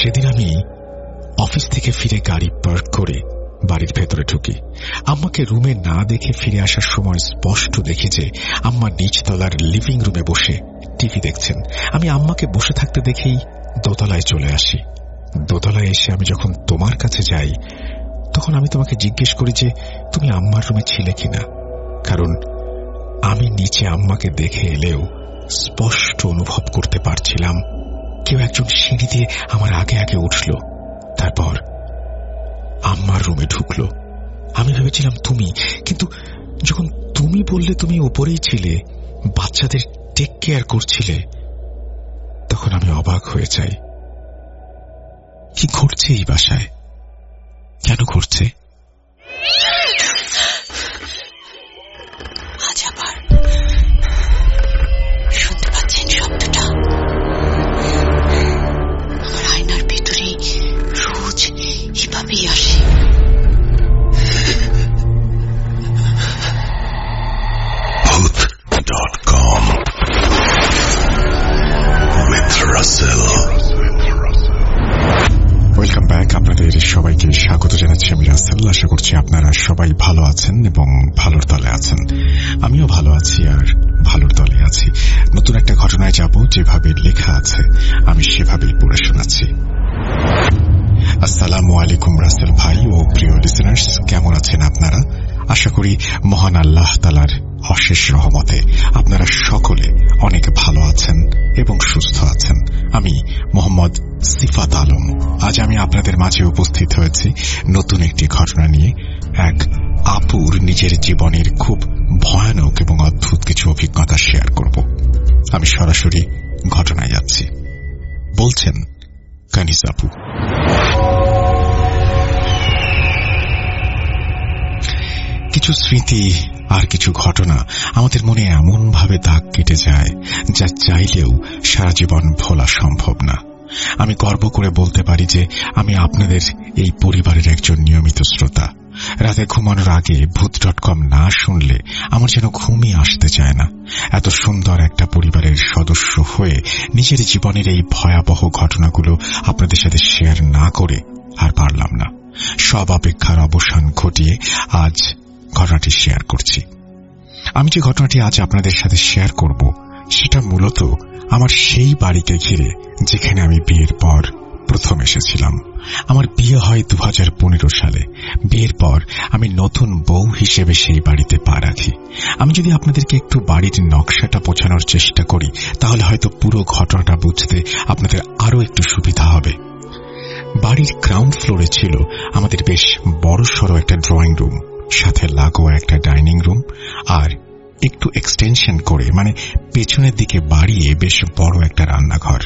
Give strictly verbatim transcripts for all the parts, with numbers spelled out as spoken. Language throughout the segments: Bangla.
সেদিন আমি অফিস থেকে ফিরে গাড়ি পার্ক করে বাড়ির ভেতরে ঢুকি। আম্মাকে রুমে না দেখে ফিরে আসার সময় স্পষ্ট দেখি যে আম্মা নিচতলার লিভিং রুমে বসে টিভি দেখছেন। আমি আম্মাকে বসে থাকতে দেখেই দোতলায় চলে আসি। দোতলায় এসে আমি যখন তোমার কাছে যাই তখন আমি তোমাকে জিজ্ঞেস করি যে তুমি আম্মার রুমে ছিলে কিনা, কারণ আমি নিচে আম্মাকে দেখে এলেও স্পষ্ট অনুভব করতে পারছিলাম কেউ একজন সিঁড়ি দিয়ে আমার আগে আগে উঠল, তারপর আম্মার রুমে ঢুকলো। আমি ভেবেছিলাম তুমি, কিন্তু যখন তুমি বললে তুমি উপরেই ছিলে, বাচ্চাদের টেক কেয়ার করছিলে, তখন আমি অবাক হয়ে যাই। কি ঘটছে এই বাসায়? কেন ঘটছে? আজ আবার শুনতে পাচ্ছেন শব্দটা? আমার আয়নার ভিতরে রোজ এভাবেই আসে। Bhoot dot com with Russell. Welcome back. আপনাদের সবাইকে স্বাগত জানাচ্ছি আমি রাসেল। আশা করছি আপনারা সবাই ভালো আছেন এবং ভালোর দলে আছেন। আমিও ভালো আছি আর ভালোর দলে আছি। নতুন একটা ঘটনায় যাব, যেভাবে লেখা আছে আমি সেভাবেই পড়ে শোনাচ্ছি। আসসালামু আলাইকুম রাসেল ভাই ও প্রিয় লিসেনার্স, কেমন আছেন আপনারা? আশা করি মহান আল্লাহ তাআলার অশেষ রহমতে আপনারা সকলে অনেক ভালো আছেন এবং সুস্থ আছেন। আমি মোহাম্মদ সিফাত আলম। আজ আমি আপনাদের মাঝে উপস্থিত হয়েছি নতুন একটি ঘটনা নিয়ে। এক আপুর নিজের জীবনের খুব ভয়ানক এবং অদ্ভুত কিছু অভিজ্ঞতা শেয়ার করব। আমি সরাসরি ঘটনায় যাচ্ছি। বলছেন কানিজ আপু। কিছু স্মৃতি আর কিছু ঘটনা আমাদের মনে এমন ভাবে দাগ কেটে যায় যা চাইলেও সারা জীবন ভোলা সম্ভব না। আমি গর্ব করে বলতে পারি যে আমি আপনাদের এই পরিবারের একজন নিয়মিত শ্রোতা। রাতে ঘুমানোর আগে ভূত ডট কম না শুনলে আমার যেন ঘুমই আসতে চায় না। এত সুন্দর একটা পরিবারের সদস্য হয়ে নিজের জীবনের এই ভয়াবহ ঘটনাগুলো আপনাদের সাথে শেয়ার না করে আর পারলাম না। সব অপেক্ষার অবসান ঘটিয়ে আজ ঘটনাটি শেয়ার করছি। আমি যে ঘটনাটি আজ আপনাদের সাথে শেয়ার করব সেটা মূলত আমার সেই বাড়িকে ঘিরে যেখানে আমি বিয়ের পর প্রথম এসেছিলাম। আমার বিয়ে হয় দু হাজার পনেরো সালে। বিয়ের পর আমি নতুন বউ হিসেবে সেই বাড়িতে পা রাখি। আমি যদি আপনাদেরকে একটু বাড়ির নকশাটা বোঝানোর চেষ্টা করি তাহলে হয়তো পুরো ঘটনাটা বুঝতে আপনাদের আরো একটু সুবিধা হবে। বাড়ির গ্রাউন্ড ফ্লোরে ছিল আমাদের বেশ বড়সড় একটা ড্রয়িং রুম, সাথে লাগোয়া একটা ডাইনিং রুম, আর একটু এক্সটেনশন করে মানে পেছনের দিকে বাড়িয়ে বেশ বড় একটা রান্নাঘর।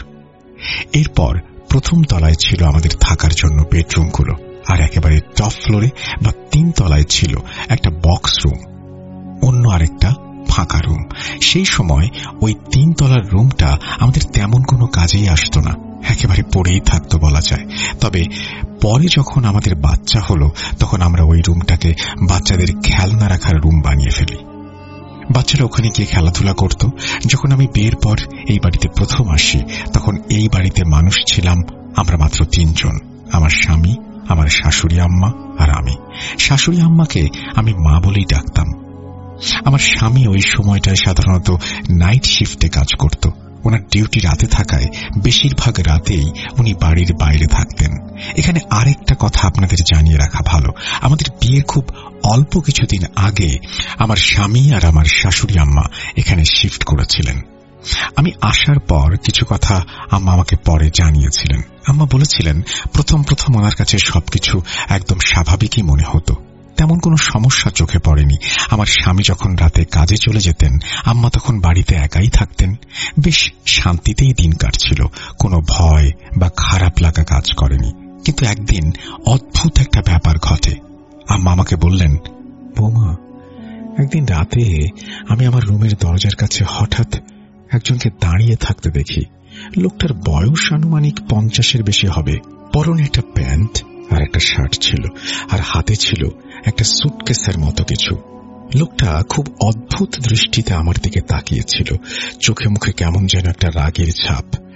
এরপর প্রথম তলায় ছিল আমাদের থাকার জন্য বেডরুমগুলো, আর একেবারে টপ ফ্লোরে বা তিন তলায় ছিল একটা বক্স রুম, অন্য আরেকটা ফাঁকা রুম। সেই সময় ওই তিন তলার রুমটা আমাদের তেমন কোনো কাজেই আসতো না, একেবারে পড়েই থাকতো বলা যায়। তবে পরে যখন আমাদের বাচ্চা হলো তখন আমরা ওই রুমটাকে বাচ্চাদের খেলনা রাখার রুম বানিয়ে ফেলি। বাচ্চারা ওখানে গিয়ে খেলাধুলা করত। যখন আমি বিয়ের পর এই বাড়িতে প্রথম আসি তখন এই বাড়িতে মানুষ ছিলাম আমরা মাত্র তিনজন, আমার স্বামী, আমার শাশুড়ি আম্মা আর আমি। শাশুড়ি আম্মাকে আমি মা বলেই ডাকতাম। আমার স্বামী ওই সময়টায় সাধারণত নাইট শিফটে কাজ করত। ওনার ডিউটি রাতে থাকায় বেশিরভাগ রাতেই উনি বাড়ির বাইরে থাকতেন। এখানে আরেকটা কথা আপনাদের জানিয়ে রাখা ভালো, আমাদের বিয়ের খুব অল্প কিছুদিন আগে আমার স্বামী আর আমার শাশুড়ি আম্মা এখানে শিফট করেছিলেন। আমি আসার পর কিছু কথা আম্মা আমাকে পরে জানিয়েছিলেন। আম্মা বলেছিলেন প্রথম প্রথম ওনার কাছে সবকিছু একদম স্বাভাবিকই মনে হতো, তেমন কোনো সমস্যা চোখে পড়েনি। আমার স্বামী যখন রাতে কাজে চলে যেতেন আম্মা তখন বাড়িতে একাই থাকতেন। বেশ শান্তিতেই দিন কাটছিল, কোনো ভয় বা খারাপ লাগা কাজ করেনি। কিন্তু একদিন অদ্ভুত একটা ব্যাপার ঘটে। আম্মা আমাকে বললেন, বৌমা, একদিন রাতে আমি আমার রুমের দরজার কাছে হঠাৎ একজনকে দাঁড়িয়ে থাকতে দেখি। লোকটার বয়স আনুমানিক পঞ্চাশের বেশি হবে। পরনে একটা প্যান্ট আর একটা শার্ট ছিল, আর হাতে ছিল একটা সুটকেসের মতো কিছু। লোকটা খুব অদ্ভুত দৃষ্টিতে আমার দিকে তাকিয়েছিল, চোখে মুখে কেমন যেন একটা রাগের ছাপ।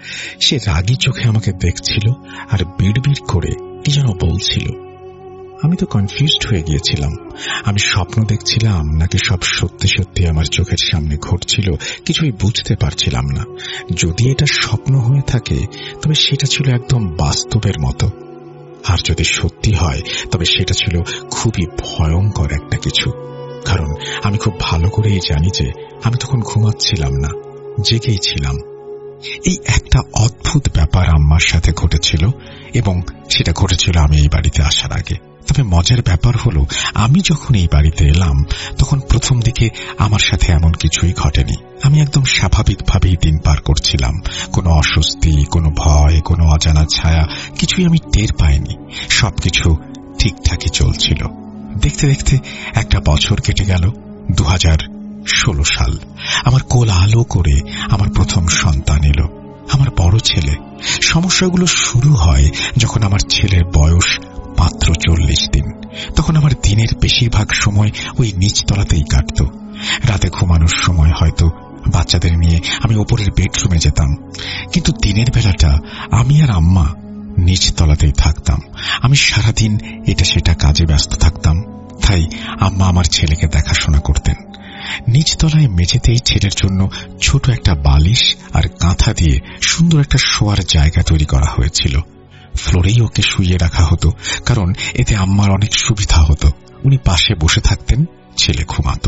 সে রাগী চোখে আমাকে দেখছিল আর বিড়বিড় করে কি যেন বলছিল। আমি তো কনফিউজড হয়ে গিয়েছিলাম। আমি স্বপ্ন দেখছিলাম নাকি সব সত্যি সত্যি আমার চোখের সামনে ঘটছিল কিছুই বুঝতে পারছিলাম না। যদি এটা স্বপ্ন হয়ে থাকে তবে সেটা ছিল একদম বাস্তবের মতো, আর যদি সত্যি হয় তবে সেটা ছিল খুবই ভয়ঙ্কর একটা কিছু। কারণ আমি খুব ভালো করেই জানি যে আমি তখন ঘুমাচ্ছিলাম না, জেগেই ছিলাম। এই একটা অদ্ভুত ব্যাপার আম্মার সাথে ঘটেছিল এবং সেটা ঘটেছিল আমি এই বাড়িতে আসার আগে। তবে মজার ব্যাপার হলো আমি যখন এই বাড়িতে এলাম তখন প্রথম দিকে আমার সাথে এমন কিছুই ঘটেনি। আমি একদম স্বাভাবিকভাবেই দিন পার করছিলাম। কোনো অস্বস্তি, কোনো ভয়, কোনো অজানা ছায়া কিছুই আমি টের পাইনি। সবকিছু ঠিকঠাকই চলছিল। দেখতে দেখতে একটা বছর কেটে গেল। দু হাজার ষোলো সাল। আমার কোল আলো করে আমার প্রথম সন্তান এলো, আমার বড় ছেলে। সমস্যাগুলো শুরু হয় যখন আমার ছেলের বয়স মাত্র চল্লিশ দিন। তখন আমার দিনের বেশিরভাগ সময় ওই নিচতলাতেই কাটত। রাতে ঘুমানোর সময় হয়তো বাচ্চাদের নিয়ে আমি ওপরের বেডরুমে যেতাম, কিন্তু দিনের বেলাটা আমি আর আম্মা নিচতলাতেই থাকতাম। আমি সারাদিন এটা সেটা কাজে ব্যস্ত থাকতাম, তাই আম্মা আমার ছেলেকে দেখাশোনা করতেন। নিচতলায় মেঝেতেই ছেলের জন্য ছোট একটা বালিশ আর কাঁথা দিয়ে সুন্দর একটা শোয়ার জায়গা তৈরি করা হয়েছিল। ফ্লোরেই ওকে শুইয়ে রাখা হতো, কারণ এতে আম্মার অনেক সুবিধা হতো। উনি পাশে বসে থাকতেন, ছেলে ঘুমাত।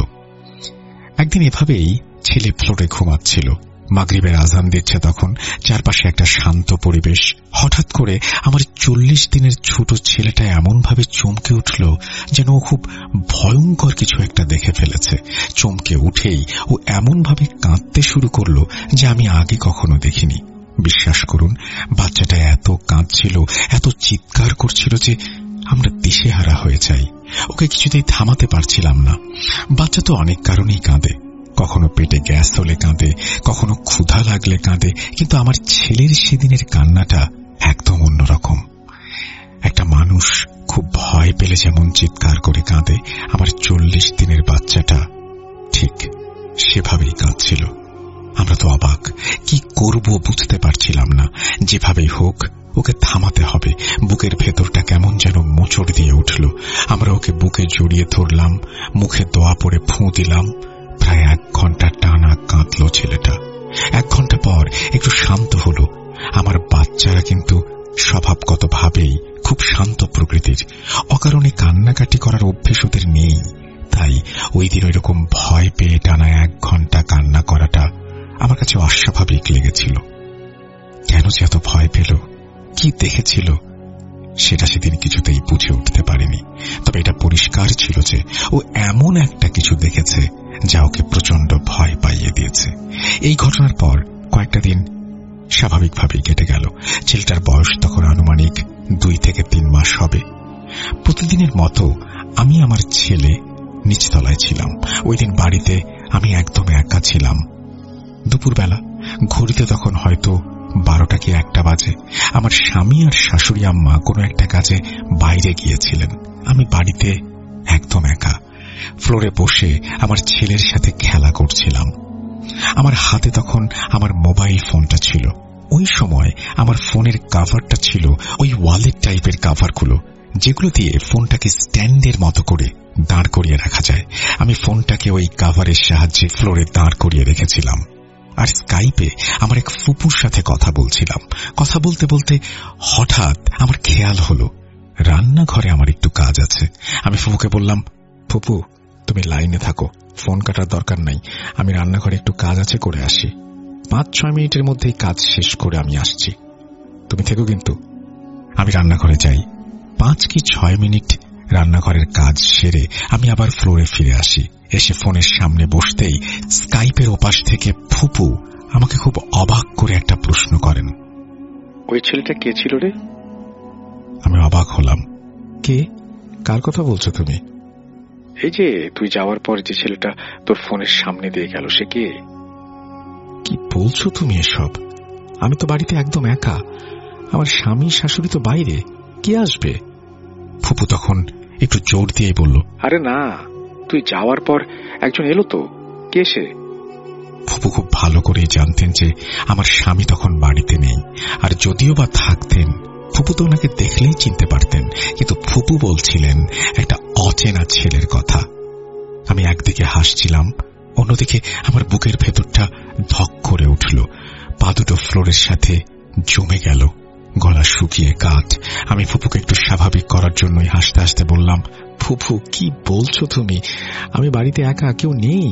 একদিন এভাবেই ছেলে ফ্লোরে ঘুমাচ্ছিল। মাগরিবের আজান দিচ্ছে তখন, চারপাশে একটা শান্ত পরিবেশ। হঠাৎ করে আমার চল্লিশ দিনের ছোট ছেলেটা এমনভাবে চমকে উঠল যেন ও খুব ভয়ঙ্কর কিছু একটা দেখে ফেলেছে। চমকে উঠেই ও এমনভাবে কাঁদতে শুরু করলো যে আমি আগে কখনো দেখিনি। বিশ্বাস করুন, বাচ্চাটা এত কাঁদছিল, এত চিৎকার করছিল যে আমরা দিশেহারা হয়ে যাই। ওকে কিছুতেই থামাতে পারছিলাম না। বাচ্চা তো অনেক কারণেই কাঁদে। কখনো পেটে গ্যাস হলে কাঁদে, কখনো ক্ষুধা লাগলে কাঁদে, কিন্তু আমার ছেলের সেদিনের কান্নাটা একদম অন্যরকম। একটা মানুষ খুব ভয় পেলে যেমন চিৎকার করে কাঁদে, আমার চল্লিশ দিনের বাচ্চাটা ঠিক সেভাবেই কাঁদছিল। আমরা তো অবাক, কি করব বুঝতে পারছিলাম না। যেভাবেই হোক ওকে থামাতে হবে। বুকের ভেতরটা কেমন যেন মোচড় দিয়ে উঠল। আমরা ওকে বুকে জড়িয়ে ধরলাম, মুখে দোয়া পড়ে ফুঁ দিলাম। প্রায় এক ঘন্টা টানা কাঁদল ছেলেটা। এক ঘন্টা পর একটু শান্ত হলো। আমার বাচ্চারা কিন্তু স্বভাবগতভাবেই খুব শান্ত প্রকৃতির। অকারণে কান্নাকাটি করার অভ্যেস ওদের নেই। তাই ওই দিন ওইরকম ভয় পেয়ে টানা এক ঘন্টা কান্না করাটা আমার কাছে অস্বাভাবিক লেগেছিল। কেন যে এত ভয় পেল, কি দেখেছিল, সেটা সেদিন কিছুতেই বুঝে উঠতে পারেনি। তবে এটা পরিষ্কার ছিল যে ও এমন একটা কিছু দেখেছে যা ওকে প্রচন্ড ভয় পাইয়ে দিয়েছে। এই ঘটনার পর কয়েকটা দিন স্বাভাবিকভাবেই কেটে গেল। ছেলেটার বয়স তখন আনুমানিক দুই থেকে তিন মাস হবে। প্রতিদিনের মতো আমি আমার ছেলে নিচতলায় ছিলাম। ওই দিন বাড়িতে আমি একদম একা ছিলাম। দুপুরবেলা, ঘড়িতে তখন হয়তো বারোটা কি একটা বাজে। আমার স্বামী আর শাশুড়ি আম্মা কোনো একটা কাজে বাইরে গিয়েছিলেন। আমি বাড়িতে একদম একা ফ্লোরে বসে আমার ছেলের সাথে খেলা করছিলাম। আমার হাতে তখন আমার মোবাইল ফোনটা ছিল। ওই সময় আমার ফোনের কাভারটা ছিল ওই ওয়ালেট টাইপের কাভারগুলো, যেগুলো দিয়ে ফোনটাকে স্ট্যান্ডের মতো করে দাঁড় করিয়ে রাখা যায়। আমি ফোনটাকে ওই কাভারের সাহায্যে ফ্লোরে দাঁড় করিয়ে রেখেছিলাম আর স্কাইপে আমার এক ফুপুর সাথে কথা বলছিলাম। কথা বলতে বলতে হঠাৎ আমার খেয়াল হলো রান্নাঘরে আমার একটু কাজ আছে। আমি ফুপুকে বললাম, ফুপু তুমি লাইনে থাকো, ফোন কাটার দরকার নাই, আমি রান্নাঘরে একটু কাজ আছে, করে আসি। পাঁচ ছয় মিনিটের মধ্যেই কাজ শেষ করে আমি আসছি, তুমি থেকো কিন্তু। আমি রান্নাঘরে যাই। পাঁচ কি ছয় মিনিট রান্নাঘরের কাজ সেরে আমি আবার ফ্লোরে ফিরে আসি। এসে ফোনের সামনে বসতেই স্কাইপের ওপাশ থেকে ফুপু আমাকে খুব অবাক করে একটা প্রশ্ন করেন, ওই ছেলেটা কে ছিল রে? আমি অবাক হলাম। কে? কার কথা বলছো তুমি? এই যে তুই যাওয়ার পর যে ছেলেটা তোর ফোনের সামনে দিয়ে গেল, সে কে? কি বলছো তুমি এসব? আমি তো বাড়িতে একদম একা, আমার স্বামী শাশুড়ি তো বাইরে, কে আসবে? ফুপু তখন একটু জোর দিয়ে বলল, আরে না, তুই যাওয়ার পর একজন এলো তো, কে সে? ফুপু খুব ভালো করেই জানতেন যে আমার স্বামী তখন বাড়িতে নেই, আর যদিও বা থাকতেন ফুপু তো ওনাকে দেখলেই চিনতে পারতেন, কিন্তু ফুপু বলছিলেন একটা অচেনা ছেলের কথা। আমি একদিকে হাসছিলাম, অন্যদিকে আমার বুকের ভেতরটা ধক করে উঠল, পা দুটো ফ্লোরের সাথে জমে গেল, গলা শুকিয়ে কাঠ। আমি ফুপুকে একটু স্বাভাবিক করার জন্যই হাসতে হাসতে বললাম, ফুপু কি বলছো তুমি? আমি বাড়িতে একা, কেউ নেই।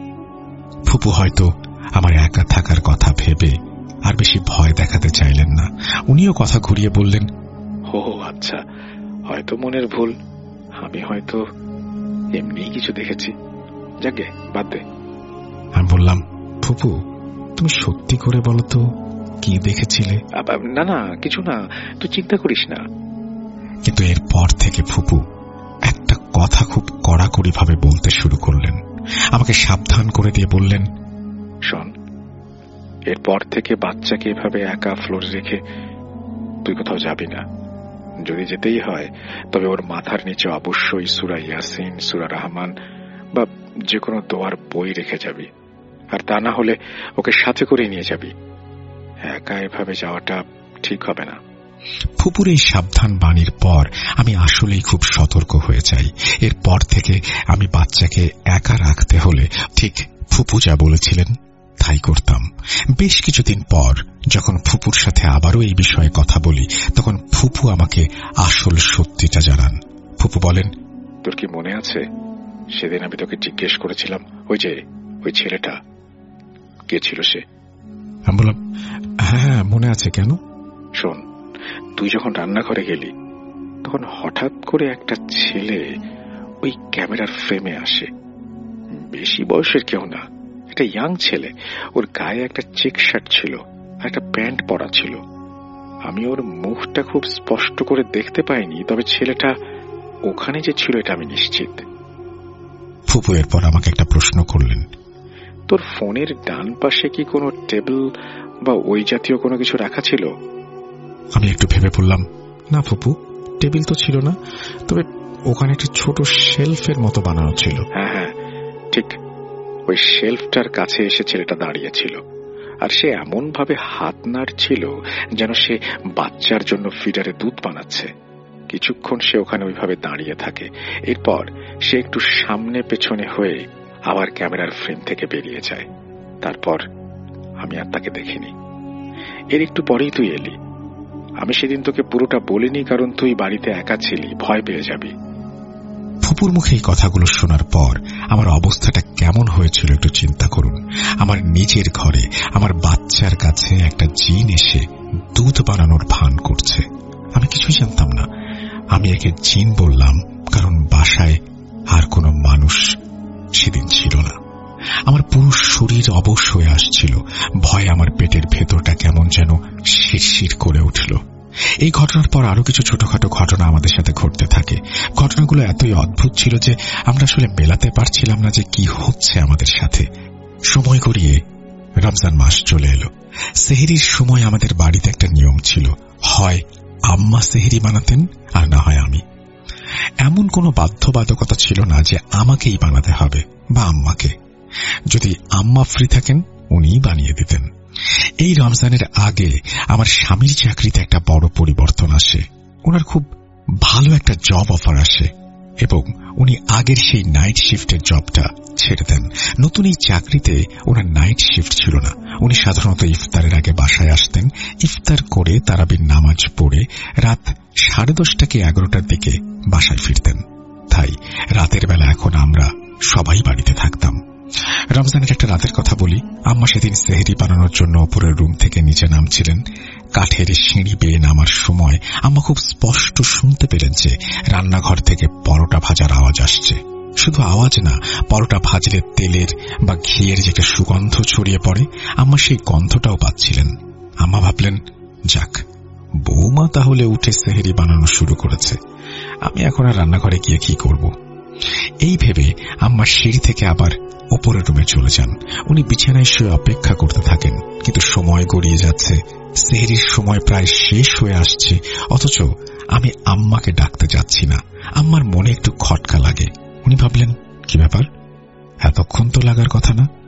ফুপু হয়তো আমার একা থাকার কথা ভেবে আর বেশি ভয় দেখাতে চাইলেন না। উনিও কথা ঘুরিয়ে বললেন, ও আচ্ছা, হয়তো মনের ভুল, আমি হয়তো এমনি কিছু দেখেছি, যাকে বাদ দে। আমি বললাম, ফুপু তুমি সত্যি করে বলো তো কি দেখেছিলে? না না কিছু না, তুই চিন্তা করিস না। কিন্তু এরপর থেকে ফুপু একটা কথা খুব কড়াকড়ি ভাবে বলতে শুরু করলেন। আমাকে সাবধান করে দিয়ে বললেন, শোন, এরপর থেকে বাচ্চাকে এভাবে একা ফ্লোর রেখে তুই কোথাও যাবি না। যদি যেতেই হয় তবে ওর মাথার নিচে অবশ্যই সূরা ইয়াসিন, সূরা রহমান বা যে কোনো দোয়ার বই রেখে যাবি, আর তা না হলে ওকে সাথে করে নিয়ে যাবি। একা এভাবে যাওয়াটা ঠিক হবে না। ফুপুর এই সাবধান বাণীর পর আমি আসলেই খুব সতর্ক হয়ে যাই। এরপর থেকে আমি বাচ্চাকে একা রাখতে হলে ঠিক ফুপু যা বলেছিলেন তাই করতাম। বেশ কিছুদিন পর যখন ফুপুর সাথে আবারও এই বিষয়ে কথা বলি, তখন ফুপু আমাকে আসল সত্যিটা জানান। ফুপু বলেন, তোর কি মনে আছে সেদিন আমি তোকে জিজ্ঞেস করেছিলাম ওই যে ওই ছেলেটা কে ছিল সে? আমি বললাম, হ্যাঁ মনে আছে, কেন? শোন, তুই যখন রান্নাঘরে গেলি তখন হঠাৎ করে একটা ছেলে ওই ক্যামেরার ফ্রেমে আসে। বেশি বয়সের কেউ না, একটা ইয়াং ছেলে। ওর গায়ে একটা চেক শার্ট ছিল, একটা প্যান্ট পরা ছিল। আমি ওর মুখটা খুব স্পষ্ট করে দেখতে পাইনি, তবে ছেলেটা ওখানে যে ছিল এটা আমি নিশ্চিত। ফুপু এরপর আমাকে একটা প্রশ্ন করলেন, তোর ফোনের ডান পাশে কি কোনো টেবিল বা ওই জাতীয় কোনো কিছু রাখা ছিল? আমি একটু ভেবে বললাম, না ফুপু, টেবিল তো ছিল না, তবে ওখানে একটা ছোট শেলফের মতো বানানো ছিল। হ্যাঁ হ্যাঁ ঠিক, ওই শেলফটার কাছে এসে ছেলেটা দাঁড়িয়েছিল, আর সে এমন ভাবে হাত নাড়ছিল যেন সে বাচ্চার জন্য ফিডারে দুধ বানাচ্ছে। কিছুক্ষণ সে ওখানে ওইভাবে দাঁড়িয়ে থাকে, এরপর সে একটু সামনে পেছনে হয়ে আবার ক্যামেরার ফ্রেম থেকে বেরিয়ে যায়। তারপর আমি আর তাকে দেখিনি। এর একটু পরেই তুই এলি। আমি সেদিন তোকে পুরোটা বলিনি, কারণ তুই বাড়িতে একা ছিলি, ভয় পেয়ে যাবি। ফুপুর মুখে এই কথাগুলো শোনার পর আমার অবস্থাটা কেমন হয়েছিল একটু চিন্তা করুন। আমার নিজের ঘরে আমার বাচ্চার কাছে একটা জিন এসে দুধ বানানোর ভান করছে। আমি কিছুই জানতাম না। আমি একে জিন বললাম কারণ বাসায় আর কোনো মানুষ সেদিন ছিল না। আমার পুরো শরীর অবশ হয়ে আসছিল, ভয়ে আমার পেটের ভেতরটা কেমন যেন শিরশির করে উঠল। এই ঘটনার পর আরো কিছু ছোটখাটো ঘটনা আমাদের সাথে ঘটতে থাকে। ঘটনাগুলো এতই অদ্ভুত ছিল যে আমরা আসলে মেলাতে পারছিলাম না যে কি হচ্ছে আমাদের সাথে। সময় গড়িয়ে রমজান মাস চলে এলো। সেহরির সময় আমাদের বাড়িতে একটা নিয়ম ছিল, হয় আম্মা সেহরি বানাতেন আর না হয় আমি। এমন কোনো বাধ্যবাধকতা ছিল না যে আমাকেই বানাতে হবে বা আম্মাকে। যদি আম্মা ফ্রি থাকেন উনিই বানিয়ে দিতেন। এই রমজানের আগে আমার স্বামীর চাকরিতে একটা বড় পরিবর্তন আসে। ওনার খুব ভালো একটা জব অফার আসে এবং উনি আগের সেই নাইট শিফটের জবটা ছেড়ে দেন। নতুন এই চাকরিতে ওনার নাইট শিফট ছিল না। উনি সাধারণত ইফতারের আগে বাসায় আসতেন, ইফতার করে তারাবির নামাজ পড়ে রাত সাড়ে দশটা কি এগারোটার দিকে বাসায় ফিরতেন। তাই রাতের বেলা এখন আমরা সবাই বাড়িতে থাকতাম। রমজানের একটা রাতের কথা বলি। আম্মা সেদিন সেহরি বানানোর জন্য উপরের রুম থেকে নিচে নামছিলেন। কাঠের সিঁড়ি বেয়ে নামার সময় আম্মা খুব স্পষ্ট শুনতে পেলেন যে রান্নাঘর থেকে পরোটা ভাজার আওয়াজ আসছে। শুধু আওয়াজ না, পরোটা ভাজলে তেলের বা ঘিয়ের যেটা সুগন্ধ ছড়িয়ে পড়ে, আম্মা সেই গন্ধটাও পাচ্ছিলেন। আম্মা ভাবলেন, যাক, বৌমা তাহলে উঠে সেহরি বানানো শুরু করেছে, আমি এখন আর রান্নাঘরে গিয়ে কি করব। এই ভেবে আম্মা সিঁড়ি থেকে আবার উপরের রুমে চলে যান। উনি বিছানায় শুয়ে অপেক্ষা করতে থাকেন, কিন্তু সময় গড়িয়ে যাচ্ছে, সেহরির সময় প্রায় শেষ হয়ে আসছে, অথচ আমি আম্মাকে ডাকতে যাচ্ছি না। আম্মার মনে একটু খটকা লাগে। উনি ভাবলেন, কি ব্যাপার, এতক্ষণ তো লাগার কথা না,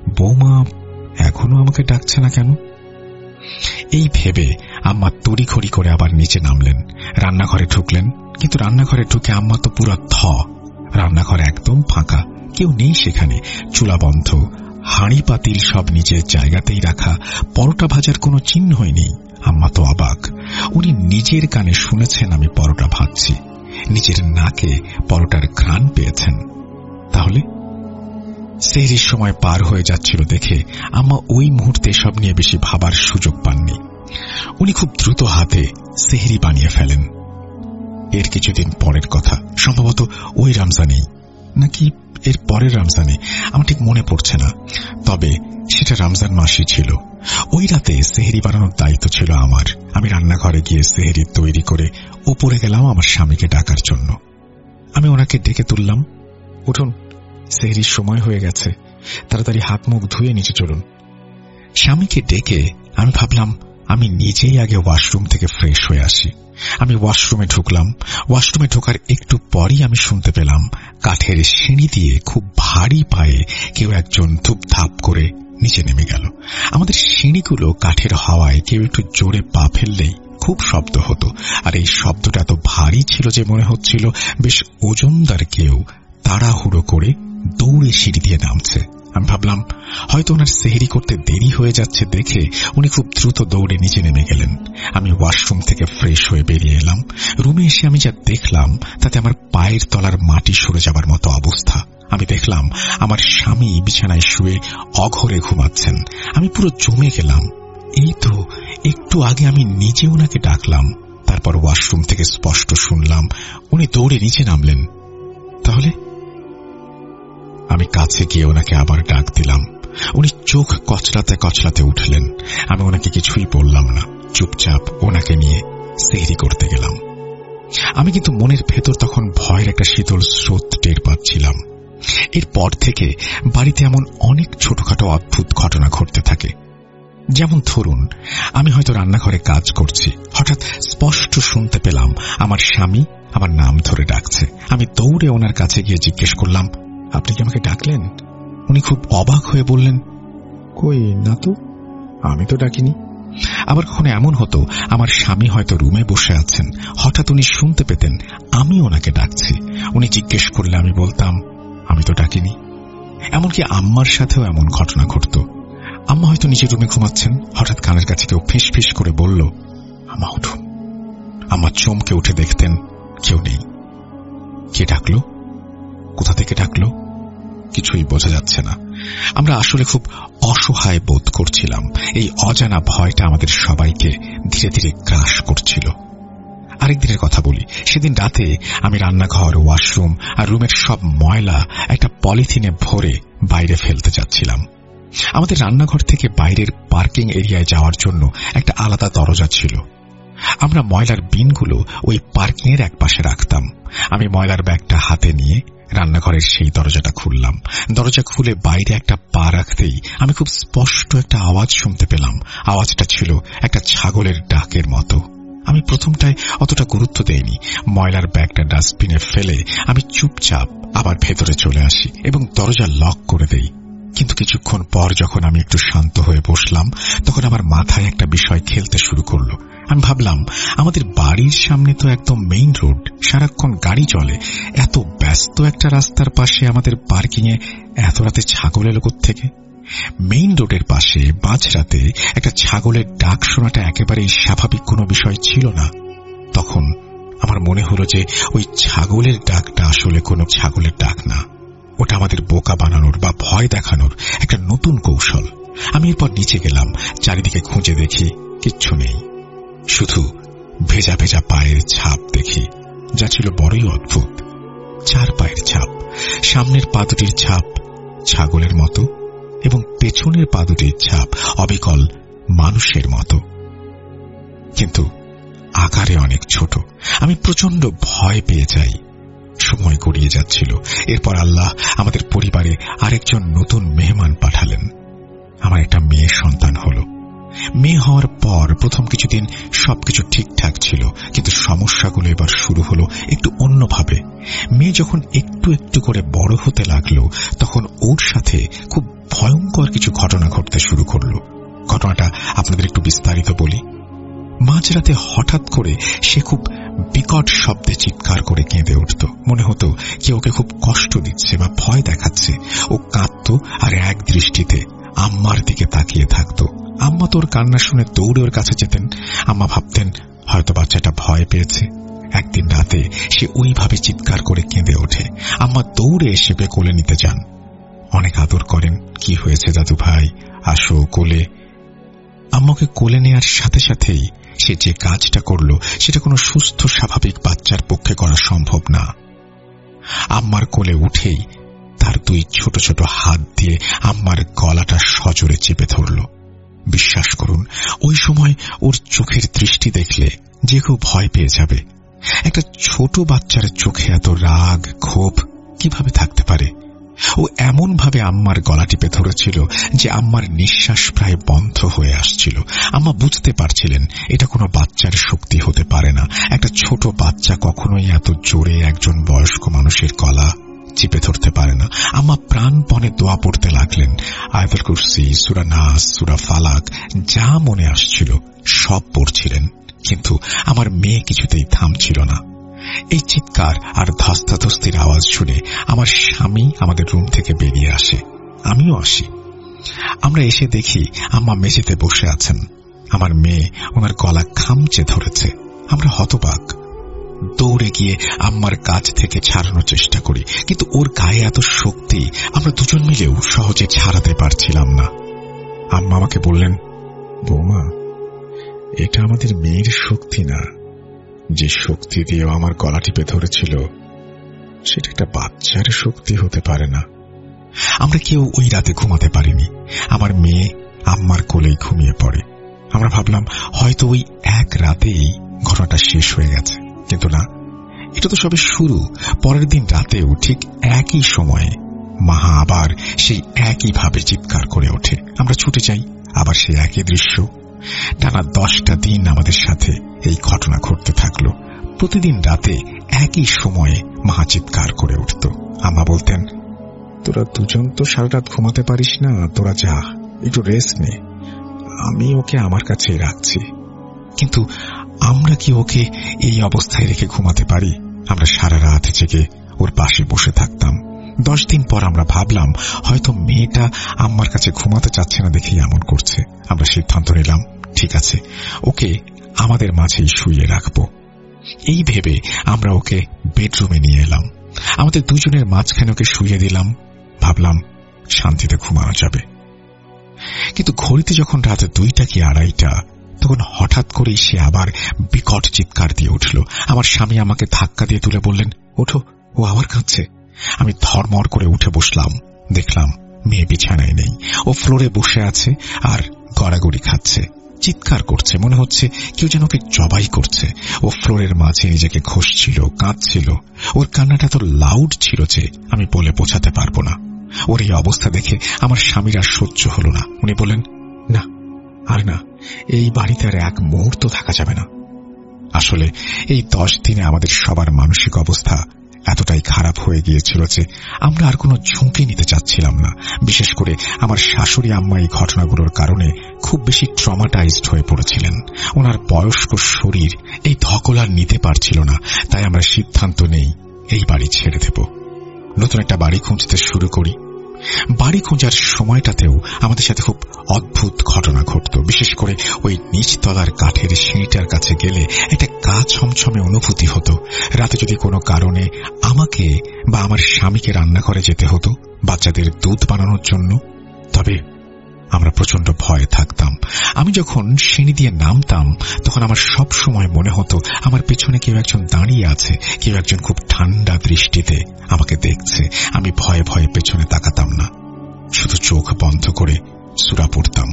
বৌমা এখনো আমাকে ডাকছে না কেন? এই ভেবে আম্মা তড়িঘড়ি করে আবার নিচে নামলেন, রান্নাঘরে ঢুকলেন। কিন্তু রান্নাঘরে ঢুকে আম্মা তো পুরো থ। রান্নাঘর একদম ফাঁকা, কেউ নেই সেখানে। চুলা বন্ধ, হাঁড়ি পাতিল সব নিজের জায়গাতেই রাখা, পরোটা ভাজার কোনো চিহ্নই নেই। আম্মা তো অবাক। উনি নিজের কানে শুনেছেন আমি পরোটা ভাজছি, নিজের নাকে পরোটার ঘ্রাণ পেয়েছেন। তাহলে সেহরির সময় পার হয়ে যাচ্ছিল দেখে আম্মা ওই মুহূর্তে সব নিয়ে বেশি ভাবার সুযোগ পাননি। উনি খুব দ্রুত হাতে সেহরি বানিয়ে ফেলেন। এর কিছুদিন পরের কথা, সম্ভবত ওই রমজানেই নাকি এর পরের রমজানে, আমার ঠিক মনে পড়ছে না, তবে সেটা রমজান মাসই ছিল। ওই রাতে সেহরি বানানোর দায়িত্ব ছিল আমার। আমি রান্নাঘরে গিয়ে সেহরি তৈরি করে উপরে গেলাম আমার স্বামীকে ডাকার জন্য। আমি ওনাকে ডেকে তুললাম, উঠুন, সেহরির সময় হয়ে গেছে, তাড়াতাড়ি হাত মুখ ধুয়ে নিচে চলুন। স্বামীকে ডেকে আমি ভাবলাম আমি নিজেই আগে ওয়াশরুম থেকে ফ্রেশ হয়ে আসি। আমি ওয়াশরুমে ঢুকলাম। ওয়াশরুমে ঢোকার একটু পরই আমি শুনতে পেলাম কাঠের সিঁড়ি দিয়ে খুব ভারী পায়ে কেউ একজন ধুপধাপ করে নিচে নেমে গেল। আমাদের সিঁড়িগুলো কাঠের হাওয়ায় কেউ একটু জোরে পা ফেললেই খুব শব্দ হতো, আর এই শব্দটা এত ভারী ছিল যে মনে হচ্ছিল বেশ ওজনদার কেউ তাড়াহুড়ো করে দৌড়ে সিঁড়ি দিয়ে নামছে। আমি ভাবলাম হয়তো ওনার সেহরি করতে দেরি হয়ে যাচ্ছে দেখে উনি খুব দ্রুত দৌড়ে নিচে নেমে গেলেন। আমি ওয়াশরুম থেকে ফ্রেশ হয়ে বেরিয়ে এলাম। রুমে এসে আমি যা দেখলাম তাতে আমার পায়ের তলার মাটি সরে যাবার মতো অবস্থা। আমি দেখলাম আমার স্বামী বিছানায় শুয়ে অঘরে ঘুমাচ্ছেন। আমি পুরো জমে গেলাম। এই তো একটু আগে আমি নিজে ওনাকে ডাকলাম, তারপর ওয়াশরুম থেকে স্পষ্ট শুনলাম উনি দৌড়ে নিচে নামলেন। তাহলে আমি কাছে গিয়ে ওনাকে আবার ডাক দিলাম। উনি চোখ কচলাতে কচলাতে উঠলেন। আমি ওনাকে কিছুই বললাম না, চুপচাপ ওনাকে নিয়ে সেহরি করতে গেলাম। আমি কিন্তু মনের ভেতর তখন ভয়ের একটা শীতল স্রোত টের পাচ্ছিলাম। এরপর থেকে বাড়িতে এমন অনেক ছোটখাটো অদ্ভুত ঘটনা ঘটতে থাকে। যেমন ধরুন, আমি হয়তো রান্নাঘরে কাজ করছি, হঠাৎ স্পষ্ট শুনতে পেলাম আমার স্বামী আমার নাম ধরে ডাকছে। আমি দৌড়ে ওনার কাছে গিয়ে জিজ্ঞেস করলাম, আপনি কি আমাকে ডাকলেন? উনি খুব অবাক হয়ে বললেন, কই না তো, আমি তো ডাকিনি। আবার কখনো এমন হতো আমার স্বামী হয়তো রুমে বসে আছেন, হঠাৎ উনি শুনতে পেতেন আমি ওনাকে ডাকছি। উনি জিজ্ঞেস করলে আমি বলতাম, আমি তো ডাকিনি। এমনকি আম্মার সাথেও এমন ঘটনা ঘটত। আম্মা হয়তো নিজের রুমে ঘুমাচ্ছেন, হঠাৎ কানের কাছে কেউ ফিস ফিস করে বলল, আম্মা উঠুন। আম্মা চমকে উঠে দেখতেন কেউ নেই। কে ডাকলো? কোথা থেকে ডাকলো? কিছুই বোঝা যাচ্ছে না। আমরা আসলে খুব অসহায় বোধ করছিলাম। এই অজানা ভয়টা আমাদের সবাইকে ধীরে ধীরে গ্রাস করছিল। আরেকদিনের কথা বলি। সেদিন রাতে আমি রান্নাঘর, ওয়াশরুম আর রুমের সব ময়লা একটা পলিথিনে ভরে বাইরে ফেলতে যাচ্ছিলাম। আমাদের রান্নাঘর থেকে বাইরের পার্কিং এরিয়ায় যাওয়ার জন্য একটা আলাদা দরজা ছিল। আমরা ময়লার বিনগুলো ওই পার্কিং এর এক পাশে রাখতাম। আমি ময়লার ব্যাগটা হাতে নিয়ে রান্নাঘরের সেই দরজাটা খুললাম। দরজা খুলে বাইরে একটা পা রাখতেই আমি খুব স্পষ্ট একটা আওয়াজ শুনতে পেলাম। আওয়াজটা ছিল একটা ছাগলের ডাকের মতো। আমি প্রথমটায় অতটা গুরুত্ব দেইনি। ময়লার ব্যাগটা ডাস্টবিনে ফেলে আমি চুপচাপ আবার ভেতরে চলে আসি এবং দরজা লক করে দেই। কিন্তু কিছুক্ষণ পর যখন আমি একটু শান্ত হয়ে বসলাম, তখন আমার মাথায় একটা বিষয় খেলতে শুরু করলো। আমি ভাবলাম, আমাদের বাড়ির সামনে তো একদম মেইন রোড, সারাক্ষণ গাড়ি চলে। এত ব্যস্ত একটা রাস্তার পাশে আমাদের পার্কিংয়ে এত রাতে ছাগল এলো কোত্থেকে? মেইন রোডের পাশে মাঝরাতে একটা ছাগলের ডাক শোনাটা একেবারেই স্বাভাবিক কোনো বিষয় ছিল না। তখন আমার মনে হলো যে ওই ছাগলের ডাকটা আসলে কোনো ছাগলের ডাক না, ওটা আমাদের বোকা বানানোর বা ভয় দেখানোর একটা নতুন কৌশল। আমি এরপর নিচে গেলাম। চারিদিকে খুঁজে দেখি কিচ্ছু নেই, শুধু ভেজা ভেজা পায়ের ছাপ দেখি, যা ছিল বড়ই অদ্ভুত। চার পায়ের ছাপ, সামনের পা দুটির ছাপ ছাগলের মতো এবং পেছনের পা দুটির ছাপ অবিকল মানুষের মতো, কিন্তু আকারে অনেক ছোট। আমি প্রচন্ড ভয় পেয়ে যাই। সময় গড়িয়ে যাচ্ছিল। এরপর আল্লাহ আমাদের পরিবারে আরেকজন নতুন মেহমান পাঠালেন। আমার একটা মেয়ে সন্তান হলো। মেয়ে হওয়ার পর প্রথম কিছুদিন সবকিছু ঠিকঠাক ছিল, কিন্তু সমস্যাগুলো এবার শুরু হলো একটু অন্যভাবে। মেয়ে যখন একটু একটু করে বড় হতে লাগলো, তখন ওর সাথে খুব ভয়ঙ্কর কিছু ঘটনা ঘটতে শুরু করল। ঘটনাটা আপনাদের একটু বিস্তারিত বলি। মাঝরাতে হঠাৎ করে সে খুব বিকট শব্দে চিৎকার করে কেঁদে উঠত। মনে হতো কেউ ওকে খুব কষ্ট দিচ্ছে বা ভয় দেখাচ্ছে। ও কাঁদত আর এক দৃষ্টিতে আম্মার দিকে তাকিয়ে থাকত। আম্মা তোর কান্না শুনে দৌড়ে ওর কাছে যেতেন। আম্মা ভাবতেন হয়তো বাচ্চাটা ভয় পেয়েছে। একদিন রাতে সে ওইভাবে চিৎকার করে কেঁদে ওঠে। আম্মা দৌড়ে এসে কোলে নিতে যান, অনেক আদর করেন। কি হয়েছে দাদু ভাই, আসো কোলে। আম্মাকে কোলে নেওয়ার সাথে সাথেই সে যে কাজটা করল সেটা কোনো সুস্থ স্বাভাবিক বাচ্চার পক্ষে করা সম্ভব না। আম্মার কোলে উঠেই তার দুই ছোট ছোট হাত দিয়ে আম্মার গলাটা সজোরে চেপে ধরল। বিশ্বাস করুন, ওই সময় ওর চোখের দৃষ্টি দেখলে যে কেউ ভয় পেয়ে যাবে। একটা ছোট বাচ্চার চোখে এত রাগ ক্ষোভ কিভাবে থাকতে পারে? ও এমন ভাবে আম্মার গলা টিপে ধরেছিল যে আম্মার নিঃশ্বাস প্রায় বন্ধ হয়ে আসছিল। আম্মা বুঝতে পারছিলেন এটা কোনো বাচ্চার শক্তি হতে পারে না। একটা ছোট বাচ্চা কখনোই এত জোরে একজন বয়স্ক মানুষের গলা চিপে ধরতে পারে না। আম্মা প্রাণপণে দোয়া পড়তে লাগলেন। আয়াতুল কুরসি, সূরা নাস, সূরা ফালাক, যা মনে আসছিল সব পড়ছিলেন। কিন্তু আমার মেয়ে কিছুতেই থামছিল না। এই চিৎকার আর ধস্তাধস্তির আওয়াজ শুনে আমার স্বামী আমাদের রুম থেকে বেরিয়ে আসে, আমিও আসি। আমরা এসে দেখি আম্মা মেঝেতে বসে আছেন। আমার মেয়ে ওনার গলা খামচে ধরেছে। আমরা হতবাক। দৌড়ে গিয়ে আম্মার কাছ থেকে ছাড়ানোর চেষ্টা করি, কিন্তু ওর গায়ে এত শক্তি আমরা দুজন মিলেও সহজে ছাড়াতে পারছিলাম না। আম্মা আমাকে বললেন, বৌমা, এটা আমাদের মেয়ের শক্তি না। যে শক্তি দিয়ে আমার গলা টিপে ধরেছিল সেটা একটা বাচ্চার শক্তি হতে পারে না। আমরা কেউ ওই রাতে ঘুমাতে পারিনি। আমার মেয়ে আম্মার কোলেই ঘুমিয়ে পড়ে। আমরা ভাবলাম হয়তো ওই এক রাতেই ঘটনাটা শেষ হয়ে গেছে, কিন্তু না, এটা তো সবে শুরু। পরের দিন রাতেও ঠিক একই সময়ে মা আবার সেই একইভাবে চিৎকার করে ওঠে। আমরা ছুটে যাই, আবার সেই একই দৃশ্য। টানা দশটা দিন আমাদের সাথে এই ঘটনা ঘটতে থাকলো। প্রতিদিন রাতে একই সময়ে মা চিৎকার করে উঠত। আম্মা বলতেন, তোরা দুজন তো সারা রাত ঘুমাতে পারিস না, তোরা যা, একটু রেস্ট নে, আমি ওকে আমার কাছে রাখছি। কিন্তু আমরা কি ওকে এই অবস্থায় রেখে ঘুমাতে পারি? আমরা সারা রাত জেগে ওর পাশে বসে থাকতাম। দশ দিন পর আমরা ভাবলাম হয়তো মেয়েটা আম্মার কাছে ঘুমাতে চাচ্ছে না দেখেই এমন করছে। আমরা সিদ্ধান্ত নিলাম, ঠিক আছে, ওকে আমাদের মাঝেই শুইয়ে রাখবো। এই ভেবে আমরা ওকে বেডরুমে নিয়ে এলাম। আমাদের দুজনের মাঝখানে ওকে শুইয়ে দিলাম। ভাবলাম শান্তিতে ঘুমানো যাবে। কিন্তু ঘড়িতে যখন রাত দুইটা কি আড়াইটা, তখন হঠাৎ করেই সে আবার বিকট চিৎকার দিয়ে উঠল। আমার স্বামী আমাকে ধাক্কা দিয়ে তুলে বললেন, ওঠো, ও আবার কাঁদছে। আমি ধর্মর করে উঠে বসলাম। দেখলাম মেয়ে বিছানায় নেই, ও ফ্লোরে বসে আছে আর গড়াগড়ি খাচ্ছে, চিৎকার করছে। মনে হচ্ছে কেউ যেন ওকে জবাই করছে। ও ফ্লোরের মাঝে নিজেকে ঘষছিল, কাঁদছিল। ওর কান্নাটা তো লাউড ছিল যে আমি বলে বোঝাতে পারবো না। ওর এই অবস্থা দেখে আমার স্বামীর আর সহ্য হল না। উনি বললেন, না আর না, এই বাড়িতে আর এক মুহূর্ত থাকা যাবে না। আসলে এই দশ দিনে আমাদের সবার মানসিক অবস্থা এতটাই খারাপ হয়ে গিয়েছিল যে আমরা আর কোনো ঝুঁকি নিতে চাচ্ছিলাম না। বিশেষ করে আমার শাশুড়ি আম্মা এই ঘটনাগুলোর কারণে খুব বেশি ট্রমাটাইজড হয়ে পড়েছিলেন। ওনার বয়স্ক শরীর এই ধকল আর নিতে পারছিল না। তাই আমরা সিদ্ধান্ত নেই এই বাড়ি ছেড়ে দেব, নতুন একটা বাড়ি খুঁজতে শুরু করি। বাড়ি খোঁজার সময়টাতেও আমাদের সাথে খুব অদ্ভুত ঘটনা ঘটত। বিশেষ করে ওই নিচতলার কাঠের সিঁড়িটার কাছে গেলে একটা গা ছমছমে অনুভূতি হতো। রাতে যদি কোনো কারণে আমাকে বা আমার স্বামীকে রান্নাঘরে যেতে হতো বাচ্চাদের দুধ বানানোর জন্য, তবে আমরা প্রচন্ড ভয়ে থাকতাম। আমি যখন সিঁড়ি দিয়ে নামতাম তখন আমার সব সময় মনে হতো আমার পেছনে কেউ একজন দাঁড়িয়ে আছে, কেউ একজন খুব ঠান্ডা দৃষ্টিতে আমাকে দেখছে। আমি ভয়ে ভয়ে পেছনে তাকাতাম না, শুধু চোখ বন্ধ করে সূরা পড়তাম।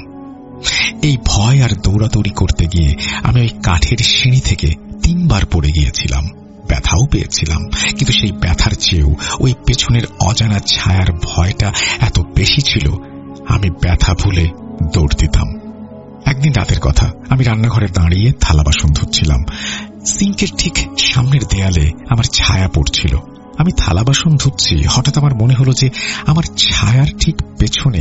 এই ভয় আর দৌড়াদৌড়ি করতে গিয়ে আমি ওই কাঠের সিঁড়ি থেকে তিনবার পড়ে গিয়েছিলাম। ব্যথাও পেয়েছিলাম, কিন্তু সেই ব্যথার চেয়েও ওই পেছনের অজানা ছায়ার ভয়টা এত বেশি ছিল, আমি ব্যথা ভুলে দৌড় দিতাম। একদিন রাতের কথা, আমি রান্নাঘরে দাঁড়িয়ে থালা বাসন ধুচ্ছিলাম। সিঙ্কের ঠিক সামনের দেয়ালে আমার ছায়া পড়ছিল। আমি থালা বাসন ধুচ্ছি, হঠাৎ আমার মনে হলো যে আমার ছায়ার ঠিক পেছনে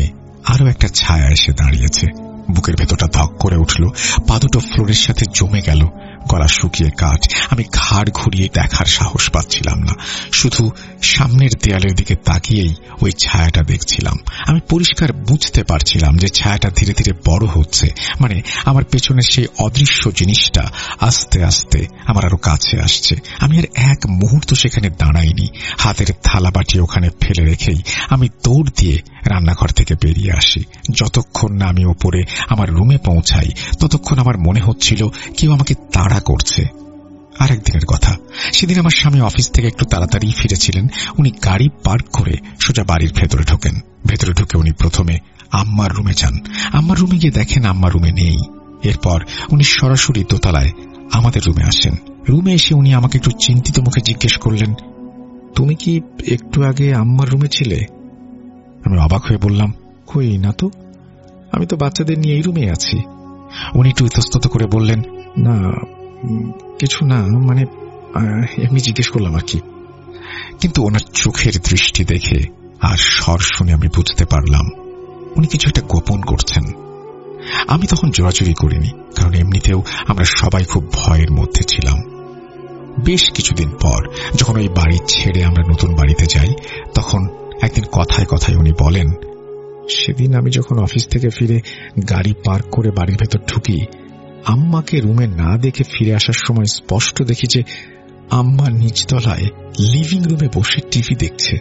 আরো একটা ছায়া এসে দাঁড়িয়েছে। বুকের ভেতরটা ধক করে উঠল, পা দুটো ফ্লোরের সাথে জমে গেল, গলা শুকিয়ে কাঠ। আমি ঘাড় ঘুরিয়ে দেখার সাহস পাচ্ছিলাম না, শুধু সামনের দেয়ালের দিকে তাকিয়েই ওই ছায়াটা দেখছিলাম। আমি পরিষ্কার বুঝতে পারছিলাম যে ছায়াটা ধীরে ধীরে বড় হচ্ছে, মানে আমার পেছনের সেই অদৃশ্য জিনিসটা আস্তে আস্তে আমার আরো কাছে আসছে। আমি আর এক মুহূর্ত সেখানে দাঁড়াইনি, হাতের থালা বাটি ওখানে ফেলে রেখেই আমি দৌড় দিয়ে রান্নাঘর থেকে বেরিয়ে আসি। যতক্ষণ না আমি ওপরে আমার রুমে পৌঁছাই ততক্ষণ আমার মনে হচ্ছিল কেউ আমাকে তাড়া করছে। আর একদিনের কথা, সেদিন আমার স্বামী অফিস থেকে একটু তাড়াতাড়ি ফিরেছিলেন। উনি গাড়ি পার্ক করে সোজা বাড়ির ভেতরে ঢোকেন। ভেতরে ঢুকে উনি প্রথমে আম্মার রুমে যান। আম্মার রুমে গিয়ে দেখেন আম্মা রুমে নেই। এরপর উনি সরাসরি দোতলায় আমাদের রুমে আসেন। রুমে এসে উনি আমাকে একটু চিন্তিত মুখে জিজ্ঞেস করলেন, তুমি কি একটু আগে আম্মার রুমে ছিলে? আমি অবাক হয়ে বললাম, কই না তো, আমি তো বাচ্চাদের নিয়ে এই রুমে আছি। উনি একটু ইতস্তত করে বললেন, না কিছু না, মানে এমনি জিজ্ঞেস করলাম আর কি। কিন্তু ওনার চোখের দৃষ্টি দেখে আর স্বর শুনে আমি বুঝতে পারলাম উনি কিছু একটা গোপন করছেন। আমি তখন জোরাজুরি করিনি, কারণ এমনিতেও আমরা সবাই খুব ভয়ের মধ্যে ছিলাম। বেশ কিছুদিন পর যখন ওই বাড়ি ছেড়ে আমরা নতুন বাড়িতে যাই, তখন একদিন কথায় কথায় উনি বলেন, সেদিন আমি যখন অফিস থেকে ফিরে গাড়ি পার্ক করে বাড়ির ভেতর ঢুকি, আম্মাকে রুমে না দেখে ফিরে আসার সময় স্পষ্ট দেখি যে আম্মা নিচতলায় লিভিং রুমে বসে টিভি দেখছে।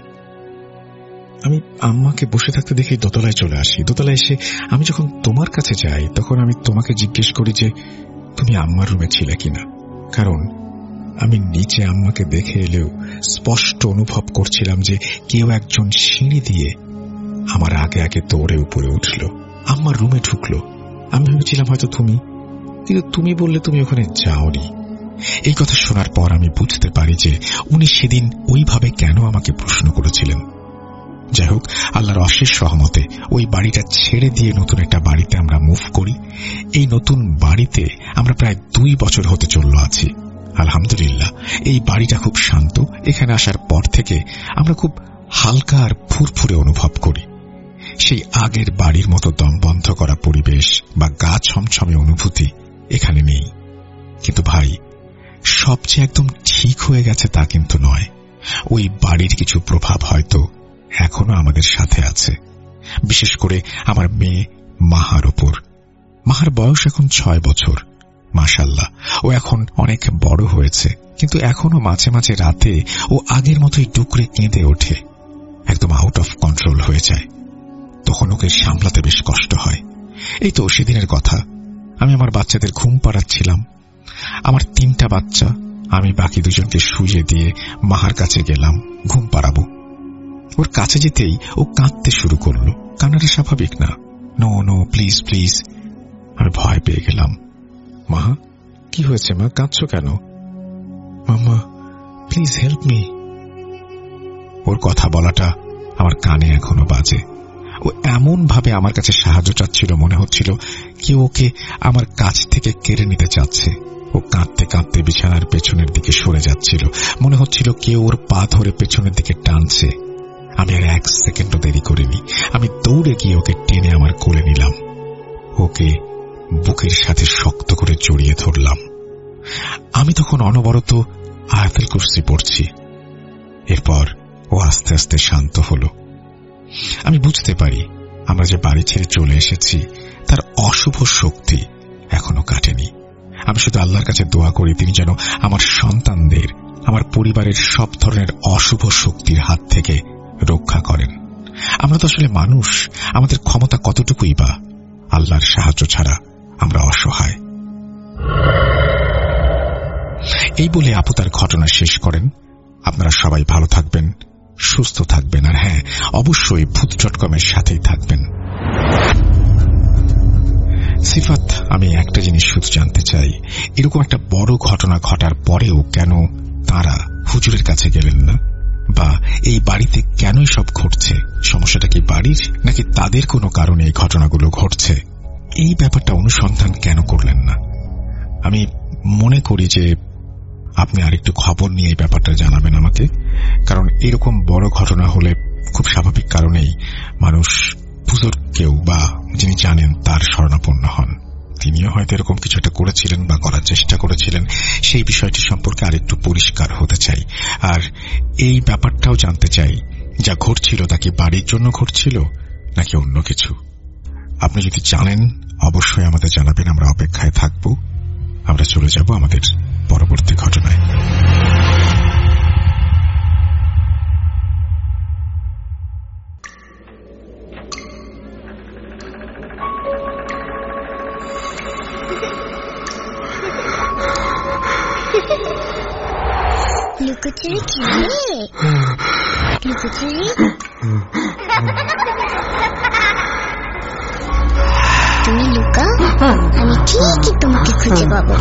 আমি আম্মাকে বসে থাকতে দেখে দোতলায় চলে আসি। দোতলায় এসে আমি যখন তোমার কাছে যাই তখন আমি তোমাকে জিজ্ঞেস করি যে তুমি আম্মার রুমে ছিলে কিনা, কারণ আমি নিচে আম্মাকে দেখে এলেও স্পষ্ট অনুভব করছিলাম যে কেউ একজন সিঁড়ি দিয়ে আমার আগে আগে দৌড়ে উপরে উঠল, আম্মার রুমে ঢুকলো। আমি ভেবেছিলাম হয়তো তুমি, কিন্তু তুমি বললে তুমি ওখানে যাওনি। এই কথা শোনার পর আমি বুঝতে পারি যে উনি সেদিন ওইভাবে কেন আমাকে প্রশ্ন করেছিলেন। যাই হোক, আল্লাহর অশেষ রহমতে ওই বাড়িটা ছেড়ে দিয়ে নতুন একটা বাড়িতে আমরা মুভ করি। এই নতুন বাড়িতে আমরা প্রায় দুই বছর হতে চলল আছি। আলহামদুলিল্লাহ, এই বাড়িটা খুব শান্ত। এখানে আসার পর থেকে আমরা খুব হালকা আর ফুরফুরে অনুভব করি। সেই আগের বাড়ির মতো দম বন্ধ করা পরিবেশ বা গা ছমছমে অনুভূতি এখানে নেই। কিন্তু ভাই, সব যে একদম ঠিক হয়ে গেছে তা কিন্তু নয়। ওই বাড়ির কিছু প্রভাব হয়তো এখনো আমাদের সাথে আছে, বিশেষ করে আমার মেয়ে মাহার ওপর। মাহার বয়স এখন ছয় বছর। মাশাআল্লাহ, ও এখন অনেক বড় হয়েছে, কিন্তু এখনো মাঝে মাঝে রাতে ও আগের মতোই ডুকরে কেঁদে ওঠে, একদম আউট অফ কন্ট্রোল হয়ে যায়। তখন ওকে সামলাতে বেশ কষ্ট হয়। এই তো সেদিনের কথা, আমি আমার বাচ্চাদের ঘুম পাড়াচ্ছিলাম। আমার তিনটা বাচ্চা, আমি বাকি দুজনকে শুইয়ে দিয়ে মাহার কাছে গেলাম ঘুম পাড়াবো। ওর কাছে যেতেই ও কাঁদতে শুরু করলো। কান্নাটা স্বাভাবিক না। No no please please. আমি ভয় পেয়ে গেলাম। মা, কি হয়েছে মা, কাঁদছো কেন? Mamma please help me. ওর কথা বলাটা আমার কানে এখনো বাজে। ও এমন ভাবে আমার কাছে সাহায্য চাচ্ছিল, মনে হচ্ছিল কেউ ওকে আমার কাছ থেকে কেড়ে নিতে চাচ্ছে। ও কাঁদতে কাঁদতে বিছানার পেছনের দিকে সরে যাচ্ছিল, মনে হচ্ছিল কেউ ওর পা ধরে পেছনের দিকে টানছে। আমি আর এক সেকেন্ডও দেরি করিনি, আমি দৌড়ে গিয়ে ওকে টেনে আমার কোলে নিলাম। ওকে বুকের সাথে শক্ত করে জড়িয়ে ধরলাম। আমি তখন অনবরত আয়াতুল কুরসি পড়ছি। এরপর ও আস্তে আস্তে শান্ত হলো। আমি বুঝতে পারি আমরা যে বাড়ি ছেড়ে চলে এসেছি তার অশুভ শক্তি এখনো কাটেনি। আমি শুধু আল্লাহর কাছে দোয়া করি তিনি যেন আমার সন্তানদের, আমার পরিবারের সব ধরনের অশুভ শক্তির হাত থেকে রক্ষা করেন। আমরা তো আসলে মানুষ, আমাদের ক্ষমতা কতটুকুই বা, আল্লাহর সাহায্য ছাড়া আমরা অসহায়। এই বলে আপু তার ঘটনা শেষ করেন। আপনারা সবাই ভালো থাকবেন, সুস্থ থাকবেন, আর হ্যাঁ, অবশ্যই ভূত ডট কমের সাথেই থাকবেন। সিফাত, আমি একটা জিনিস শুধু জানতে চাই, এরকম একটা বড় ঘটনা ঘটার পরেও কেন তারা হুজুরের কাছে গেলেন না, বা এই বাড়িতে কেনই সব ঘটছে? সমস্যাটা কি বাড়ির, নাকি তাদের কোনো কারণে এই ঘটনাগুলো ঘটছে? এই ব্যাপারটা অনুসন্ধান কেন করলেন না? আমি মনে করি যে আপনি আরেকটু খবর নিয়ে এই ব্যাপারটা জানাবেন আমাকে, কারণ এরকম বড় ঘটনা হলে খুব স্বাভাবিক কারণেই মানুষ পুজোর কেউ বা যিনি জানেন তার শরণাপন্ন হন। তিনিও হয়তো এরকম কিছু একটা করেছিলেন বা করার চেষ্টা করেছিলেন। সেই বিষয়টি সম্পর্কে আরেকটু পরিষ্কার হতে চাই, আর এই ব্যাপারটাও জানতে চাই, যা ঘটছিল তা কি বাড়ির জন্য ঘটছিল নাকি অন্য কিছু। আপনি যদি জানেন অবশ্যই আমাদের জানাবেন, আমরা অপেক্ষায় থাকব। আমরা চলে যাব আমাদের পরবর্তী ঘটনায়। লুকোচুরি খেলে লুকোচুরি তুমি লুকা, আমি ঠিকই তোমাকে খুঁজে পাবো।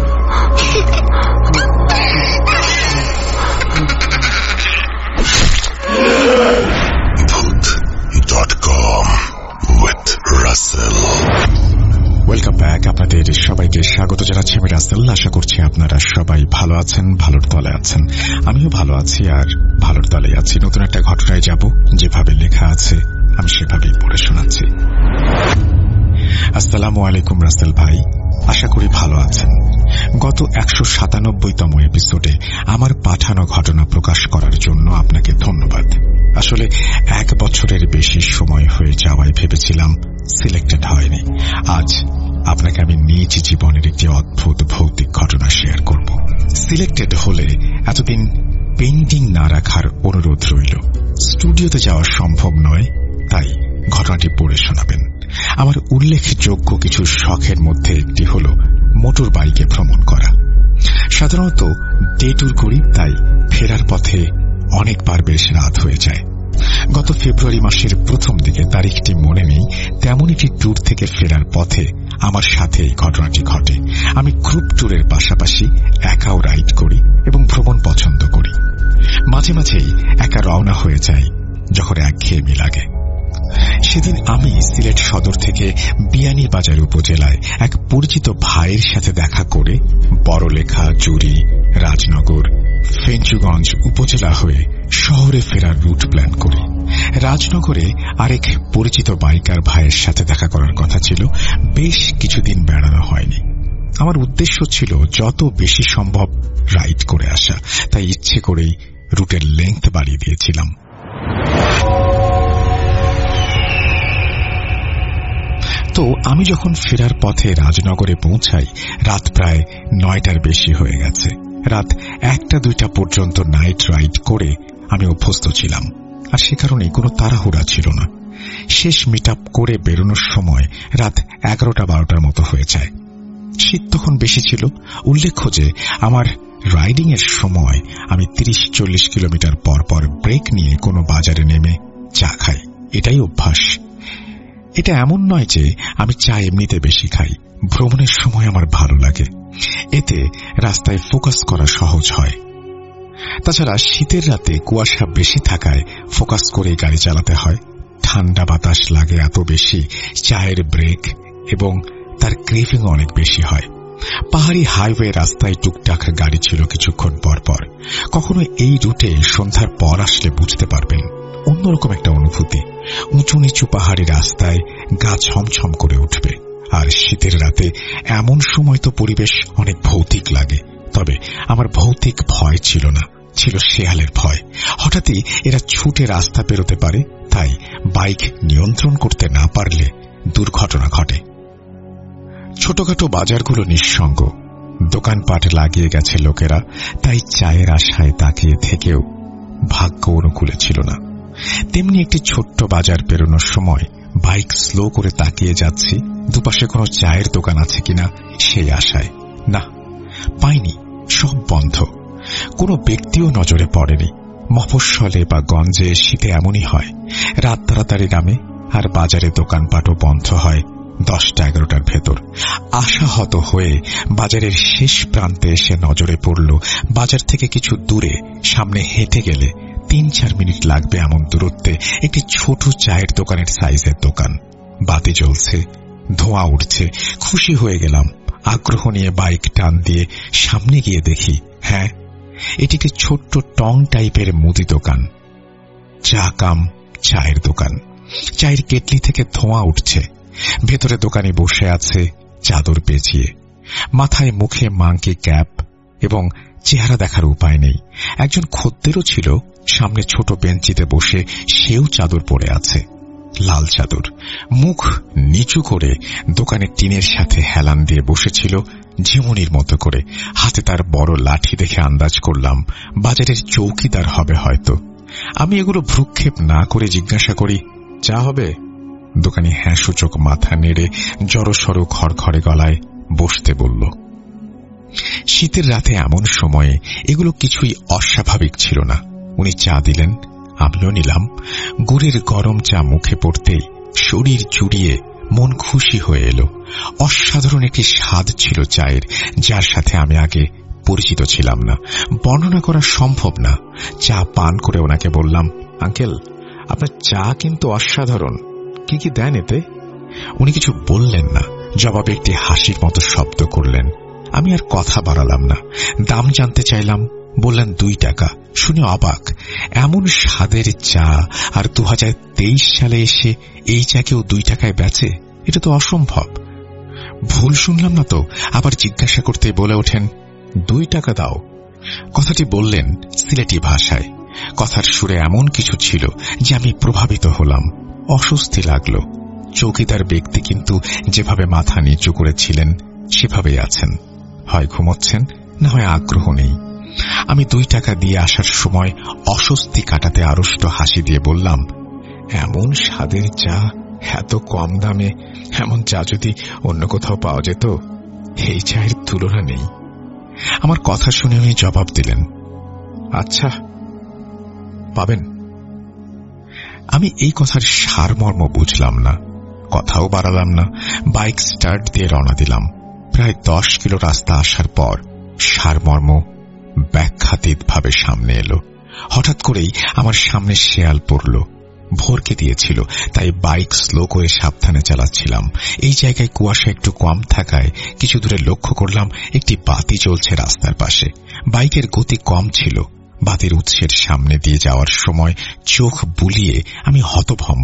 Bhoot dot com with Russell. Welcome back. আপনাদের সবাইকে স্বাগত জানাচ্ছি আমি রাসেল। আশা করছি আপনারা সবাই ভালো আছেন, ভালোর তলে আছেন। আমিও ভালো আছি আর ভালোর তলে আছি। নতুন একটা ঘটনায় যাব, যেভাবে লেখা আছে আমি সেভাবেই পড়ে শোনাচ্ছি। আসসালামু আলাইকুম রাসেল ভাই, আশা করি ভালো আছেন। গত একশো সাতানব্বইতম এপিসোডে আমার পাঠানো ঘটনা প্রকাশ করার জন্য আপনাকে ধন্যবাদ। আসলে এক বছরের বেশি সময় হয়ে যাওয়ায় ভেবেছিলাম সিলেক্টেড হয়নি। আজ আপনাকে আমি নিজ জীবনের একটি অদ্ভুত ভৌতিক ঘটনা শেয়ার করব। সিলেক্টেড হলে এতদিন পেন্ডিং না রাখার অনুরোধ রইল। স্টুডিওতে যাওয়া সম্ভব নয়, তাই ঘটনাটি পড়ে শোনাবেন। আমার উল্লেখযোগ্য কিছু শখের মধ্যে একটি হল মোটর বাইকে ভ্রমণ করা। সাধারণত ডে ট্যুর করি, তাই ফেরার পথে অনেকবার বেশ রাত হয়ে যায়। গত ফেব্রুয়ারি মাসের প্রথম দিকে, তারিখটি মনে নেই, তেমন একটি ট্যুর থেকে ফেরার পথে আমার সাথে এই ঘটনাটি ঘটে। আমি গ্রুপ ট্যুরের পাশাপাশি একাও রাইড করি এবং ভ্রমণ পছন্দ করি। মাঝে মাঝেই একা রওনা হয়ে যাই যখন একঘেয়েমি লাগে। সেদিন আমি সিলেট সদর থেকে বিয়ানীবাজার উপজেলায় এক পরিচিত ভাইয়ের সাথে দেখা করে বড়লেখা, জুড়ি, রাজনগর, ফেঞ্চুগঞ্জ উপজেলা হয়ে শহরে ফেরার রুট প্ল্যান করি। রাজনগরে আরেক পরিচিত বাইকার ভাইয়ের সাথে দেখা করার কথা ছিল। বেশ কিছুদিন বেড়ানো হয়নি। আমার উদ্দেশ্য ছিল যত বেশি সম্ভব রাইড করে আসা, তাই ইচ্ছে করেই রুটের লেংথ বাড়িয়ে দিয়েছিলাম। তো আমি যখন ফেরার পথে রাজনগরে পৌঁছাই, রাত প্রায় নয়টার বেশি হয়ে গেছে। রাত একটা দুইটা পর্যন্ত নাইট রাইড করে আমি অভ্যস্ত ছিলাম, আর সে কারণে কোনো তাড়াহুড়া ছিল না। শেষ মিট আপ করে বেরোনোর সময় রাত এগারোটা বারোটার মতো হয়ে যায়। শীত তখন বেশি ছিল। উল্লেখ্য যে আমার রাইডিং এর সময় আমি তিরিশ চল্লিশ কিলোমিটার পর পর ব্রেক নিয়ে কোনো বাজারে নেমে চা খাই, এটাই অভ্যাস। এটা এমন নয় যে আমি চা এমনিতে বেশি খাই, ভ্রমণের সময় আমার ভালো লাগে, এতে রাস্তায় ফোকাস করা সহজ হয়। তাছাড়া শীতের রাতে কুয়াশা বেশি থাকায় ফোকাস করে গাড়ি চালাতে হয়। ঠান্ডা বাতাস লাগে এত বেশি, চায়ের ব্রেক এবং তার ক্রেভিং অনেক বেশি হয়। পাহাড়ি হাইওয়ে রাস্তায় টুকটাক গাড়ি ছিল কিছুক্ষণ পর পর। কখনো এই রুটে সন্ধ্যার পর আসলে বুঝতে পারবেন অন্যরকম একটা অনুভূতি। উঁচু নিচু পাহাড়ি রাস্তায় গা ছমছম করে উঠবে, আর শীতের রাতে এমন সময় তো পরিবেশ অনেক ভৌতিক লাগে। তবে আমার ভৌতিক ভয় ছিল না, ছিল শেয়ালের ভয়। হঠাৎই এরা ছুটে রাস্তা পেরোতে পারে, তাই বাইক নিয়ন্ত্রণ করতে না পারলে দুর্ঘটনা ঘটে। ছোটখাটো বাজারগুলো নিঃসঙ্গ, দোকানপাট লাগিয়ে গেছে লোকেরা, তাই চায়ের আশায় তাকিয়ে থেকেও ভাগ্য অনুকূলে ছিল না। তেমনি একটি ছোট্ট বাজার পেরোনোর সময় বাইক স্লো করে তাকিয়ে যাচ্ছি দুপাশে কোনো চায়ের দোকান আছে কিনা সেই আশায়। না, পাইনি, সব বন্ধ। কোনো ব্যক্তিও নজরে পড়েনি। মফস্বলে বা গঞ্জে শীতে এমনই হয়, রাত তাড়াতাড়ি নামে আর বাজারে দোকানপাটও বন্ধ হয় দশটা এগারোটার ভেতর। আশাহত হয়ে বাজারের শেষ প্রান্তে এসে নজরে পড়ল বাজার থেকে কিছু দূরে সামনে হেঁটে গেলে তিন চার মিনিট লাগবে এমন দূরত্বে একটি ছোট চায়ের দোকানের সাইজের দোকান। বাতি জ্বলছে, ধোঁয়া উঠছে। খুশি হয়ে গেলাম। আগ্রহ নিয়ে বাইক টান দিয়ে সামনে গিয়ে দেখি, হ্যাঁ, এটিকে ছোট্ট টং টাইপের মুদি দোকান, চা কাম চায়ের দোকান। চায়ের কেটলি থেকে ধোঁয়া উঠছে। ভেতরে দোকানি বসে আছে চাদর পেঁচিয়ে, মাথায় মুখে মাংকি ক্যাপ, এবং চেহারা দেখার উপায় নেই। একজন খদ্দেরও ছিল সামনে ছোট বেঞ্চিতে বসে, সেও চাদর পরে আছে, লাল চাদর। মুখ নিচু করে দোকানের টিনের সাথে হেলান দিয়ে বসেছিল ঝিমুনির মতো করে। হাতে তার বড় লাঠি দেখে আন্দাজ করলাম বাজারের চৌকিদার হবে হয়তো। আমি এগুলো ভ্রুক্ষেপ না করে জিজ্ঞাসা করি, চা হবে? দোকানি হ্যাঁ সূচক মাথা নেড়ে জড়সড় খড়খড়ে গলায় বসতে বলল। শীতের রাতে এমন সময়ে এগুলো কিছুই অস্বাভাবিক ছিল না। উনি চা দিলেন, আমিও নিলাম। গুড়ের গরম চা মুখে পড়তেই শরীর জুড়িয়ে মন খুশি হয়ে এলো। অসাধারণ একটি স্বাদ ছিল চায়ের, যার সাথে আমি আগে পরিচিত ছিলাম না। বর্ণনা করা সম্ভব না। চা পান করে ওনাকে বললাম, আঙ্কেল, আপনার চা কিন্তু অসাধারণ। কি কি দেন এতে? উনি কিছু বললেন না, জবাবে একটি হাসির মতো শব্দ করলেন। আমি আর কথা বাড়ালাম না। দাম জানতে চাইলাম, বললেন দুই টাকা। শুনে অবাক, এমন স্বাদের চা আর দু হাজার তেইশ সালে এসে এই চা কেউ দুই টাকায় বেচে? এটা তো অসম্ভব। ভুল শুনলাম না তো? আবার জিজ্ঞাসা করতে বলে ওঠেন, দুই টাকা দাও। কথাটি বললেন সিলেটি ভাষায়। কথার সুরে এমন কিছু ছিল যে আমি প্রভাবিত হলাম। অস্বস্তি লাগল। চৌকিদার ব্যক্তি কিন্তু যেভাবে মাথা নিচু করেছিলেন সেভাবেই আছেন। হয় ঘুমোচ্ছেন, না হয় আগ্রহ নেই। আমি দুই টাকা দিয়ে আসার সময় অস্বস্তি কাটাতে আড়ষ্ট হাসি দিয়ে বললাম, এমন স্বাদের চা এত কম দামে, এমন চা যদি অন্য কোথাও পাওয়া যেত, এই চায়ের তুলনা নেই। আমার কথা শুনে উনি জবাব দিলেন, আচ্ছা, পাবেন। আমি এই কথার সারমর্ম বুঝলাম না, কথাও বাড়ালাম না। বাইক স্টার্ট দিয়ে রওনা দিলাম। প্রায় দশ কিলো রাস্তা আসার পর সারমর্ম ব্যাখ্যাতীত ভাবে সামনে এলো। হঠাৎ করেই আমার সামনে শেয়াল পড়ল। ভোরকে দিয়েছিল, তাই বাইক স্লো করে সাবধানে চালাচ্ছিলাম। এই জায়গায় কুয়াশা একটু কম থাকায় কিছু দূরে লক্ষ্য করলাম একটি বাতি জ্বলছে রাস্তার পাশে। বাইকের গতি কম ছিল। বাতির উৎসের সামনে দিয়ে যাওয়ার সময় চোখ বুলিয়ে আমি হতভম্ব।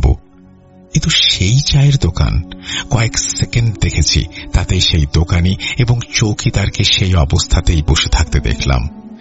এ তো সেই চায়ের দোকান। কয়েক সেকেন্ড দেখেছি, তাতেই সেই দোকানি এবং চৌকিদারকে সেই অবস্থাতেই বসে থাকতে দেখলাম।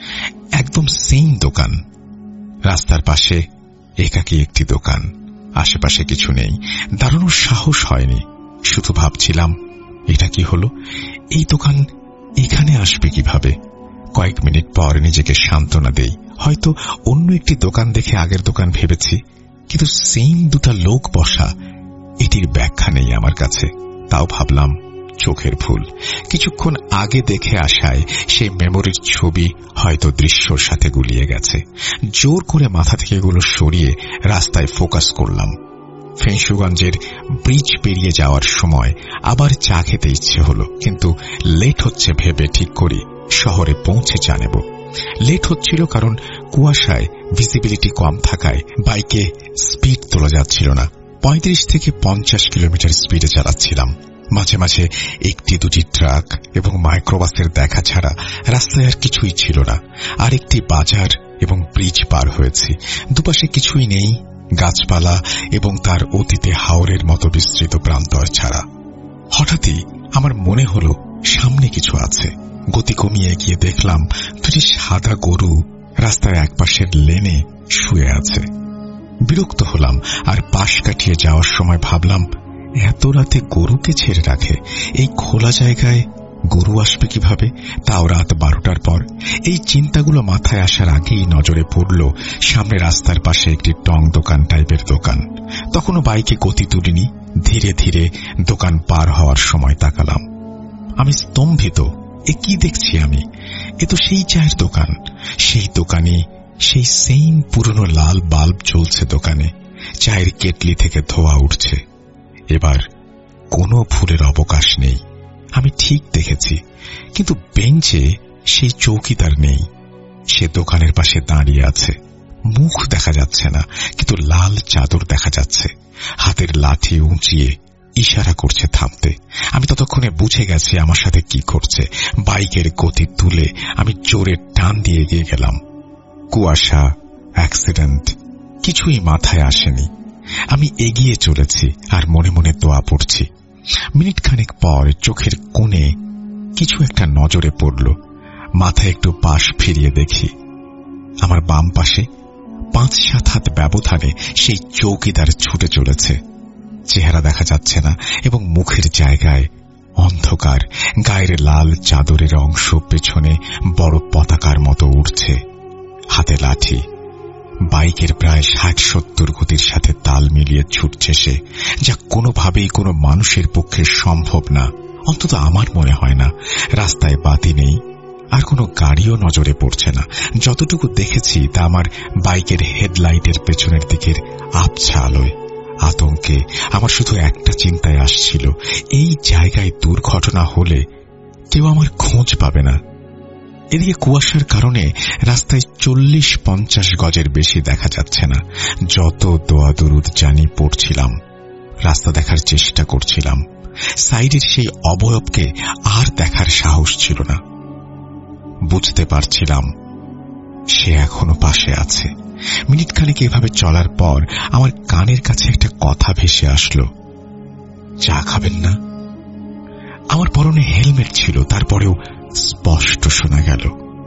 একদম সেম দোকান। রাস্তার পাশে একাকী একটি দোকান, আশেপাশে কিছু নেই। দাঁড়ানোর সাহস হয়নি। শুধু ভাবছিলাম, এটা কি হলো? এই দোকান এখানে আসবে কিভাবে? কয়েক মিনিট পর নিজেকে সান্ত্বনা দেই, হয়তো অন্য একটি দোকান দেখে আগের দোকান ভেবেছি। কিন্তু সেম দুটা লোক বসা, এটির ব্যাখ্যা নেই আমার কাছে। তাও ভাবলাম চোখের ভুল। কিছুক্ষণ আগে দেখে আসায় সেই মেমোরির ছবি হয়তো দৃশ্যর সাথে গুলিয়ে গেছে। জোর করে মাথা থেকে এগুলো সরিয়ে রাস্তায় ফোকাস করলাম। ফেংশুগঞ্জের ব্রিজ পেরিয়ে যাওয়ার সময় আবার চা খেতে ইচ্ছে হলো, কিন্তু লেট হচ্ছে ভেবে ঠিক করি শহরে পৌঁছে চা নেব। লেট হচ্ছিল কারণ কুয়াশায় ভিজিবিলিটি কম থাকায় বাইকে স্পিড তোলা যাচ্ছিল না। পঁয়ত্রিশ থেকে পঞ্চাশ কিলোমিটার স্পিডে চালাচ্ছিলাম। মাঝে মাঝে একটি দুটি ট্রাক এবং মাইক্রোবাসের দেখা ছাড়া রাস্তায় আর কিছুই ছিল না। আর একটি বাজার এবং ব্রিজ পার হয়েছি। দুপাশে কিছুই নেই, গাছপালা এবং তার অতীতে হাওরের মতো বিস্তৃত প্রান্তর ছাড়া। হঠাৎই আমার মনে হলো সামনে কিছু আছে। গতি কমিয়ে গিয়ে দেখলাম দুটি সাদা গরু রাস্তার একপাশের লেনে শুয়ে আছে। বিরক্ত হলাম আর পাশ কাটিয়ে যাওয়ার সময় ভাবলাম, এত রাতে গরুকে ছেড়ে রাখে? এই খোলা জায়গায় গরু আসবে কিভাবে, তাও রাত বারোটার পর? এই চিন্তাগুলো মাথায় আসার আগেই নজরে পড়ল সামনে রাস্তার পাশে একটি টং দোকান টাইপের দোকান। তখনও বাইকে গতি তুলিনি। ধীরে ধীরে দোকান পার হওয়ার সময় তাকালাম। আমি স্তম্ভিত। এ কি দেখছি আমি? এ তো সেই চায়ের দোকান। সেই দোকানে সেই সেম পুরনো লাল বাল্ব জ্বলছে দোকানে। চায়ের কেটলি থেকে ধোঁয়া উঠছে। এবার কোনো ভুলের অবকাশ নেই। আমি ঠিক দেখেছি, কিন্তু বেঞ্চে সেই চৌকিদার নেই। সে দোকানের পাশে দাঁড়িয়ে আছে। মুখ দেখা যাচ্ছে না, কিন্তু লাল চাদর দেখা যাচ্ছে। হাতের লাঠি উঁচিয়ে ইশারা করছে থামতে। আমি ততক্ষণে বুঝে গেছি আমার সাথে কি করছে। বাইকের গতি তুলে আমি জোরে টান দিয়ে এগিয়ে গেলাম। কুয়াশা, অ্যাক্সিডেন্ট কিছুই মাথায় আসেনি। আমি এগিয়ে চলেছি আর মনে মনে দোয়া পড়ছি। মিনিট খানেক পর চোখের কোণে কিছু একটা নজরে পড়ল। মাথায় একটু পাশ ফিরিয়ে দেখি আমার বাম পাশে পাঁচ সাত হাত ব্যবধানে সেই চৌকিদার ছুটে চলেছে। চেহারা দেখা যাচ্ছে না এবং মুখের জায়গায় অন্ধকার, গায়ের লাল চাদরের অংশ পেছনে বড় পতাকার মতো উঠছে। হাতে লাঠি, বাইকের প্রায় ষাট সত্তর গতির সাথে তাল মিলিয়ে ছুটছে সে, যা কোনোভাবেই কোনো মানুষের পক্ষে সম্ভব না। অন্তত আমার মনে হয় না। রাস্তায় বাতি নেই, আর কোনো গাড়িও নজরে পড়ছে না। যতটুকু দেখেছি তা আমার বাইকের হেডলাইটের পেছনের দিকের আবছা আলোয়। আতঙ্কে আমার শুধু একটা চিন্তায় আসছিল, এই জায়গায় দুর্ঘটনা হলে কেউ আমার খোঁজ পাবে না। এদিকে কুয়াশার কারণে রাস্তায় চল্লিশ পঞ্চাশ গজের বেশি দেখা যাচ্ছে না। যত দোয়া দরুদ জানি পড়ছিলাম, রাস্তা দেখার চেষ্টা করছিলাম। সাইডের সেই অবয়বকে আর দেখার সাহস ছিল না। বুঝতে পারছিলাম সে এখনো পাশে আছে। মিনিট খানেক এভাবে চলার পর আমার কানের কাছে একটা কথা ভেসে আসলো, চা খাবেন না? আমার পরনে হেলমেট ছিল, তারপরেও স্পষ্ট শোনা গেল।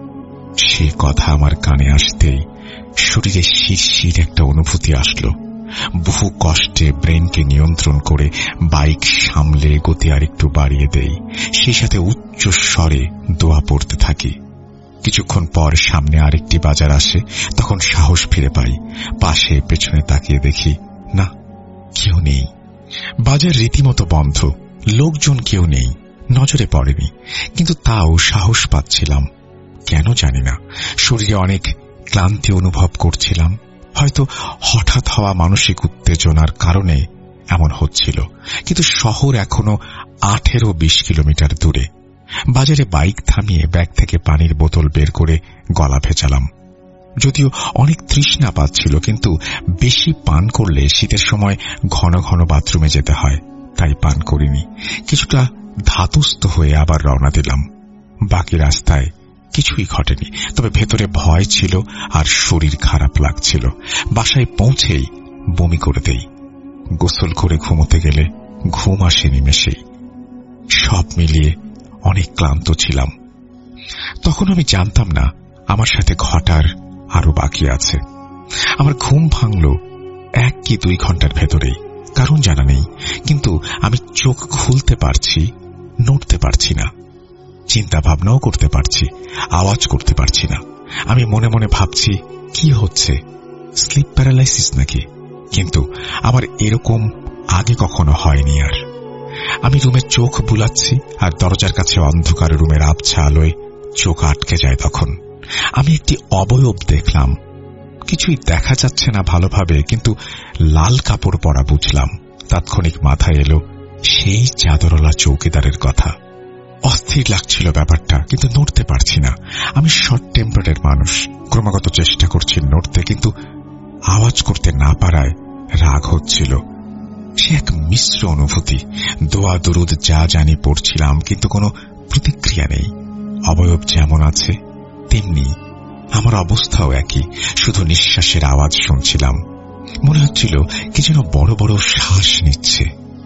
সে কথা আমার কানে আসতেই শরীরে শিরশির একটা অনুভূতি আসলো। বহু কষ্টে ব্রেনকে নিয়ন্ত্রণ করে বাইক সামলে গতি আর একটু বাড়িয়ে দেই। সেই সাথে উচ্চ স্বরে দোয়া পড়তে থাকি। কিছুক্ষণ পর সামনে আরেকটি বাজার আসে। তখন সাহস ফিরে পাই। পাশে পেছনে তাকিয়ে দেখি, না, কেউ নেই। বাজার রীতিমতো বন্ধ, লোকজন কেউ নেই, নজরে পড়েনি। কিন্তু তাও সাহস পাচ্ছিলাম। কেন জানি না, শরীরে অনেক ক্লান্তি অনুভব করছিলাম। হয়তো হঠাৎ হওয়া মানসিক উত্তেজনার কারণে এমন হচ্ছিল। কিন্তু শহর এখনো আঠেরো বিশ কিলোমিটার দূরে। বাজারে বাইক থামিয়ে ব্যাগ থেকে পানির বোতল বের করে গলা ভেজালাম। যদিও অনেক তৃষ্ণা পাচ্ছিল, কিন্তু বেশি পান করলে শীতের সময় ঘন ঘন বাথরুমে যেতে হয়, তাই পান করিনি। কিছুটা ধাতস্থ হয়ে আবার রওনা দিলাম। বাকি রাস্তায় কিছুই ঘটেনি, তবে ভেতরে ভয় ছিল আর শরীর খারাপ লাগছিল। বাসায় পৌঁছেই বমি করে দেই। গোসল করে ঘুমোতে গেলে ঘুম আসে নিমেষেই। সব মিলিয়ে অনেক ক্লান্ত ছিলাম। তখন আমি জানতাম না আমার সাথে ঘটার আরো বাকি আছে। আমার ঘুম ভাঙল এক কি দুই ঘন্টার ভেতরেই, কারণ জানা নেই। কিন্তু আমি চোখ খুলতে পারছি, নড়তে পারছি না। চিন্তা ভাবনাও করতে পারছি, আওয়াজ করতে পারছি না। আমি মনে মনে ভাবছি, কি হচ্ছে, স্লিপ প্যারালাইসিস নাকি? কিন্তু আমার এরকম আগে কখনো হয়নি। আর আমি রুমে চোখ বুলাচ্ছি, আর দরজার কাছে অন্ধকার রুমের আবছা আলোয় চোখ আটকে যায়। তখন আমি একটি অবয়ব দেখলাম। কিছুই দেখা যাচ্ছে না ভালোভাবে, কিন্তু লাল কাপড় পরা বুঝলাম। তাৎক্ষণিক মাথায় এলো সেই চাদরওয়ালা চৌকিদারের কথা। অস্থির লাগছিল ব্যাপারটা, কিন্তু নড়তে পারছি না। আমি শর্ট টেম্পারের মানুষ, ক্রমাগত চেষ্টা করছি নড়তে, কিন্তু আওয়াজ করতে না পারায় রাগ হচ্ছিল। সে এক মিশ্র অনুভূতি। দোয়া দরুদ যা জানি পড়ছিলাম, কিন্তু কোনো প্রতিক্রিয়া নেই। অবয়ব যেমন আছে তেমনি, আমার অবস্থাও একই, শুধু নিঃশ্বাসের আওয়াজ শুনছিলাম। মনে হচ্ছিল কি যেন বড় বড় শ্বাস নিচ্ছে।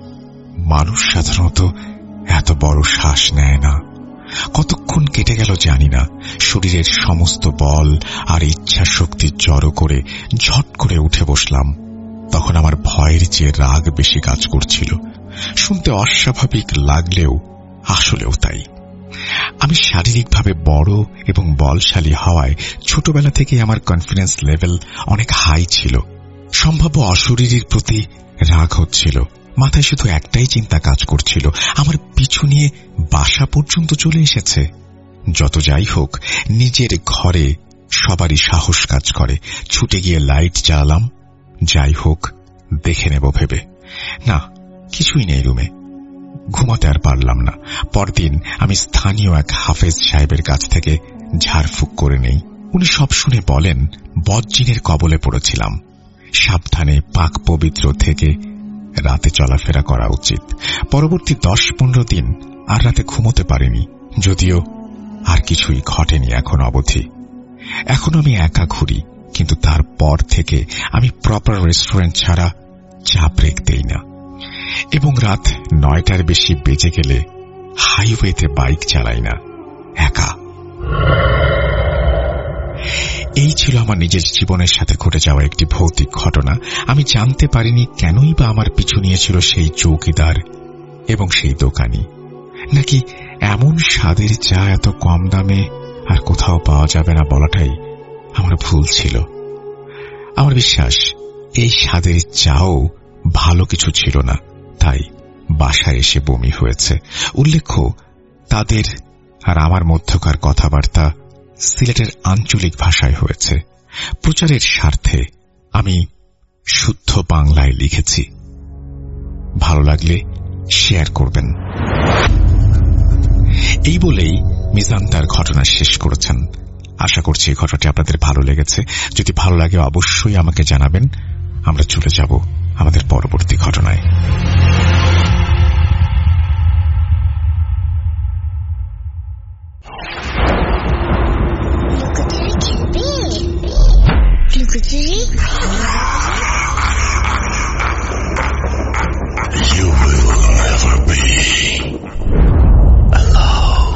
মানুষ সাধারণত এত বড় শ্বাস নেয় না। কতক্ষণ কেটে গেল জানি না। শরীরের সমস্ত বল আর ইচ্ছা শক্তি জড়ো করে ঝট করে উঠে বসলাম। তখন আমার ভয়ের চেয়ে রাগ বেশি কাজ করছিল। শুনতে অস্বাভাবিক লাগলেও আসলেও তাই। আমি শারীরিকভাবে বড় এবং বলশালী হওয়ায় ছোটবেলা থেকে আমার কনফিডেন্স লেভেল অনেক হাই ছিল। সম্ভাব্য অশরীরীর প্রতি রাগ হচ্ছিল। মাথায় শুধু একটাই চিন্তা কাজ করছিল, আমার পিছু নিয়ে বাসা পর্যন্ত চলে এসেছে। যত যাই হোক, নিজের ঘরে সবারই সাহস কাজ করে। ছুটে গিয়ে লাইট জ্বালালাম, যাই হোক দেখে নেব ভেবে। না, কিছুই নেই রুমে। ঘুমাতে আর পারলাম না। পরদিন আমি স্থানীয় এক হাফেজ সাহেবের কাছ থেকে ঝাড়ফুঁক করে নেই। উনি সব শুনে বলেন, বদজিনের কবলে পড়েছিলাম, সাবধানে পাক পবিত্র থেকে রাতে চলাফেরা করা উচিত। পরবর্তী দশ পনেরো দিন আর রাতে ঘুমোতে পারিনি, যদিও আর কিছুই ঘটেনি এখন অবধি। এখন আমি একা ঘুরি, কিন্তু তারপর থেকে আমি প্রপার রেস্টুরেন্ট ছাড়া চা ব্রেক দেই না, এবং রাত নয়টার বেশি বেজে গেলে হাইওয়েতে বাইক চালাই না, একা। এই ছিল আমার নিজের জীবনের সাথে ঘটে যাওয়া একটি ভৌতিক ঘটনা। আমি জানতে পারিনি কেনই বা আমার পিছু নিয়েছিল সেই চৌকিদার এবং সেই দোকানি, নাকি এমন স্বাদের চা এত কম দামে আর কোথাও পাওয়া যাবে না বলাটাই আমার ভুল ছিল। আমার বিশ্বাস এই স্বাদের চাও ভালো কিছু ছিল না, তাই বাসায় এসে বমি হয়েছে। উল্লেখ্য, তাদের আর আমার মধ্যকার কথাবার্তা সিলেটের আঞ্চলিক ভাষায় হয়েছে। প্রচারের স্বার্থে আমি শুদ্ধ বাংলায় লিখেছি। ভালো লাগলে শেয়ার করবেন। এই বলেই মিজান তার ঘটনা শেষ করেছেন। আশা করছি এই ঘটনাটি আপনাদের ভালো লেগেছে। যদি ভালো লাগে অবশ্যই আমাকে জানাবেন। আমরা চলে যাব আমাদের পরবর্তী ঘটনায়। You will never be alone.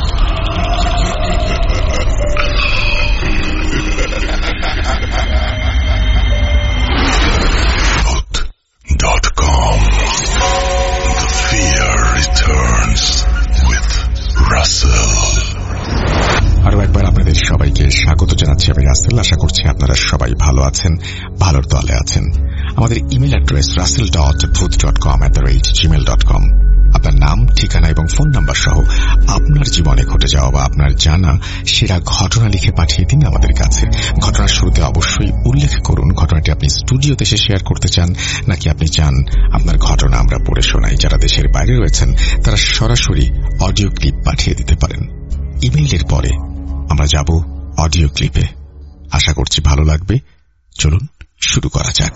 Put dot com. The fear returns with Russell. আরো একবার আপনাদের সবাইকে স্বাগত জানাচ্ছি। আমি রাসেল। আশা করছি আপনারা সবাই ভালো আছেন, ভালোর দলে আছেন। আমাদের email address Russell dot Bhoot dot com at the rate Gmail dot com. আপনার নাম, ঠিকানা এবং ফোন নাম্বার সহ আপনার জীবনে ঘটে যাওয়া বা আপনার জানা সেরা ঘটনা লিখে পাঠিয়ে দিন আমাদের কাছে। ঘটনার শুরুতে অবশ্যই উল্লেখ করুন ঘটনাটি আপনি স্টুডিওতে এসে শেয়ার করতে চান, নাকি আপনি চান আপনার ঘটনা আমরা পড়ে শোনাই। যারা দেশের বাইরে রয়েছেন তারা সরাসরি অডিও ক্লিপ পাঠিয়ে দিতে পারেন। ইমেইলের পরে আমরা যাব অডিও ক্লিপে। আশা করছি ভালো লাগবে। চলুন শুরু করা যাক।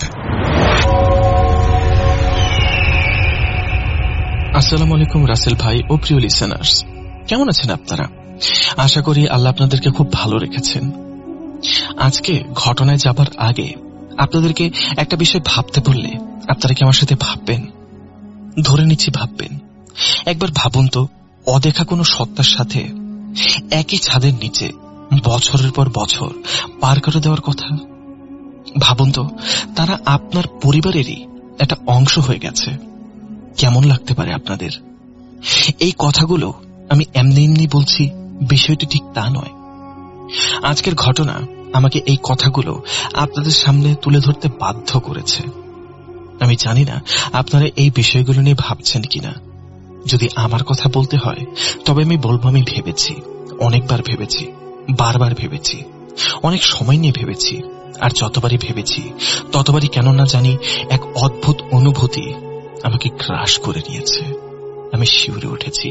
আসসালামু আলাইকুম রাসেল ভাই ও প্রিয় লিসেনার্স, কেমন আছেন আপনারা? আশা করি আল্লাহ আপনাদেরকে খুব ভালো রেখেছেন। আজকে ঘটনায় যাবার আগে আপনাদেরকে একটা বিষয় ভাবতে বললে আপনারা কি আমার সাথে ভাববেন? ধরে নিচ্ছি ভাববেন। একবার ভাবুন তো, অদেখা কোনো সত্তার সাথে একই ছাদের নিচে বছরের পর বছর পার করে দেওয়ার কথা। ভাবুন তো, তারা আপনার পরিবারেরই একটা অংশ হয়ে গেছে। কেমন লাগতে পারে আপনাদের? এই কথাগুলো আমি এমনি এমনি বলছি, বিষয়টি ঠিক তা নয়। আজকের ঘটনা আমাকে এই কথাগুলো আপনাদের সামনে তুলে ধরতে বাধ্য করেছে। আমি জানি না আপনারা এই বিষয়গুলো নিয়ে ভাবছেন কিনা। যদি আমার কথা বলতে হয় তবে আমি বলবো, আমি ভেবেছি, অনেকবার ভেবেছি, বারবার ভেবেছি, অনেক সময় নিয়ে ভেবেছি। আর যতবারই ভেবেছি ততবারই কেন না জানি এক অদ্ভুত অনুভূতি আমাকে গ্রাস করে নিয়েছে। আমি শিউরে উঠেছি।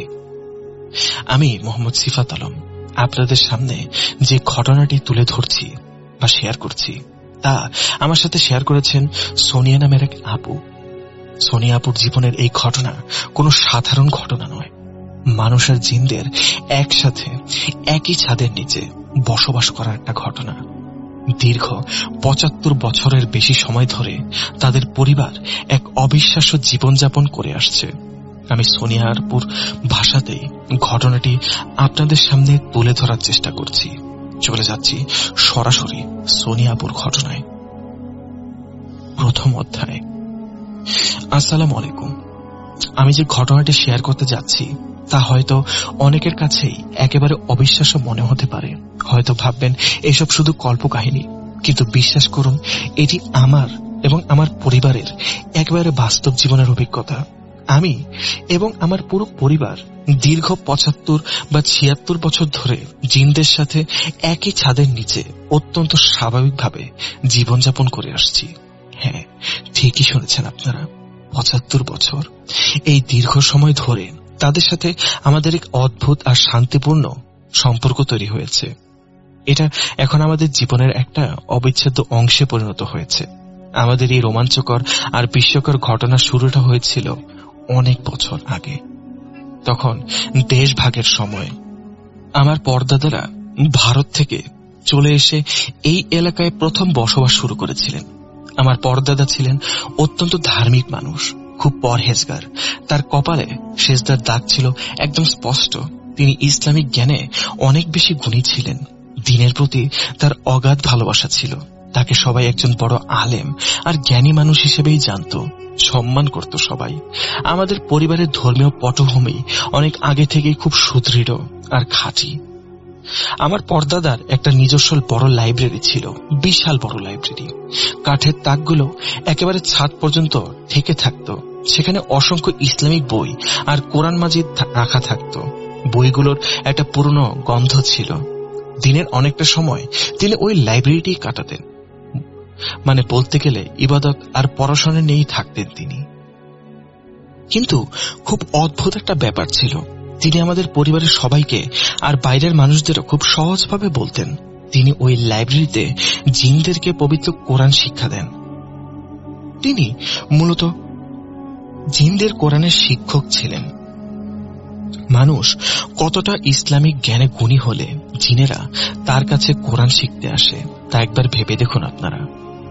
আমি মোহাম্মদ সিফাত আলম আপনাদের সামনে যে ঘটনাটি তুলে ধরছি বা শেয়ার করছি তা আমার সাথে শেয়ার করেছেন সোনিয়া নামের এক আপু। সোনিয়া আপুর জীবনের এই ঘটনা কোনো সাধারণ ঘটনা নয়। মানুষ আর জিনদের একসাথে একই ছাদের নিচে বসবাস করার একটা ঘটনা। দীর্ঘ পঁচাত্তর বছরের বেশি সময় ধরে তাদের পরিবার এক অবিশ্বাস্য জীবনযাপন করে আসছে। আমি সোনিয়া আপুর ভাষাতেই ঘটনাটি আপনাদের সামনে তুলে ধরার চেষ্টা করছি। চলে যাচ্ছি সরাসরি সোনিয়া আপুর ঘটনায়। প্রথম অধ্যায়। আসসালামু আলাইকুম। আমি যে ঘটনাটি শেয়ার করতে যাচ্ছি তা হয়তো অনেকের কাছেই একেবারে অবিশ্বাস্য মনে হতে পারে। হয়তো ভাববেন এসব শুধু কল্পকাহিনী, কিন্তু বিশ্বাস করুন, এটি আমার এবং আমার পরিবারের একেবারে বাস্তব জীবনের অভিজ্ঞতা। আমি এবং আমার পুরো পরিবার দীর্ঘ পঁচাত্তর বা ছিয়াত্তর বছর ধরে জিনদের সাথে একই ছাদের নিচে অত্যন্ত স্বাভাবিকভাবে জীবনযাপন করে আসছি। হ্যাঁ, ঠিকই শুনেছেন আপনারা, পঁচাত্তর বছর। এই দীর্ঘ সময় ধরে তাদের সাথে আমাদের এক অদ্ভুত আর শান্তিপূর্ণ সম্পর্ক তৈরি হয়েছে। এটা এখন আমাদের জীবনের একটা অবিচ্ছেদ্য অংশে পরিণত হয়েছে। আমাদের এই রোমাঞ্চকর আর বিস্ময়কর ঘটনা শুরুটা হয়েছিল অনেক বছর আগে। তখন দেশ ভাগের সময় আমার পরদাদারা ভারত থেকে চলে এসে এই এলাকায় প্রথম বসবাস শুরু করেছিলেন। আমার পরদাদা ছিলেন অত্যন্ত ধার্মিক মানুষ, খুব পরহেজগার। তার কপালে সেজদার দাগ ছিল একদম স্পষ্ট। তিনি ইসলামিক জ্ঞানে অনেক বেশি গুণী ছিলেন। দ্বীনের প্রতি তার অগাধ ভালোবাসা ছিল। তাকে সবাই একজন বড় আলেম আর জ্ঞানী মানুষ হিসেবেই জানত, সম্মান করত সবাই। আমাদের পরিবারের ধর্মীয় পটভূমি অনেক আগে থেকেই খুব সুদৃঢ় আর খাঁটি। আমার পরদাদার একটা নিজস্ব বড় লাইব্রেরি ছিল, বিশাল বড় লাইব্রেরি। কাঠের তাকগুলো একেবারে ছাদ পর্যন্ত ঠেকে থাকত। সেখানে অসংখ্য ইসলামিক বই আর কোরআন মাজিদ রাখা থাকত। বইগুলোর একটা পুরনো গন্ধ ছিল। দিনের অনেকটা সময় তিনি ওই লাইব্রেরিটি কাটাতেন। মানে বলতে গেলে ইবাদত আর পড়াশোনা নিয়েই থাকতেন তিনি। কিন্তু খুব অদ্ভুত একটা ব্যাপার ছিল, তিনি আমাদের পরিবারের সবাইকে আর বাইরের মানুষদেরও খুব সহজভাবে বলতেন। তিনি ওই লাইব্রেরিতে জিনদেরকে পবিত্র কোরআন শিক্ষা দেন। তিনি মূলত জিনদের কোরআনের শিক্ষক ছিলেন। মানুষ কতটা ইসলামিক জ্ঞানে গুণী হলে জিনেরা তার কাছে কোরআন শিখতে আসে তা একবার ভেবে দেখুন আপনারা।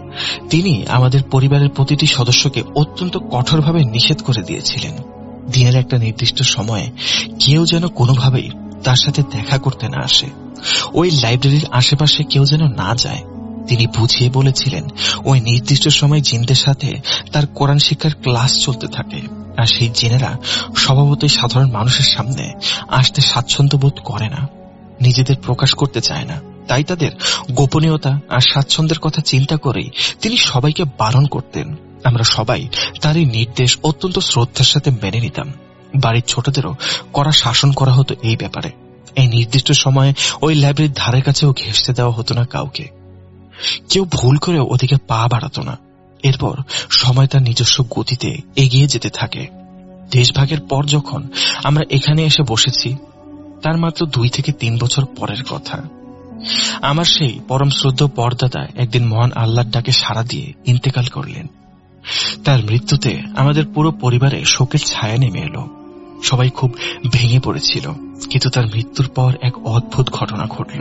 তিনি আমাদের পরিবারের প্রতিটি সদস্যকে অত্যন্ত কঠোরভাবে নিষেধ করে দিয়েছিলেন, দিনের একটা নির্দিষ্ট সময়ে কেউ যেন কোনোভাবেই তার সাথে দেখা করতে না আসে, ওই লাইব্রেরির আশেপাশে কেউ যেন না যায়। তিনি বুঝিয়ে বলেছিলেন ওই নির্দিষ্ট সময় জিনদের সাথে তার কোরআন শিক্ষার ক্লাস চলতে থাকে, আর সেই জিনেরা স্বভাবতই সাধারণ মানুষের সামনে আসতে স্বাচ্ছন্দ্য বোধ করে না, নিজেদের প্রকাশ করতে চায় না। তাই তাদের গোপনীয়তা আর স্বাচ্ছন্দ্যের কথা চিন্তা করেই তিনি সবাইকে বারণ করতেন। আমরা সবাই তার এই নির্দেশ অত্যন্ত শ্রদ্ধার সাথে মেনে নিতাম। বাড়ির ছোটদেরও কড়া শাসন করা হতো এই ব্যাপারে। এই নির্দিষ্ট সময়ে ওই লাইব্রেরির ধারে কাছেও ঘেঁষতে দেওয়া হতো না কাউকে। কেউ ভুল করেও ওদিকে পা বাড়াত না। এরপর সময় তার নিজস্ব গতিতে এগিয়ে যেতে থাকে। দেশভাগের পর যখন আমরা এখানে এসে বসেছি, তার মাত্র দুই থেকে তিন বছর পরের কথা। আমার সেই পরম শ্রদ্ধ পরদাদা একদিন মহান আল্লাহর ডাকে সাড়া দিয়ে ইন্তেকাল করলেন। তার মৃত্যুতে আমাদের পুরো পরিবারে শোকের ছায়া নেমে এলো। সবাই খুব ভেঙে পড়েছিল। কিন্তু তার মৃত্যুর পর এক অদ্ভুত ঘটনা ঘটল।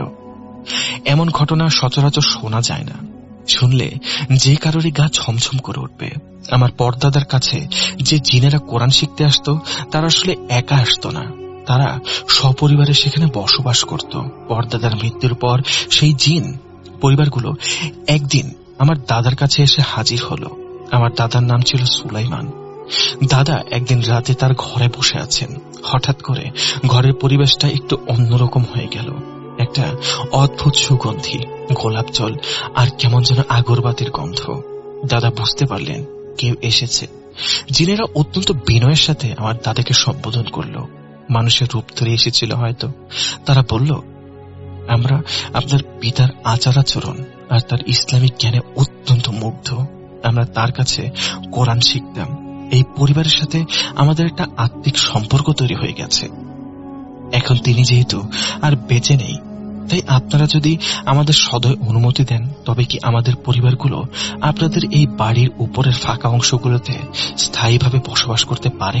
এমন ঘটনা সচরাচর শোনা যায় না, শুনলে যে কারোরই গা ছমছম করে উঠবে। আমার পরদাদার কাছে যে জিনেরা কোরআন শিখতে আসতো, তারা আসলে একা আসতো না, তারা সপরিবারে সেখানে বসবাস করত। পরদাদার মৃত্যুর পর সেই জিন পরিবারগুলো একদিন আমার দাদার কাছে এসে হাজির হলো। আমার দাদার নাম ছিল সুলাইমান। দাদা একদিন রাতে তার ঘরে বসে আছেন। হঠাৎ করে ঘরের পরিবেশটা একটু অন্যরকম হয়ে গেল। একটা অদ্ভুত সুগন্ধি, গোলাপ জল আর কেমন যেন আগরবাতির গন্ধ। দাদা বুঝতে পারলেন কেউ এসেছে। জিনেরা অত্যন্ত বিনয়ের সাথে আমার দাদাকে সম্বোধন করলো। মানুষের রূপ ধরে এসেছিল হয়তো। তারা বলল, আমরা আপনার পিতার আচার আচরণ আর তার ইসলামিক জ্ঞানে অত্যন্ত মুগ্ধ। আমরা তার কাছে কোরআন শিখতাম। এই পরিবারের সাথে আমাদের একটা আত্মিক সম্পর্ক তৈরি হয়ে গেছে। এখন তিনি যেহেতু আর বেঁচে নেই, তাই আপনারা যদি আমাদের সদয় অনুমতি দেন, তবে কি আমাদের পরিবারগুলো আপনাদের এই বাড়ির উপরের ফাঁকা অংশগুলোতে স্থায়ীভাবে বসবাস করতে পারে?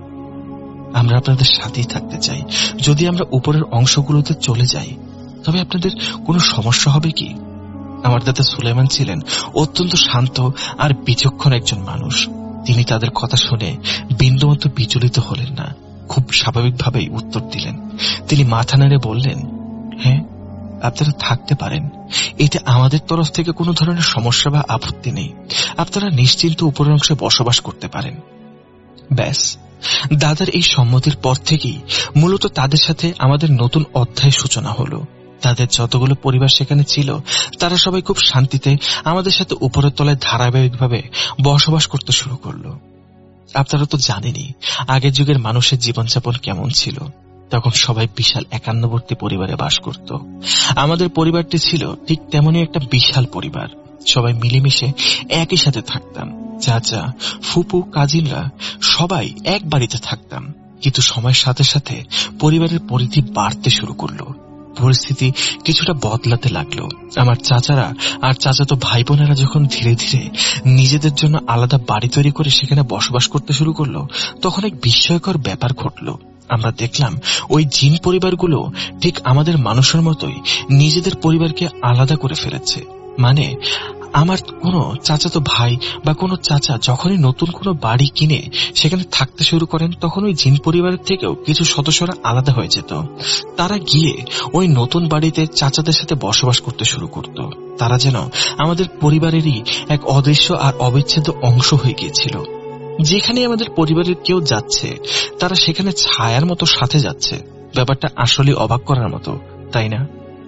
আমরা আপনাদের সাথেই থাকতে চাই। যদি আমরা উপরের অংশগুলোতে চলে যাই, তবে আপনাদের কোনো সমস্যা হবে কি? আমার দাদা সুলাইমান ছিলেন অত্যন্ত শান্ত আর বিচক্ষণ একজন মানুষ। তিনি তাদের কথা শুনে বিন্দুমাত্র বিচলিত হলেন না, খুব স্বাভাবিকভাবেই উত্তর দিলেন। তিনি মাথা নেড়ে বললেন, হ্যাঁ, আপনারা থাকতে পারেন। এতে আমাদের তরফ থেকে কোনো ধরনের সমস্যা বা আপত্তি নেই। আপনারা নিশ্চিন্ত উপরের অংশে বসবাস করতে পারেন। ব্যাস, দাদার এই সম্মতির পর থেকেই মূলত তাদের সাথে আমাদের নতুন অধ্যায় সূচনা হলো। তাদের যতগুলো পরিবার সেখানে ছিল, তারা সবাই খুব শান্তিতে আমাদের সাথে উপরের তলায় ধারাবাহিকভাবে বসবাস করতে শুরু করলো। আপনারা তো জানেনই আগের যুগের মানুষের জীবনযাপন কেমন ছিল। তখন সবাই বিশাল একান্নবর্তী পরিবারে বাস করত। আমাদের পরিবারটি ছিল ঠিক তেমনই একটা বিশাল পরিবার। সবাই মিলেমিশে একই সাথে থাকতাম। চাচা, ফুপু, কাজিনরা সবাই এক বাড়িতে থাকতাম। কিন্তু সময়ের সাথে সাথে পরিবারের পরিধি বাড়তে শুরু করলো। পরিস্থিতি কিছুটা বদলাতে লাগলো। আমার চাচারা আর চাচাতো ভাই বোনেরা যখন ধীরে ধীরে নিজেদের জন্য আলাদা বাড়ি তৈরি করে সেখানে বসবাস করতে শুরু করলো, তখন এক বিস্ময়কর ব্যাপার ঘটলো। আমরা দেখলাম ওই জিন পরিবারগুলো ঠিক আমাদের মানুষের মতোই নিজেদের পরিবারকে আলাদা করে ফেলেছে। মানে আমার কোনো চাচাতো ভাই বা কোনো চাচা যখনই নতুন কোনো বাড়ি কিনে সেখানে থাকতে শুরু করেন, তখন ওই জিন পরিবারের থেকেও কিছু সদস্যরা আলাদা হয়ে যেত। তারা গিয়ে ওই নতুন বাড়িতে চাচাদের সাথে বসবাস করতে শুরু করত। তারা যেন আমাদের পরিবারেরই এক অদৃশ্য আর অবিচ্ছেদ্য অংশ হয়ে গিয়েছিল। যেখানে আমাদের পরিবারের কেউ যাচ্ছে, তারা সেখানে ছায়ার মতো সাথে যাচ্ছে। ব্যাপারটা আসলে অবাক করার মতো, তাই না?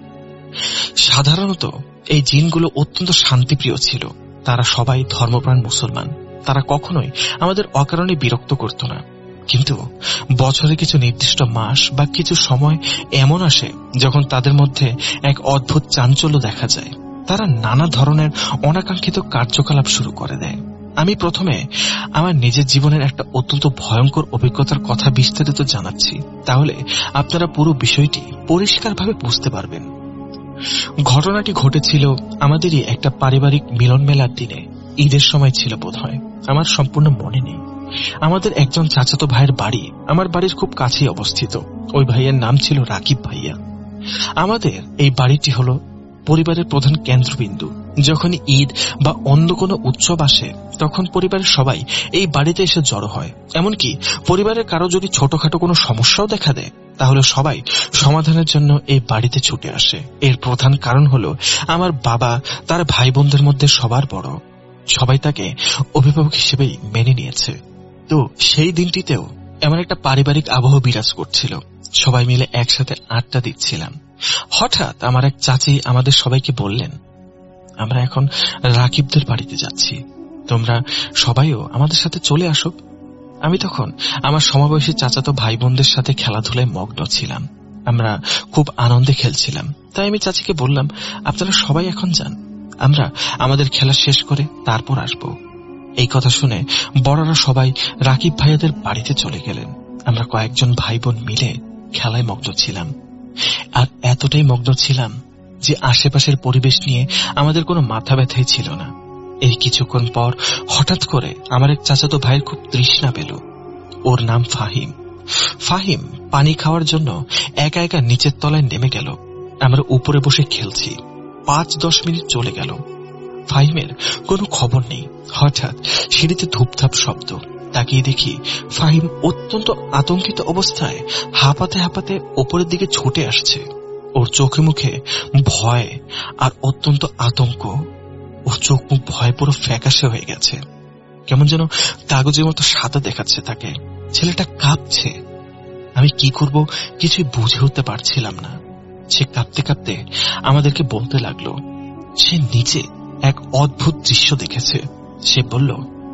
সাধারণত এই জিনগুলো অত্যন্ত শান্তিপ্রিয় ছিল। তারা সবাই ধর্মপ্রাণ মুসলমান। তারা কখনোই আমাদের অকারণে বিরক্ত করত না। কিন্তু বছরে কিছু নির্দিষ্ট মাস বা কিছু সময় এমন আসে যখন তাদের মধ্যে এক অদ্ভুত চাঞ্চল্য দেখা যায়। তারা নানা ধরনের অনাকাঙ্ক্ষিত কার্যকলাপ শুরু করে দেয়। আমি প্রথমে আমার নিজের জীবনের একটা অত্যন্ত ভয়ঙ্কর অভিজ্ঞতার কথা বিস্তারিত জানাচ্ছি, তাহলে আপনারা পুরো বিষয়টি পরিষ্কারভাবে বুঝতে পারবেন। ঘটনাটি ঘটেছিল আমাদেরই একটা পারিবারিক মিলন মেলার দিনে। ঈদের সময় ছিল বোধহয়, আমার সম্পূর্ণ মনে নেই। আমাদের একজন চাচাতো ভাইয়ের বাড়ি আমার বাড়ির খুব কাছেই অবস্থিত। ওই ভাইয়ের নাম ছিল রাকিব ভাইয়া। আমাদের এই বাড়িটি হল পরিবারের প্রধান কেন্দ্রবিন্দু। যখন ঈদ বা অন্য কোনো উৎসব আসে, তখন পরিবারের সবাই এই বাড়িতে এসে জড়ো হয়। এমনকি পরিবারের কারো যদি ছোটখাটো কোনো সমস্যাও দেখা দেয়, তাহলে সবাই সমাধানের জন্য এই বাড়িতে ছুটে আসে। এর প্রধান কারণ হলো আমার বাবা তার ভাই বোনদের মধ্যে সবার বড়। সবাই তাকে অভিভাবক হিসেবেই মেনে নিয়েছে। তো সেই দিনটিতেও এমন একটা পারিবারিক আবহ বিরাজ করছিল। সবাই মিলে একসাথে আড্ডা দিচ্ছিলাম। হঠাৎ আমার এক চাচি আমাদের সবাইকে বললেন, আমরা এখন রাকিবদের বাড়িতে যাচ্ছি, তোমরা সবাইও আমাদের সাথে চলে আসো। আমি তখন আমার সমবয়সী চাচাতো ভাই বোনদের সাথে খেলাধুলায় মগ্ন ছিলাম। আমরা খুব আনন্দে খেলছিলাম। তাই আমি চাচিকে বললাম, আপনারা সবাই এখন যান, আমরা আমাদের খেলা শেষ করে তারপর আসব। এই কথা শুনে বড়রা সবাই রাকিব ভাইয়াদের বাড়িতে চলে গেলেন। আমরা কয়েকজন ভাই বোন মিলে খেলায় মগ্ন ছিলাম। আর এতটাই মগ্ন ছিলাম যে আশেপাশের পরিবেশ নিয়ে আমাদের কোনো মাথা ব্যথাই ছিল না। এই কিছুক্ষণ পর হঠাৎ করে আমার এক চাচাতো ভাইয়ের খুব তৃষ্ণা পেল। ওর নাম ফাহিম। ফাহিম পানি খাওয়ার জন্য একা একা নিচের তলায় নেমে গেল। আমরা উপরে বসে খেলছি। পাঁচ দশ মিনিট চলে গেল, ফাহিমের কোনো খবর নেই। হঠাৎ সিঁড়িতে ধূপধাপ শব্দ। তাকিয়ে দেখি ফাহিম অত্যন্ত আতঙ্কিত অবস্থায় হাঁপাতে হাঁপাতে ওপরের দিকে ছুটে আসছে। ওর চোখে মুখে ভয় আর অত্যন্ত আতঙ্ক। ওর চোখ মুখ ভয় পুরো ফ্যাকাশে হয়ে গেছে, কেমন যেন কাগজের মতো সাদা দেখাচ্ছে তাকে। ছেলেটা কাঁপছে। আমি কি করব কিছুই বুঝে উঠতে পারছিলাম না। সে কাঁপতে কাঁপতে আমাদেরকে বলতে লাগলো সে নিচে এক অদ্ভুত দৃশ্য দেখেছে। সে বলল,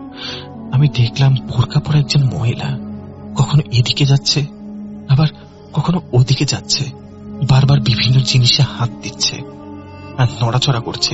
আমি দেখলাম বোরকা পরা একজন মহিলা কখনো এদিকে যাচ্ছে, আবার কখনো ওদিকে যাচ্ছে, বারবার বিভিন্ন জিনিসে হাত দিচ্ছে আর নড়াচড়া করছে।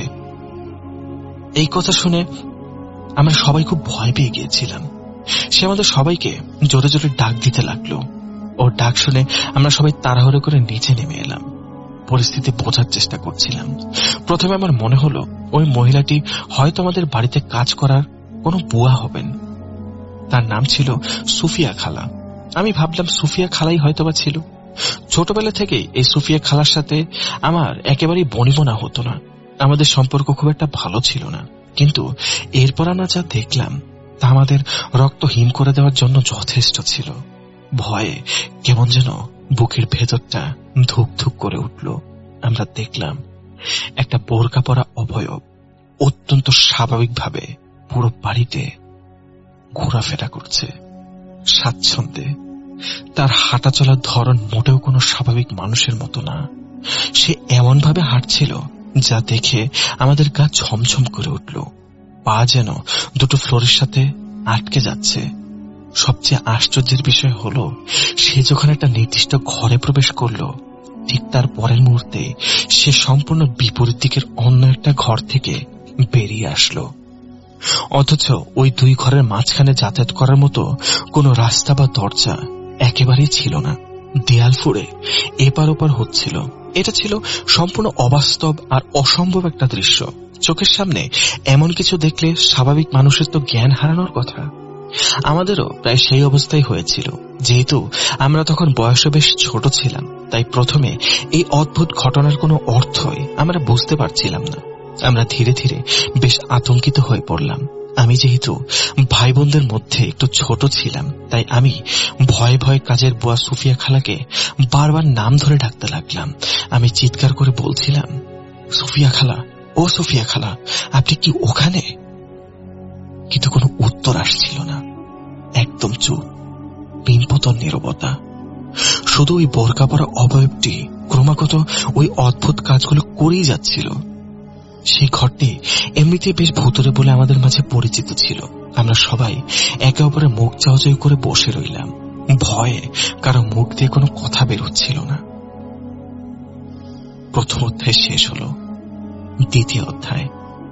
এই কথা শুনে আমরা সবাই খুব ভয় পেয়ে গিয়েছিলাম। সে আমাদের সবাইকে জোরে জোরে ডাক দিতে লাগলো। ওর ডাক শুনে আমরা সবাই তাড়াহুড়ো করে নিচে নেমে এলাম। পরিস্থিতি বোঝার চেষ্টা করছিলাম। প্রথমে আমার মনে হলো ওই মহিলাটি হয়তো আমাদের বাড়িতে কাজ করার কোনো বুয়া হবেন। তার নাম ছিল সুফিয়া খালা। আমি ভাবলাম সুফিয়া খালাই হয়তোবা ছিল। ছোটবেলা থেকেই এই সুফিয়া খালার সাথে আমার একেবারেই বনিবনা হতো না। আমাদের সম্পর্ক খুব একটা ভালো ছিল না, কিন্তু এরপর আমরা যা দেখলাম তা আমাদের রক্ত হিম করে দেওয়ার জন্য যথেষ্ট ছিল। ভয়ে কেমন যেন বুকের ভেতরটা ধুক ধুক করে উঠল। আমরা দেখলাম একটা বোরকা পরা অবয়ব অত্যন্ত স্বাভাবিকভাবে পুরো বাড়িতে ঘোরাফেরা করছে স্বাচ্ছন্দ্যে। তার হাঁটা চলার ধরন মোটেও কোনো স্বাভাবিক মানুষের মতো না। সে এমন ভাবে হাঁটছিল যা দেখে আমাদের গা ঝমঝম করে উঠল। পা যেন দুটো ফ্লোরের সাথে আটকে যাচ্ছে। সবচেয়ে আশ্চর্যের বিষয় হলো সে যখন একটা নির্দিষ্ট ঘরে প্রবেশ করলো, ঠিক তার পরের মুহূর্তে সে সম্পূর্ণ বিপরীত দিকের অন্য একটা ঘর থেকে বেরিয়ে আসলো। অথচ ওই দুই ঘরের মাঝখানে যাতায়াত করার মতো কোনো রাস্তা বা দরজা একেবারেই ছিল না। দেয়াল ফুঁড়ে এপার ওপার হচ্ছিল। এটা ছিল সম্পূর্ণ অবাস্তব আর অসম্ভব একটা দৃশ্য। চোখের সামনে এমন কিছু দেখলে স্বাভাবিক মানুষের তো জ্ঞান হারানোর কথা। আমাদেরও প্রায় সেই অবস্থাই হয়েছিল। যেহেতু আমরা তখন বয়সে বেশ ছোট ছিলাম, তাই প্রথমে এই অদ্ভুত ঘটনার কোনো অর্থই আমরা বুঝতে পারছিলাম না। আমরা ধীরে ধীরে বেশ আতঙ্কিত হয়ে পড়লাম। আমি যেহেতু ভাই বোনদের মধ্যে একটু ছোট ছিলাম, তাই আমি ভয়ে ভয়ে কাজের বুয়া সুফিয়া খালাকে বারবার নাম ধরে ডাকতে লাগলাম। আমি চিৎকার করে বলছিলাম, সুফিয়া খালা, ও সুফিয়া খালা, আপনি কি ওখানে? কিন্তু কোনো উত্তর আসছিল না। একদম চুপ, পিনপতন নীরবতা। শুধু ওই বোরকা পরা অবয়বটি ক্রমাগত ওই অদ্ভুত কাজগুলো করেই যাচ্ছিল। সেই ঘরটি এমনিতে বেশ ভুতুরে বলে আমাদের মাঝে পরিচিত ছিল। আমরা সবাই একে অপরের মুখ চাওয়াচাই করে বসে রইলাম, ভয়ে কারো মুখ দিয়ে কোনো কথা বের হচ্ছিল না। প্রথম অধ্যায় শেষ হলো। দ্বিতীয় অধ্যায়।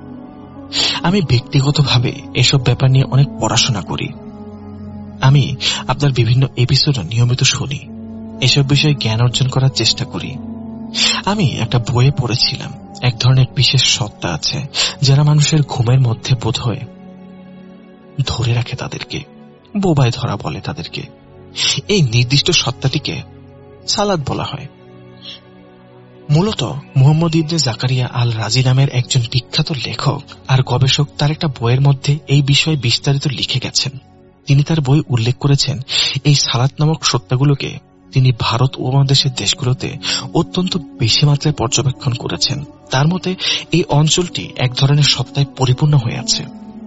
আমি ব্যক্তিগতভাবে এসব ব্যাপার নিয়ে অনেক পড়াশোনা করি। আমি আপনার বিভিন্ন এপিসোড নিয়মিত শুনি, এসব বিষয়ে জ্ঞান অর্জন করার চেষ্টা করি। আমি একটা বইয়ে পড়েছিলাম, এক ধরনের বিশেষ সত্তা আছে যারা মানুষের ঘুমের মধ্যে বোধ হয় ধরে রাখে তাদেরকে, বোবায় ধরা বলে তাদেরকে। এই নির্দিষ্ট সত্তাটিকে সালাদ বলা হয়। মূলত মুহাম্মদ ইবনে জাকারিয়া আল রাজি নামের একজন বিখ্যাত লেখক আর গবেষক তার একটা বইয়ের মধ্যে এই বিষয়ে বিস্তারিত লিখে গেছেন। তিনি তার বই উল্লেখ করেছেন এই সালাত নামক সত্তাগুলোকে তিনি ভারত উপমহাদেশের দেশগুলোতে অত্যন্ত বেশি মাত্রায় পর্যবেক্ষণ করেছেন। তার মতে এই অঞ্চলটি এক ধরনের সত্তায় পরিপূর্ণ হয়ে আছে।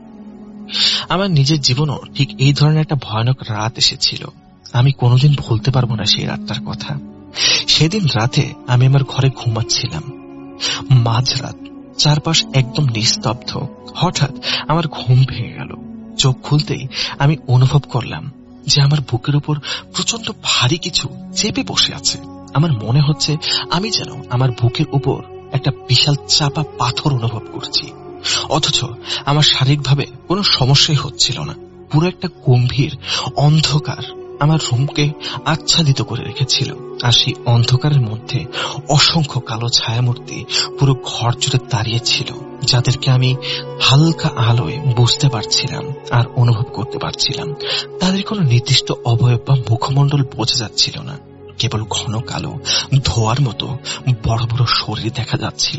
আমার নিজের জীবনও ঠিক এই ধরনের একটা ভয়ানক রাত এসেছিল। আমি কোনোদিন ভুলতে পারবো না সেই রাতটার কথা। সেদিন রাতে আমি আমার ঘরে ঘুমাচ্ছিলাম। মাঝরাত, চারপাশ একদম নিস্তব্ধ। হঠাৎ আমার ঘুম ভেঙে গেল। চোখ খুলতেই আমি অনুভব করলাম যে আমার বুকের উপর প্রচন্ড ভারী কিছু চেপে বসে আছে। আমার মনে হচ্ছে আমি যেন আমার বুকের উপর একটা বিশাল চাপা পাথর অনুভব করছি, অথচ আমার শারীরিকভাবে কোনো সমস্যাই হচ্ছিল না। পুরো একটা গম্ভীর অন্ধকার আমার রুমকে আচ্ছাদিত করে রেখেছিল, আর সেই অন্ধকারের মধ্যে অসংখ্য কালো ছায়ামূর্তি পুরো ঘর জুড়ে দাঁড়িয়েছিল, যাদেরকে আমি হালকা আলোয় বুঝতে পারছিলাম আর অনুভব করতে পারছিলাম। তাদের কোনো নির্দিষ্ট অবয়ব বা মুখমণ্ডল বোঝা যাচ্ছিল না, কেবল ঘন কালো ধোয়ার মতো বড় বড় শরীর দেখা যাচ্ছিল।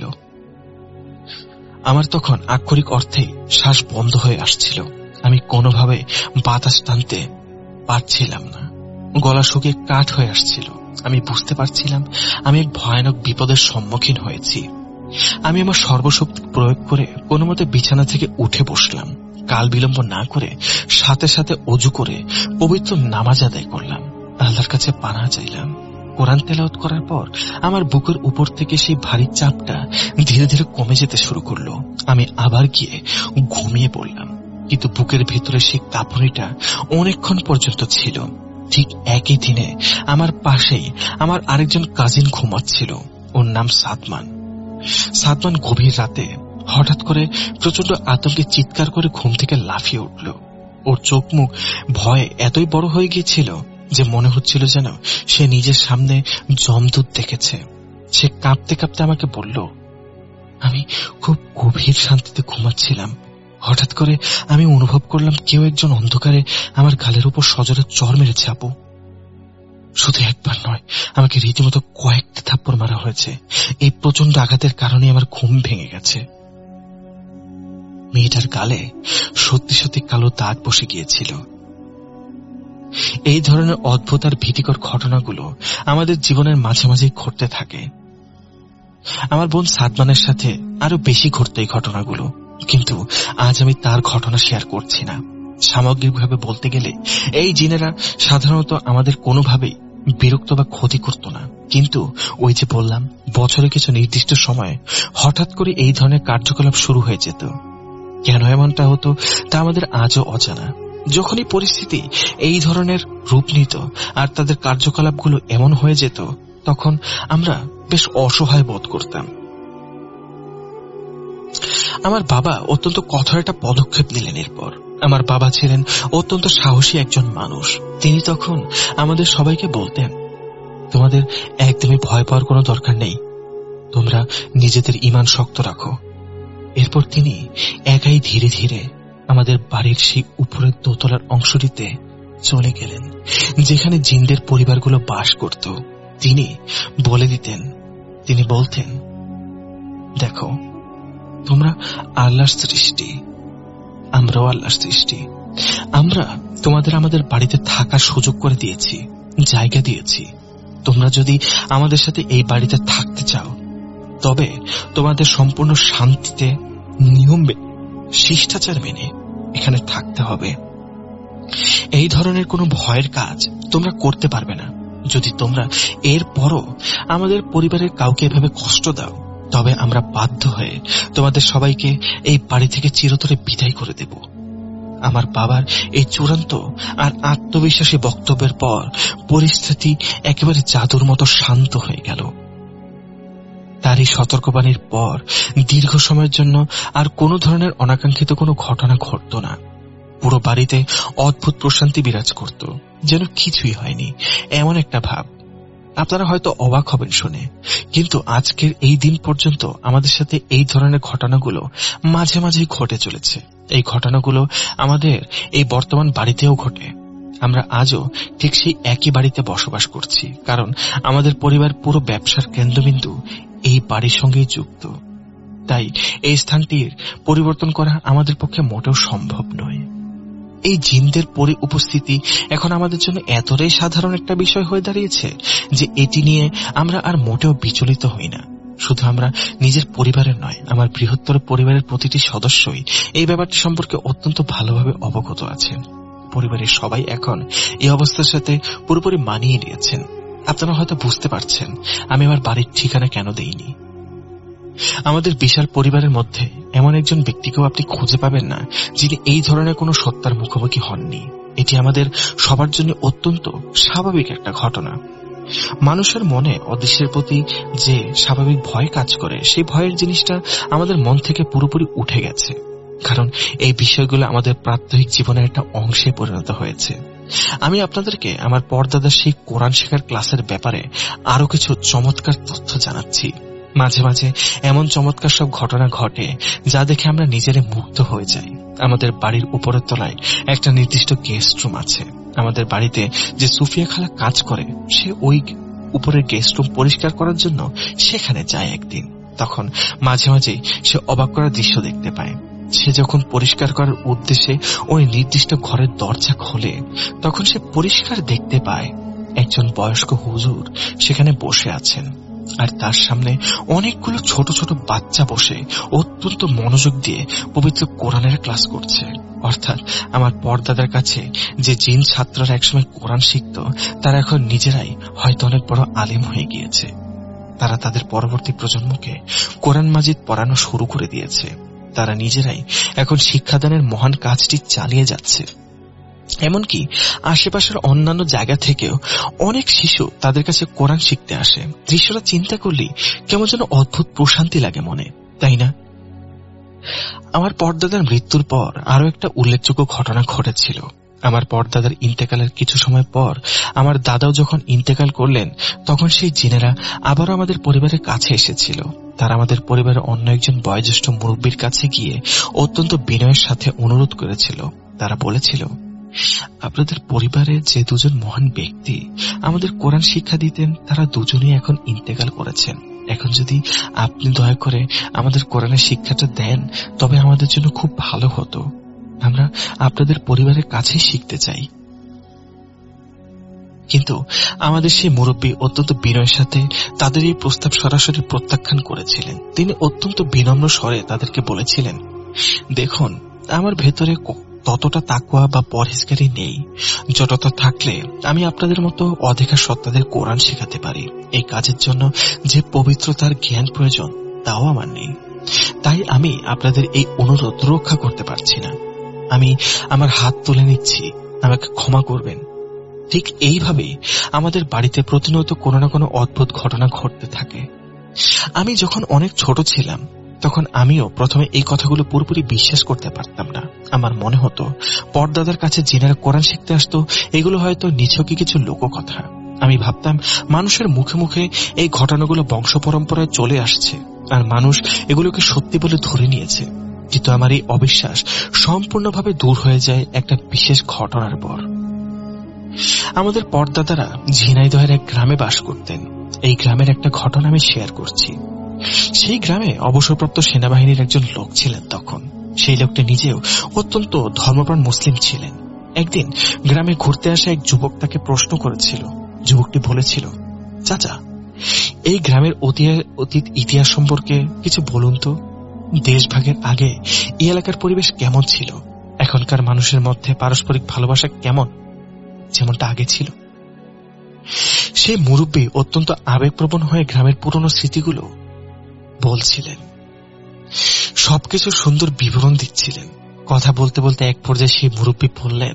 আমার তখন আক্ষরিক অর্থেই শ্বাস বন্ধ হয়ে আসছিল। আমি কোনোভাবে বাতাস টানতে পারছিলাম না, গলা শুকিয়ে কাঠ হয়ে আসছিল। আমি বুঝতে পারছিলাম আমি এক ভয়ানক বিপদের সম্মুখীন হয়েছি। আমি আমার সর্বশক্তি প্রয়োগ করে কোনো মতে বিছানা থেকে উঠে বসলাম। কাল বিলম্ব না করে সাথে সাথে অজু করে পবিত্র নামাজ আদায় করলাম, আল্লাহর কাছে পানাহ চাইলাম। কোরআন তেলাওয়াত করার পর আমার বুকের উপর থেকে সেই ভারী চাপটা ধীরে ধীরে কমে যেতে শুরু করলো। আমি আবার গিয়ে ঘুমিয়ে পড়লাম, কিন্তু বুকের ভেতরে সেই কাঁপুনিটা অনেকক্ষণ পর্যন্ত ছিল। ঠিক একই দিনে আমার পাশেই আমার আরেকজন কাজিন ঘুমাচ্ছিল। ওর নাম সাদমান। সাদমান গভীর রাতে হঠাৎ করে প্রচন্ড আতঙ্কে চিৎকার করে ঘুম থেকে লাফিয়ে উঠল। ওর চোখ মুখ ভয়ে এতই বড় হয়ে গিয়েছিল যে মনে হচ্ছিল যেন সে নিজের সামনে যমদূত দেখেছে। সে কাঁপতে কাঁপতে আমাকে বলল, আমি খুব গভীর শান্তিতে ঘুমাচ্ছিলাম। হঠাৎ করে আমি অনুভব করলাম কেউ একজন অন্ধকারে আমার গালের উপর সজোরে চড় মেরেছে। আপু, শুধু একবার নয়, আমাকে রীতিমতো কয়েকটা থাপ্পড় মারা হয়েছে। এই প্রচন্ড আঘাতের কারণে আমার ঘুম ভেঙে গেছে। মেয়েটার গালে সত্যি সত্যি কালো দাগ বসে গিয়েছিল। এই ধরনের অদ্ভুত আর ভীতিকর ঘটনাগুলো আমাদের জীবনের মাঝে মাঝেই ঘটতে থাকে। আমার বোন সাদমানের সাথে আরো বেশি ঘটতো এই ঘটনাগুলো, কিন্তু আজ আমি তার ঘটনা শেয়ার করছি না। সামগ্রিকভাবে বলতে গেলে এই জিনেরা সাধারণত আমাদের কোনোভাবেই বিরক্ত বা ক্ষতি করত না, কিন্তু ওই যে বললাম, বছরে কিছু নির্দিষ্ট সময়ে হঠাৎ করে এই ধরনের কার্যকলাপ শুরু হয়ে যেত। কেন এমনটা হতো তা আমাদের আজও অজানা। যখনই পরিস্থিতি এই ধরনের রূপ নিত আর তাদের কার্যকলাপগুলো এমন হয়ে যেত, তখন আমরা বেশ অসহায় বোধ করতাম। আমার বাবা অত্যন্ত কঠোর একটা পদক্ষেপ নিলেন। এরপর আমার বাবা ছিলেন অত্যন্ত সাহসী একজন মানুষ। তিনি তখন আমাদের সবাইকে বলতেন, তোমাদের একদমই ভয় পাওয়ার কোনো দরকার নেই, তোমরা নিজেদের ঈমান শক্ত রাখো। এরপর তিনি একাই ধীরে ধীরে আমাদের বাড়ির সেই উপরের দোতলার অংশটিতে চলে গেলেন, যেখানে জিনদের পরিবারগুলো বাস করত। তিনি বলে দিতেন, তিনি বলতেন, দেখো, তোমরা আল্লাহর সৃষ্টি, আমরাও আল্লাহর সৃষ্টি। আমরা তোমাদের আমাদের বাড়িতে থাকার সুযোগ করে দিয়েছি, জায়গা দিয়েছি। তোমরা যদি আমাদের সাথে এই বাড়িতে থাকতে চাও, তবে তোমাদের সম্পূর্ণ শান্তিতে, নিয়ম শিষ্টাচার মেনে এখানে থাকতে হবে। এই ধরনের কোনো ভয়ের কাজ তোমরা করতে পারবে না। যদি তোমরা এর পরও আমাদের পরিবারের কাউকে এভাবে কষ্ট দাও, তবে আমরা বাধ্য হয়ে তোমাদের সবাইকে এই বাড়ি থেকে চিরতরে বিদায় করে দেব। আমার বাবার এই চূড়ান্ত আর আত্মবিশ্বাসী বক্তব্যের পর পরিস্থিতি একেবারে জাদুর মতো শান্ত হয়ে গেল। তার এই সতর্কবাণীর পর দীর্ঘ সময়ের জন্য আর কোনো ধরনের অনাকাঙ্ক্ষিত কোনো ঘটনা ঘটত না। পুরো বাড়িতে অদ্ভুত প্রশান্তি বিরাজ করত, যেন কিছুই হয়নি, এমন একটা ভাব। আপনারা হয়তো অবাক হবেন শুনে, কিন্তু আজকের এই দিন পর্যন্ত আমাদের সাথে এই ধরনের ঘটনাগুলো মাঝে মাঝেই ঘটে চলেছে। এই ঘটনাগুলো আমাদের এই বর্তমান বাড়িতেও ঘটে। আমরা আজও ঠিক সেই একই বাড়িতে বসবাস করছি, কারণ আমাদের পরিবার পুরো ব্যবসার কেন্দ্রবিন্দু এই বাড়ির সঙ্গেই যুক্ত। তাই এই স্থানটির পরিবর্তন করা আমাদের পক্ষে মোটেও সম্ভব নয়। এই জিনদের পরি উপস্থিতি এখন আমাদের জন্য এতটাই সাধারণ একটা বিষয় হয়ে দাঁড়িয়েছে যে এটি নিয়ে আমরা আর মোটেও বিচলিত হই না। শুধু আমরা নিজের পরিবারের নয়, আমার বৃহত্তর পরিবারের প্রতিটি সদস্যই এই ব্যাপারটি সম্পর্কে অত্যন্ত ভালোভাবে অবগত আছেন। পরিবারের সবাই এখন এই অবস্থার সাথে পুরোপুরি মানিয়ে নিয়েছেন। আপনারা হয়তো বুঝতে পারছেন আমি আমার বাড়ির ঠিকানা কেন দেইনি। আমাদের বিশাল পরিবারের মধ্যে এমন একজন ব্যক্তিকেও আপনি খুঁজে পাবেন না যিনি এই ধরনের কোনো সত্যার মুখোমুখি হননি। এটি আমাদের সবার জন্য অত্যন্ত স্বাভাবিক একটা ঘটনা। মানুষের মনে অদৃশ্যের প্রতি যে স্বাভাবিক ভয় কাজ করে, সেই ভয়ের জিনিসটা আমাদের মন থেকে পুরোপুরি উঠে গেছে, কারণ এই বিষয়গুলো আমাদের প্রাত্যহিক জীবনের একটা অংশে পরিণত হয়েছে। আমি আপনাদেরকে আমার পরদাদার সেই কোরআন শেখার ক্লাসের ব্যাপারে আরো কিছু চমৎকার তথ্য জানাচ্ছি। মাঝে মাঝে এমন চমৎকার সব ঘটনা ঘটে যা দেখে আমরা নিজেরা মুগ্ধ হয়ে যাই। আমাদের বাড়ির উপরের তলায় একটা নির্দিষ্ট গেস্ট রুম আছে। আমাদের বাড়িতে যে সুফিয়া খালা কাজ করে, সে ওই উপরের গেস্ট রুম পরিষ্কার করার জন্য সেখানে যায় একদিন। তখন মাঝে মাঝেই সে অবাক করার দৃশ্য দেখতে পায়। সে যখন পরিষ্কার করার উদ্দেশ্যে ওই নির্দিষ্ট ঘরের দরজা খোলে, তখন সে পরিষ্কার দেখতে পায় একজন বয়স্ক হুজুর সেখানে বসে আছেন, আর তার সামনে অনেকগুলো ছোট ছোট বাচ্চা বসে অত্যন্ত মনোযোগ দিয়ে পবিত্র কোরআনের ক্লাস করছে। অর্থাৎ আমার পরদাদার কাছে যে জিন ছাত্ররা একসময় কোরআন শিখত, তারা এখন নিজেরাই হয়তো অনেক বড় আলেম হয়ে গিয়েছে। তারা তাদের পরবর্তী প্রজন্মকে কোরআন মাজিদ পড়ানো শুরু করে দিয়েছে। তারা নিজেরাই এখন শিক্ষাদানের মহান কাজটি চালিয়ে যাচ্ছে। এমনকি আশেপাশের অন্যান্য জায়গা থেকেও অনেক শিশু তাদের কাছে কোরআন শিখতে আসে। দৃশ্যটা চিন্তা করলেই কেমন যেন অদ্ভুত প্রশান্তি লাগে মনে, তাই না? আমার পরদাদার মৃত্যুর পর আরো একটা উল্লেখযোগ্য ঘটনা ঘটেছিল। আমার পরদাদার ইন্তেকালের কিছু সময় পর আমার দাদাও যখন ইন্তেকাল করলেন, তখন সেই জিনেরা আবারও আমাদের পরিবারের কাছে এসেছিল। তারা আমাদের পরিবারের অন্য একজন বয়োজ্যেষ্ঠ মুরব্বীর কাছে গিয়ে অত্যন্ত বিনয়ের সাথে অনুরোধ করেছিল। তারা বলেছিল, আপনাদের পরিবারে যে দুজন মহান ব্যক্তি আমাদের কোরআন শিক্ষা দিতেন, তারা দুজনেই এখন ইন্তেকাল করেছেন। এখন যদি আপনি দয়া করে আমাদের কোরআনের শিক্ষাটা দেন, তবে আমাদের জন্য খুব ভালো হতো। আমরা আপনাদের পরিবারের কাছেই শিখতে চাই। কিন্তু আমাদের সেই মুরব্বী অত্যন্ত বিনয়ের সাথে তাদের এই প্রস্তাব সরাসরি প্রত্যাখ্যান করেছিলেন। তিনি অত্যন্ত বিনম্র স্বরে তাদেরকে বলেছিলেন, দেখুন, আমার ভেতরে ততটা তাকওয়া বা পরহেজগারি নেই, যতটা থাকলে আমি আপনাদের মতো অধিকার সত্তাদের কোরআন শেখাতে পারি। এই কাজের জন্য যে পবিত্রতার জ্ঞান প্রয়োজন তাও আমার নেই। তাই আমি আপনাদের এই অনুরোধ রক্ষা করতে পারছি না। আমি আমার হাত তুলে নিচ্ছি, আমাকে ক্ষমা করবেন। ঠিক এইভাবেই আমাদের বাড়িতে প্রতিনিয়ত কোনো না কোনো অদ্ভুত ঘটনা ঘটতে থাকে। আমি যখন অনেক ছোট ছিলাম, তখন আমিও প্রথমে এই কথাগুলো পুরোপুরি বিশ্বাস করতে পারতাম না। আমার মনে হতো পরদাদার কাছে যিনারা কোরআন শিখতে আসতো, এগুলো হয়তো নিছকই কিছু লোককথা। আমি ভাবতাম মানুষের মুখে মুখে এই ঘটনাগুলো বংশ পরম্পরায় চলে আসছে, আর মানুষ এগুলোকে সত্যি বলে ধরে নিয়েছে। কিন্তু আমার এই অবিশ্বাস সম্পূর্ণভাবে দূর হয়ে যায় একটা বিশেষ ঘটনার পর। আমাদের পরদাদারা ঝিনাইদহের এক গ্রামে বাস করতেন। এই গ্রামের একটা ঘটনা আমি শেয়ার করছি। সেই গ্রামে অবসরপ্রাপ্ত সেনাবাহিনীর একজন লোক ছিলেন তখন। সেই লোকটি নিজেও অত্যন্ত ধর্মপ্রাণ মুসলিম ছিলেন। একদিন গ্রামে ঘুরতে আসা এক যুবক তাকে প্রশ্ন করেছিল। যুবকটি বলেছিল, চাচা, এই গ্রামের অতীত ইতিহাস সম্পর্কে কিছু বলুন তো। দেশভাগের আগে এই এলাকার পরিবেশ কেমন ছিল? এখনকার মানুষের মধ্যে পারস্পরিক ভালোবাসা কেমন, যেমনটা আগে ছিল? সেই মুরব্বী অত্যন্ত আবেগপ্রবণ হয়ে গ্রামের পুরনো স্মৃতিগুলো বলছিলেন, সবকিছু সুন্দর বিবরণ দিচ্ছিলেন। কথা বলতে বলতে এক পর্যায়ে সেই মুরব্বী বললেন,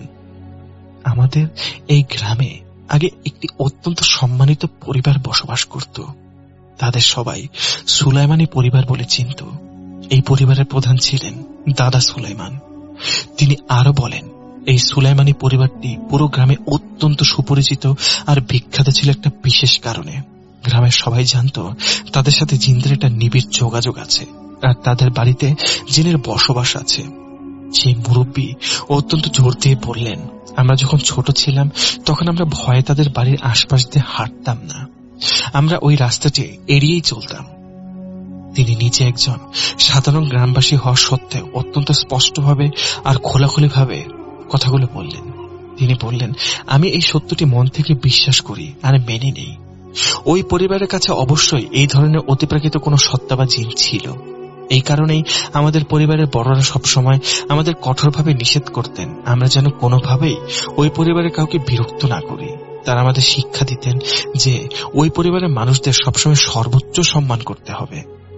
আমাদের এই গ্রামে আগে একটি অত্যন্ত সম্মানিত পরিবার বসবাস করত। তাদের সবাই সুলাইমানি পরিবার বলে চিনত। এই পরিবারের প্রধান ছিলেন দাদা সুলাইমান। তিনি আরো বলেন, এই সুলাইমানি পরিবারটি পুরো গ্রামে অত্যন্ত সুপরিচিত আর বিখ্যাত ছিল একটা বিশেষ কারণে। গ্রামের সবাই জানত তাদের সাথে জিনদের একটা নিবিড় যোগাযোগ আছে আর তাদের বাড়িতে জিনের বসবাস আছে। সেই মুরব্বী অত্যন্ত জোর দিয়ে বললেন, আমরা যখন ছোট ছিলাম তখন আমরা ভয়ে তাদের বাড়ির আশপাশ দিয়ে হাঁটতাম না। আমরা ওই রাস্তাটি এড়িয়েই চলতাম। তিনি নিজে একজন সাধারণ গ্রামবাসী হওয়া সত্ত্বেও অত্যন্ত স্পষ্টভাবে আর খোলাখুলিভাবে কথাগুলো বললেন। তিনি বললেন, আমি এই সত্যটি মন থেকে বিশ্বাস করি আর মেনে নেই। ওই পরিবারের কাছে অবশ্যই এই ধরনের অতিপ্রাকৃত কোনো সত্তা বা জিন ছিল। এই কারণেই আমাদের পরিবারের বড়রা সবসময় আমাদের কঠোরভাবে নিষেধ করতেন আমরা যেন কোনোভাবেই ওই পরিবারের কাউকে বিরক্ত না করি। তারা আমাদের শিক্ষা দিতেন যে ওই পরিবারের মানুষদের সবসময় সর্বোচ্চ সম্মান করতে হবে।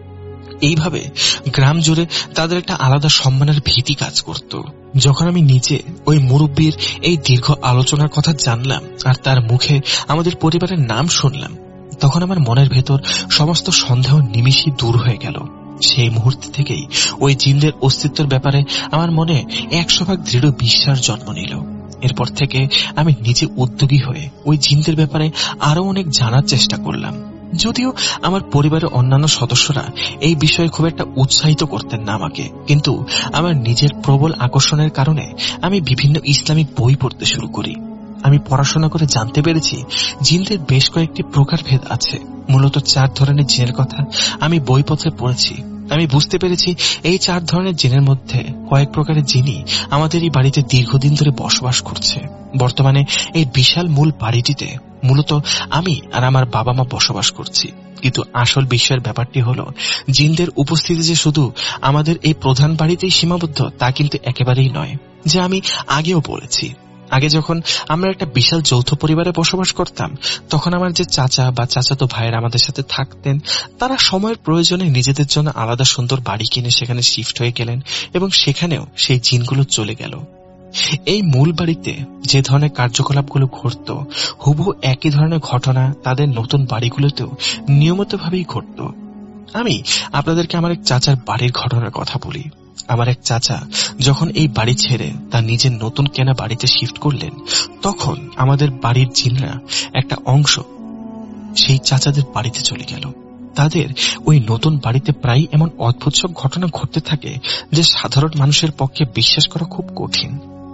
এইভাবে গ্রাম জুড়ে তাদের একটা আলাদা সম্মানের ভীতি কাজ করত। যখন আমি নিজে ওই মুরব্বীর এই দীর্ঘ আলোচনার কথা জানলাম আর তার মুখে আমাদের পরিবারের নাম শুনলাম, তখন আমার মনের ভেতর সমস্ত সন্দেহ নিমিষেই দূর হয়ে গেল। সেই মুহূর্তে থেকেই ওই জিনদের অস্তিত্বের ব্যাপারে আমার মনে একশো ভাগ দৃঢ় বিশ্বাস জন্ম নিল। এরপর থেকে আমি নিজে উদ্যোগী হয়ে ওই জিনদের ব্যাপারে আরো অনেক জানার চেষ্টা করলাম। যদিও আমার পরিবারের অন্যান্য সদস্যরা এই বিষয়ে খুব একটা উৎসাহিত করতেন না আমাকে, কিন্তু আমার নিজের প্রবল আকর্ষণের কারণে আমি বিভিন্ন ইসলামিক বই পড়তে শুরু করি। আমি পড়াশোনা করে জানতে পেরেছি জিনদের বেশ কয়েকটি প্রকারভেদ আছে। মূলত চার ধরনের জিনের কথা আমি বইপত্রে পড়েছি। আমি বুঝতে পেরেছি এই চার ধরনের জিনের মধ্যে কয়েক প্রকারের জিনই আমাদের এই বাড়িতে দীর্ঘদিন ধরে বসবাস করছে। বর্তমানে এই বিশাল মূল বাড়িটিতে মূলত আমি আর আমার বাবা মা বসবাস করছি, কিন্তু আসল বিষয়ের ব্যাপারটি হলো জিনদের উপস্থিতি যে শুধু আমাদের এই প্রধান বাড়িতেই সীমাবদ্ধ তা কিন্তু একেবারেই নয়। যে আমি আগেও বলেছি, আগে যখন আমরা একটা বিশাল যৌথ পরিবারে বসবাস করতাম তখন আমার যে চাচা বা চাচাতো ভাইয়েরা আমাদের সাথে থাকতেন তারা সময়ের প্রয়োজনে নিজেদের জন্য আলাদা সুন্দর বাড়ি কিনে সেখানে শিফট হয়ে গেলেন এবং সেখানেও সেই জিনগুলো চলে গেল। এই মূল বাড়িতে যে ধরনের কার্যকলাপগুলো ঘটত হুবহু একই ধরনের ঘটনা তাদের নতুন বাড়িগুলোতেও নিয়মিতভাবেই ঘটত। আমি আপনাদেরকে আমার এক চাচার বাড়ির ঘটনার কথা বলি। আমার এক চাচা যখন এই বাড়ি ছেড়ে তার নিজের নতুন কেনা বাড়িতে শিফট করলেন তখন আমাদের বাড়ির জিনরা একটা অংশ সেই চাচাদের বাড়িতে চলে গেল। তাদের ওই নতুন বাড়িতে প্রায় এমন অদ্ভুত সব ঘটনা ঘটতে থাকে যে সাধারণ মানুষের পক্ষে বিশ্বাস করা খুব কঠিন।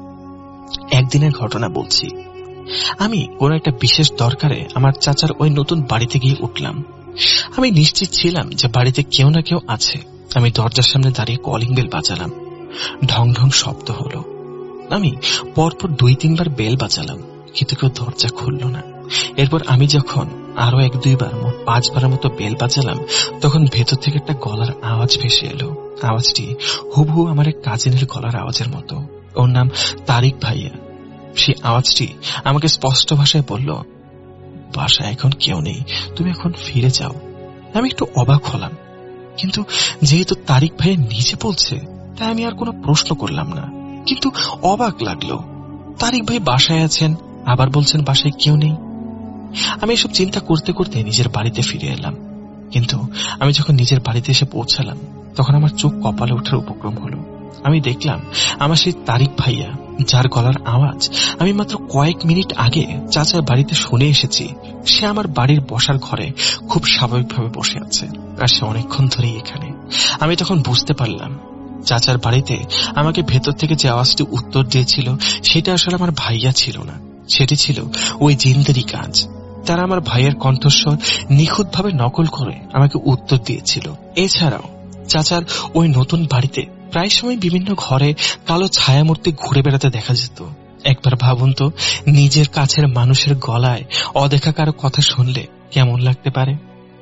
একদিনের ঘটনা বলছি। আমি কোন একটা বিশেষ দরকারে আমার চাচার ওই নতুন বাড়িতে গিয়ে উঠলাম। আমি নিশ্চিত ছিলাম যে বাড়িতে কেউ না কেউ আছে। আমি দরজার সামনে দাঁড়িয়ে কলিং বেল বাজালাম। ঢং ঢং শব্দ হলো। আমি পরপর দুই তিনবার বেল বাজালাম, কিন্তু কেউ দরজা খুলল না। এরপর আমি যখন আরো এক দুইবার মোট পাঁচবারের মতো বেল বাজালাম তখন ভেতর থেকে একটা গলার আওয়াজ ভেসে এলো। আওয়াজটি হুবহু আমার এক কাজিনের গলার আওয়াজের মতো। ওর নাম তারিক ভাইয়া। সেই আওয়াজটি আমাকে স্পষ্ট ভাষায় বলল, বাসায় এখন কেউ নেই, তুমি এখন ফিরে যাও। আমি একটু অবাক হলাম, কিন্তু যেহেতু তারিক ভাইয়া নিজে বলছে তাই আমি আর কোনো প্রশ্ন করলাম না। কিন্তু অবাক লাগলো, তারিক ভাই বাসায় আছেন আবার বলছেন বাসায় কেউ নেই। আমি এসব চিন্তা করতে করতে নিজের বাড়িতে ফিরে এলাম। কিন্তু আমি যখন নিজের বাড়িতে এসে পৌঁছালাম তখন আমার চোখ কপালে ওঠার উপক্রম হলো। আমি দেখলাম আমার সেই তারিক ভাইয়া, যার গলার আওয়াজ আমি মাত্র কয়েক মিনিট আগে চাচার বাড়িতে শুনে এসেছি, সে আমার বাড়ির বসার ঘরে খুব স্বাভাবিকভাবে বসে আছে আর সে অনেকক্ষণ ধরেই এখানে। আমি তখন বুঝতে পারলাম চাচার বাড়িতে আমাকে ভেতর থেকে যে আওয়াজটি উত্তর দিয়েছিল সেটা আসলে আমার ভাইয়া ছিল না, সেটি ছিল ওই জিনদেরই কাজ। তারা আমার ভাইয়ের কণ্ঠস্বর নিখুঁতভাবে নকল করে আমাকে উত্তর দিয়েছিল। এছাড়াও চাচার ওই নতুন বাড়িতে প্রায় সময় বিভিন্ন ঘরে কালো ছায়ামূর্তি ঘুরে বেড়াতে দেখা যেত। একবার ভাবুন তো, নিজের কাছের মানুষের গলায় অদেখা কারো কথা শুনলে কেমন লাগতে পারে।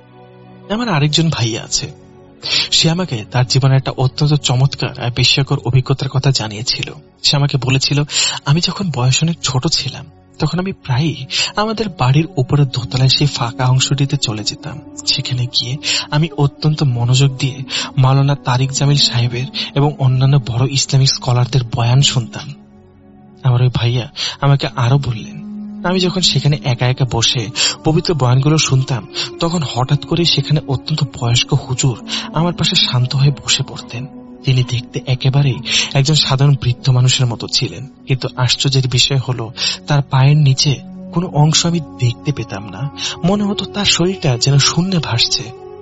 আমার আরেকজন ভাইয়া আছে, সে আমাকে তার জীবনের একটা অত্যন্ত চমৎকার আর বিস্ময়কর অভিজ্ঞতার কথা জানিয়েছিল। সে আমাকে বলেছিল, আমি যখন বয়স অনেক ছোট ছিলাম তখন আমি প্রায়ই আমাদের বাড়ির উপরের দোতলায় সেই ফাঁকা অংশটিতে চলে যেতাম। সেখানে গিয়ে আমি অত্যন্ত মনোযোগ দিয়ে মাওলানা তারিক জামিল সাহেবের এবং অন্যান্য বড় ইসলামিক স্কলারদের বয়ান শুনতাম। আমার ওই ভাইয়া আমাকে আরো বললেন, আমি যখন সেখানে একা একা বসে পবিত্র বয়ানগুলো শুনতাম তখন হঠাৎ করে সেখানে অত্যন্ত বয়স্ক হুজুর আমার পাশে শান্ত হয়ে বসে পড়তেন। তিনি দেখতে একেবারেই একজন সাধারণ বৃদ্ধ মানুষের মতো ছিলেন, কিন্তু আশ্চর্যের বিষয় হলো তার পায়ের নিচে কোনো অংশ আমি দেখতে পেতাম না। মনে হতো তার শরীরটা যেন শূন্যে ভাসছে।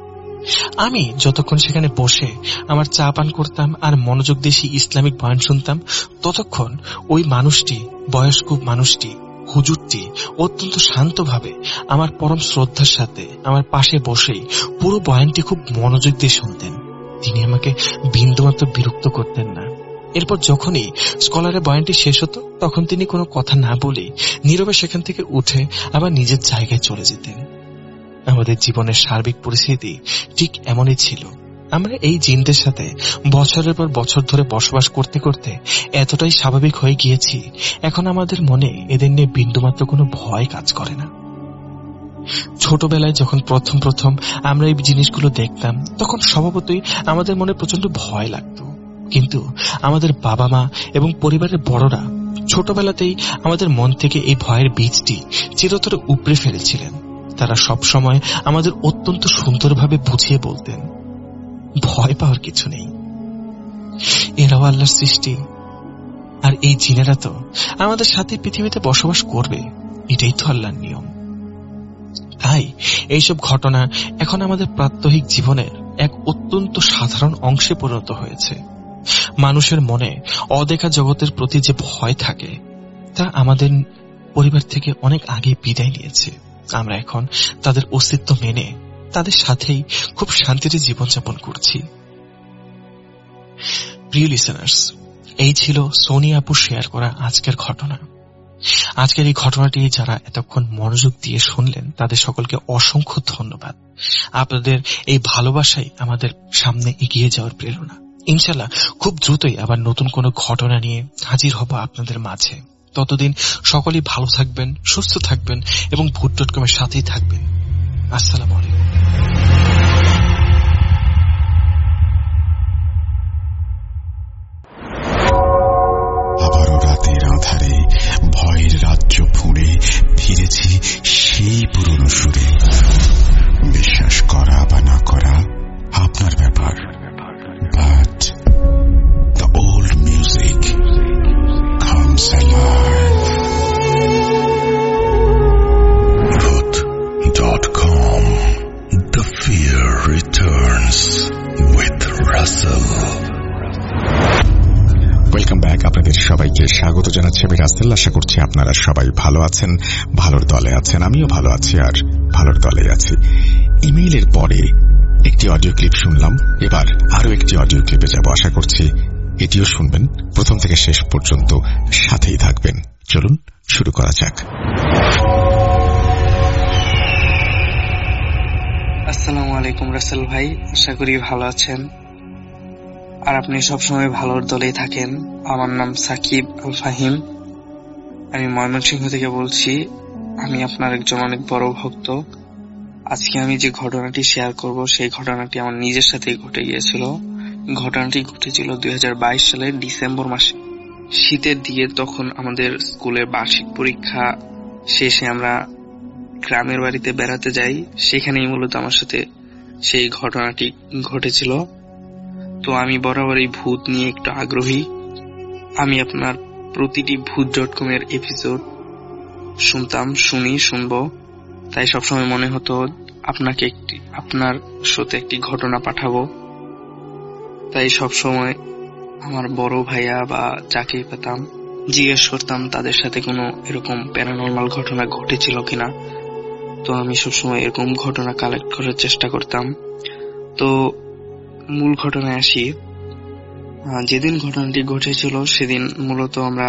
আমি যতক্ষণ সেখানে বসে আমার চা পান করতাম আর মনোযোগ দিয়ে সেই ইসলামিক বয়ান শুনতাম, ততক্ষণ ওই মানুষটি, বয়স্ক মানুষটি, হুজুরটি অত্যন্ত শান্তভাবে আমার পরম শ্রদ্ধার সাথে আমার পাশে বসেই পুরো বয়ানটি খুব মনোযোগ দিয়ে শুনতেন। তিনি আমাকে বিন্দুমাত্র বিরক্ত করতেন না। এরপর যখনই স্কলারের বয়ানটি শেষ হতো তখন তিনি কোনো কথা না বলেই নীরবে সেখান থেকে উঠে আবার নিজের জায়গায় চলে যেতেন। আমাদের জীবনের সার্বিক পরিস্থিতি ঠিক এমনই ছিল। আমরা এই জিনদের সাথে বছরের পর বছর ধরে বসবাস করতে করতে এতটাই স্বাভাবিক হয়ে গিয়েছি, এখন আমাদের মনে এদের নিয়ে বিন্দুমাত্র কোনো ভয় কাজ করে না। ছোটবেলায় যখন প্রথম প্রথম আমরা এই জিনিসগুলো দেখতাম তখন স্বভাবতই আমাদের মনে প্রচন্ড ভয় লাগতো, কিন্তু আমাদের বাবা মা এবং পরিবারের বড়রা ছোটবেলাতেই আমাদের মন থেকে এই ভয়ের বীজটি চিরতরে উপড়ে ফেলেছিলেন। তারা সব সময় আমাদের অত্যন্ত সুন্দরভাবে বুঝিয়ে বলতেন, ভয় পাওয়ার কিছু নেই, এরাও আল্লাহর সৃষ্টি, আর এই জিনেরা তো আমাদের সাথে পৃথিবীতে বসবাস করবে, এটাই তো আল্লাহর নিয়ম। তাই এইসব ঘটনা এখন আমাদের প্রাত্যহিক জীবনের এক অত্যন্ত সাধারণ অংশে পরিণত হয়েছে। মানুষের মনে অদেখা জগতের প্রতি যে ভয় থাকে তা আমাদের পরিবার থেকে অনেক আগে বিদায় নিয়েছে। আমরা এখন তাদের অস্তিত্ব মেনে তাদের সাথেই খুব শান্তিতে জীবনযাপন করছি। প্রিয় লিসেনার্স, এই ছিল সোনি আপু শেয়ার করা আজকের ঘটনা। আজকের এই ঘটনাটি যারা এতক্ষণ মনোযোগ দিয়ে শুনলেন তাদের সকলকে অসংখ্য ধন্যবাদ। আপনাদের এই ভালোবাসাই আমাদের সামনে এগিয়ে যাওয়ার প্রেরণা। ইনশাল্লাহ খুব দ্রুতই আবার নতুন কোনো ঘটনা নিয়ে হাজির হব আপনাদের মাঝে। ততদিন সকলেই ভালো থাকবেন, সুস্থ থাকবেন এবং ভূত ডট কম এর সাথেই থাকবেন। আসসালামু আলাইকুম। আবারও রাতের আঁধারে ভয়ের রাজ্য ফুঁড়ে ফিরেছি সেই পুরনো সুরে। বিশ্বাস করা বা না করা আপনার ব্যাপার, but the old music comes alive. Voot dot com. The fear returns with Russell. Welcome back. আপনাদের সবাইকে স্বাগত জানাচ্ছি আমি রাসেল। আশা করছি আপনারা সবাই ভালো আছেন, ভালোর দলে আছেন। আমিও ভালো আছি আর ভালোর দলে আছি। ইমেইলের পরে একটি অডিও ক্লিপ শুনলাম, এবার আরো একটি অডিও ক্লিপে যাব। আশা করছি এটিও শুনবেন। প্রথম থেকে শেষ পর্যন্ত সাথেই থাকবেন। চলুন শুরু করা যাক। আসসালামু আলাইকুম রাসেল ভাই, আশা করি ভালো আছেন আর আপনি সবসময় ভালোর দলেই থাকেন। আমার নাম সাকিব আল ফাহিম, আমি ময়মনসিংহ থেকে বলছি। আমি আপনার একজন অনেক বড় ভক্ত। আজকে আমি যে ঘটনাটি শেয়ার করব সেই ঘটনাটি আমার নিজের সাথেই ঘটে গিয়েছিল। ঘটনাটি ঘটেছিল দুই হাজার বাইশ সালের ডিসেম্বর মাসে, শীতের দিকে। তখন আমাদের স্কুলের বার্ষিক পরীক্ষা শেষে আমরা গ্রামের বাড়িতে বেড়াতে যাই। সেখানেই মূলত আমার সাথে সেই ঘটনাটি ঘটেছিল। তো আমি বরাবরই ভূত নিয়ে একটু আগ্রহী। আমি আপনার প্রতিটি ভূত ডট কম এর এপিসোড শুনতাম, শুনি, শুনবো। তাই সবসময় মনে হতো আপনাকে একটি আপনার সাথে একটি ঘটনা পাঠাবো। তাই সবসময় আমার বড় ভাইয়া বা যাকে পেতাম জিজ্ঞেস করতাম তাদের সাথে কোনো এরকম প্যারানর্মাল ঘটনা ঘটেছিল কিনা। তো আমি সবসময় এরকম ঘটনা কালেক্ট করার চেষ্টা করতাম। তো মূল ঘটনায় আসি। যেদিন ঘটনাটি ঘটেছিল সেদিন মূলত আমরা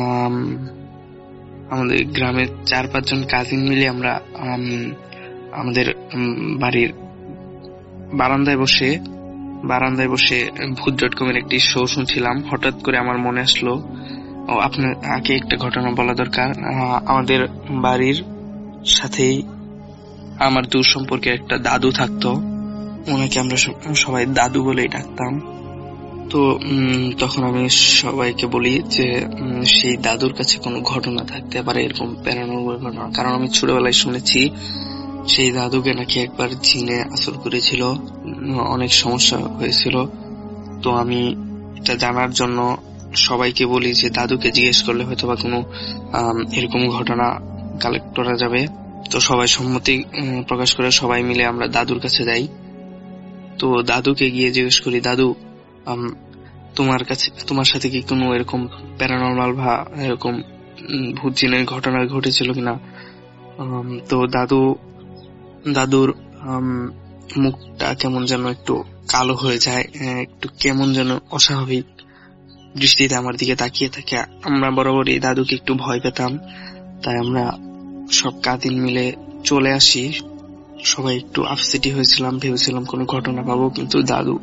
আমাদের গ্রামের চার পাঁচজন কাজিন মিলে আমরা আমাদের বাড়ির বারান্দায় বসে বারান্দায় বসে ভূত ডট কম এর একটি শো শুনছিলাম। হঠাৎ করে আমার মনে আসলো ও আপনার আগে একটা ঘটনা বলা দরকার। আমাদের বাড়ির সাথেই আমার দূর সম্পর্কে একটা দাদু থাকতো, ওনাকে আমরা সবাই দাদু বলেই ডাকতাম। তো তখন আমি সবাইকে বলি যে সেই দাদুর কাছে কোনো ঘটনা থাকতে পারে, এরকম প্যারানর্মাল ঘটনা। কারণ আমি ছোটবেলায় শুনেছি সেই দাদুকে নাকি একবার জিনে আসর করেছিল, অনেক সমস্যা হয়েছিল। তো আমি এটা জানার জন্য সবাইকে বলি যে দাদুকে জিজ্ঞেস করলে হয়তো বা কোনো এরকম ঘটনা কালেক্ট করা যাবে। তো সবাই সম্মতি প্রকাশ করে সবাই মিলে আমরা দাদুর কাছে যাই। তো দাদুকে গিয়ে জিজ্ঞেস করি, দাদু তোমার কাছে তোমার সাথে কি কোনো এরকম প্যারানর্মাল বা এরকম ভূত জিনের ঘটনা ঘটেছিল কিনা? তো দাদু দাদুর মুখটা কেমন যেন একটু কালো হয়ে যায়, একটু কেমন যেন অস্বাভাবিক দৃষ্টিতে আমার দিকে তাকিয়ে থাকে। আমরা বরাবরই দাদুকে একটু ভয় পেতাম, তাই আমরা সব কাজিন মিলে চলে আসি। সবাই একটু আপসেটি হয়েছিলাম, ভেবেছিলাম কোনো ঘটনা পাবো, কিন্তু দাদু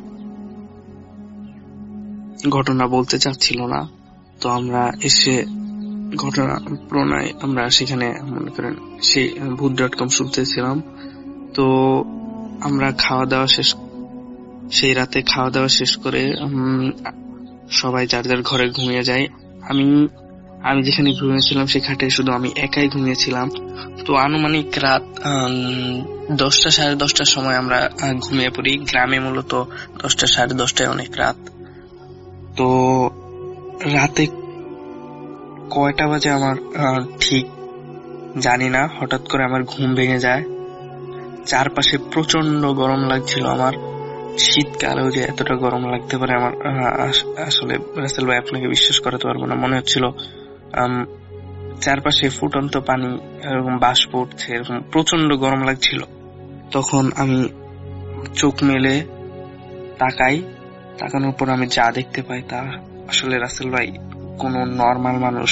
ঘটনা বলতে চাচ্ছিল না। তো আমরা এসে ঘটনা প্রণয় আমরা সেখানে মনে করেন সেই ভূত ডট কম শুনতেছিলাম। তো আমরা খাওয়া দাওয়া শেষ সেই রাতে খাওয়া দাওয়া শেষ করে সবাই যার যার ঘরে ঘুমিয়ে যায়। আমি আমি যেখানে ঘুমিয়েছিলাম সে খাটে শুধু আমি একাই ঘুমিয়েছিলাম। তো আনুমানিক রাত দশটা সাড়ে দশটার সময় আমরা ঘুমিয়ে পড়ি। গ্রামে মূলত দশটা সাড়ে দশটায় অনেক রাত। তো রাতে কয়টা বাজে আমার ঠিক জানি না, হঠাৎ করে আমার ঘুম ভেঙে যায়। চারপাশে প্রচন্ড গরম লাগছিল আমার। শীতকালেও যে এতটা গরম লাগতে পারে আমার আসলে রাসেল ভাই আপনাকে বিশ্বাস করাতে পারবো না। মনে হচ্ছিল চারপাশে ফুটন্ত পানি, এরকম বাষ্প উঠছে, এরকম প্রচন্ড গরম লাগছিল। তখন আমি চোখ মেলে তাকাই, তাকানোর পর আমি যা দেখতে পাই তা আসলে রাসেল ভাই কোন নর্মাল মানুষ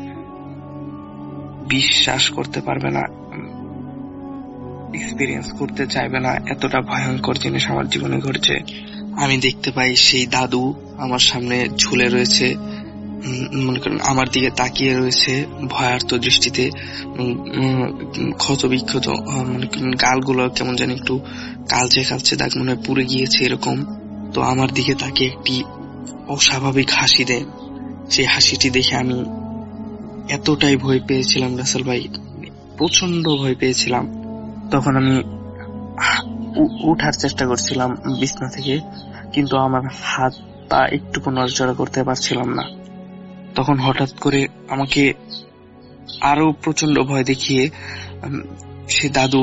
বিশ্বাস করতে পারবে না, এক্সপিরিয়েন্স করতে চাইবে না। এতটা ভয়ঙ্কর জিনিস আমার জীবনে ঘটেছে। আমি দেখতে পাই সেই দাদু আমার সামনে ঝুলে রয়েছে, মনে করেন আমার দিকে তাকিয়ে রয়েছে ভয়ার্ত দৃষ্টিতে, ক্ষত বিক্ষত, মনে করেন গালগুলো কেমন যেন একটু কালচে কালচে দাগ মনে হয় পুড়ে গিয়েছে এরকম। তো আমার দিকে তাকিয়ে একটি অস্বাভাবিক হাসি দেয়। সেই হাসিটি দেখে আমি এতটাই ভয় পেয়েছিলাম রাসেল ভাই, প্রচন্ড ভয় পেয়েছিলাম। তখন আমি উঠার চেষ্টা করছিলাম বিছনা থেকে, কিন্তু আমার হাত পা একটুকু নড়াচড়া করতে পারছিলাম না। তখন হঠাৎ করে আমাকে আরো প্রচন্ড ভয় দেখিয়ে সে দাদু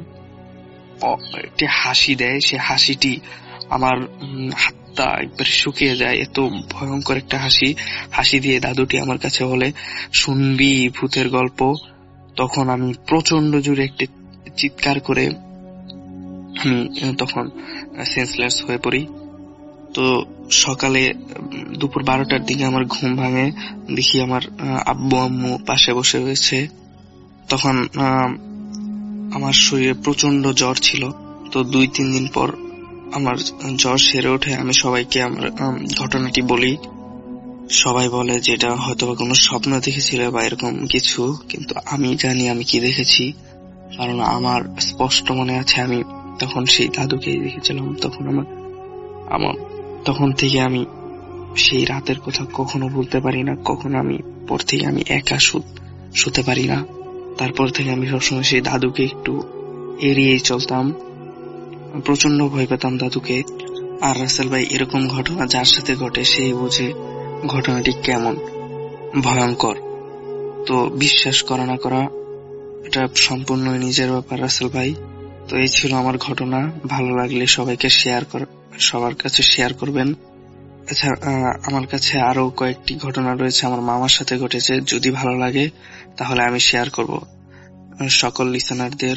একটি হাসি দেয়। সে হাসিটি আমার হাতটা একবার শুকিয়ে যায়, এত ভয়ঙ্কর একটা হাসি। হাসি দিয়ে দাদুটি আমার কাছে বলে, শুনবি ভূতের গল্প? তখন আমি প্রচন্ড জোরে একটি চিৎকার করে আমি তখন সেন্সলেস হয়ে পড়ি। তো সকালে দুপুর বারোটার দিকে আমার ঘুম ভাঙে, দেখি আমার আব্বু আম্মু পাশে বসে রয়েছে। তখন আমার শরীরে প্রচন্ড জ্বর ছিল। তো দুই তিন দিন পর আমার জ্বর সেরে ওঠে। আমি সবাইকে আমার ঘটনাটি বলি। সবাই বলে যে এটা হয়তো কোনো স্বপ্ন দেখেছিল বা এরকম কিছু, কিন্তু আমি জানি আমি কি দেখেছি। কারণ আমার স্পষ্ট মনে আছে আমি তখন সেই দাদুকেই দেখেছিলাম। তখন আমার আমার তখন থেকে আমি সেই রাতের কথা কখনো ভুলতে পারি না। কখনো আমি পর থেকে আমি একা শুতে পারি না। তারপর থেকে আমি সবসময় সেই দাদুকে একটু এড়িয়েই চলতাম, প্রচন্ড ভয় পেতাম দাদুকে। আর রাসেল ভাই এরকম ঘটনা যার সাথে ঘটে সেই বোঝে ঘটনাটি কেমন ভয়ঙ্কর। তো বিশ্বাস করা না করা এটা সম্পূর্ণ নিজের ব্যাপার রাসেল ভাই। তো এই ছিল আমার ঘটনা। ভালো লাগলে সবাইকে শেয়ার কর সবার কাছে শেয়ার করবেন। এছাড়া আমার কাছে আরো কয়েকটি ঘটনা রয়েছে, আমার মামার সাথে ঘটেছে। যদি ভালো লাগে তাহলে আমি শেয়ার করব সকল লিসেনারদের।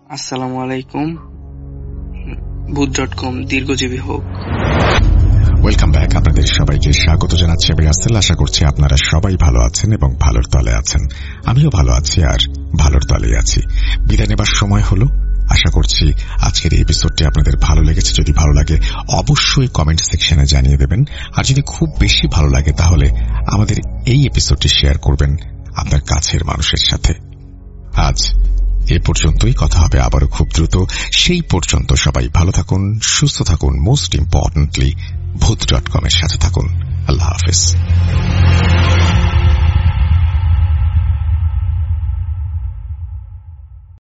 আসসালামু আলাইকুম। ভূত ডট কম দীর্ঘজীবী হোক। Welcome back. আপনাদের সবাইকে স্বাগত জানাচ্ছি আমি রাসেল। আশা করছি আপনারা সবাই ভালো আছেন এবং ভালোর তলে আছেন। আমিও ভালো আছি আর ভালোর তলেই আছি। বিদায় নেবার সময় হলো। আশা করছি আজকের এই এপিসোডটি আপনাদের ভালো লেগেছে। যদি ভালো লাগে অবশ্যই কমেন্ট সেকশনে জানিয়ে দেবেন, আর যদি খুব বেশি ভালো লাগে তাহলে আমাদের এই এপিসোডটি শেয়ার করবেন আপনার কাছের মানুষের সাথে। আজ এ পর্যন্তই, কথা হবে আবারও খুব দ্রুত। সেই পর্যন্ত সবাই ভালো থাকুন, সুস্থ থাকুন, most importantly Bhoot dot com এর সাথে থাকুন। আল্লাহ হাফেজ।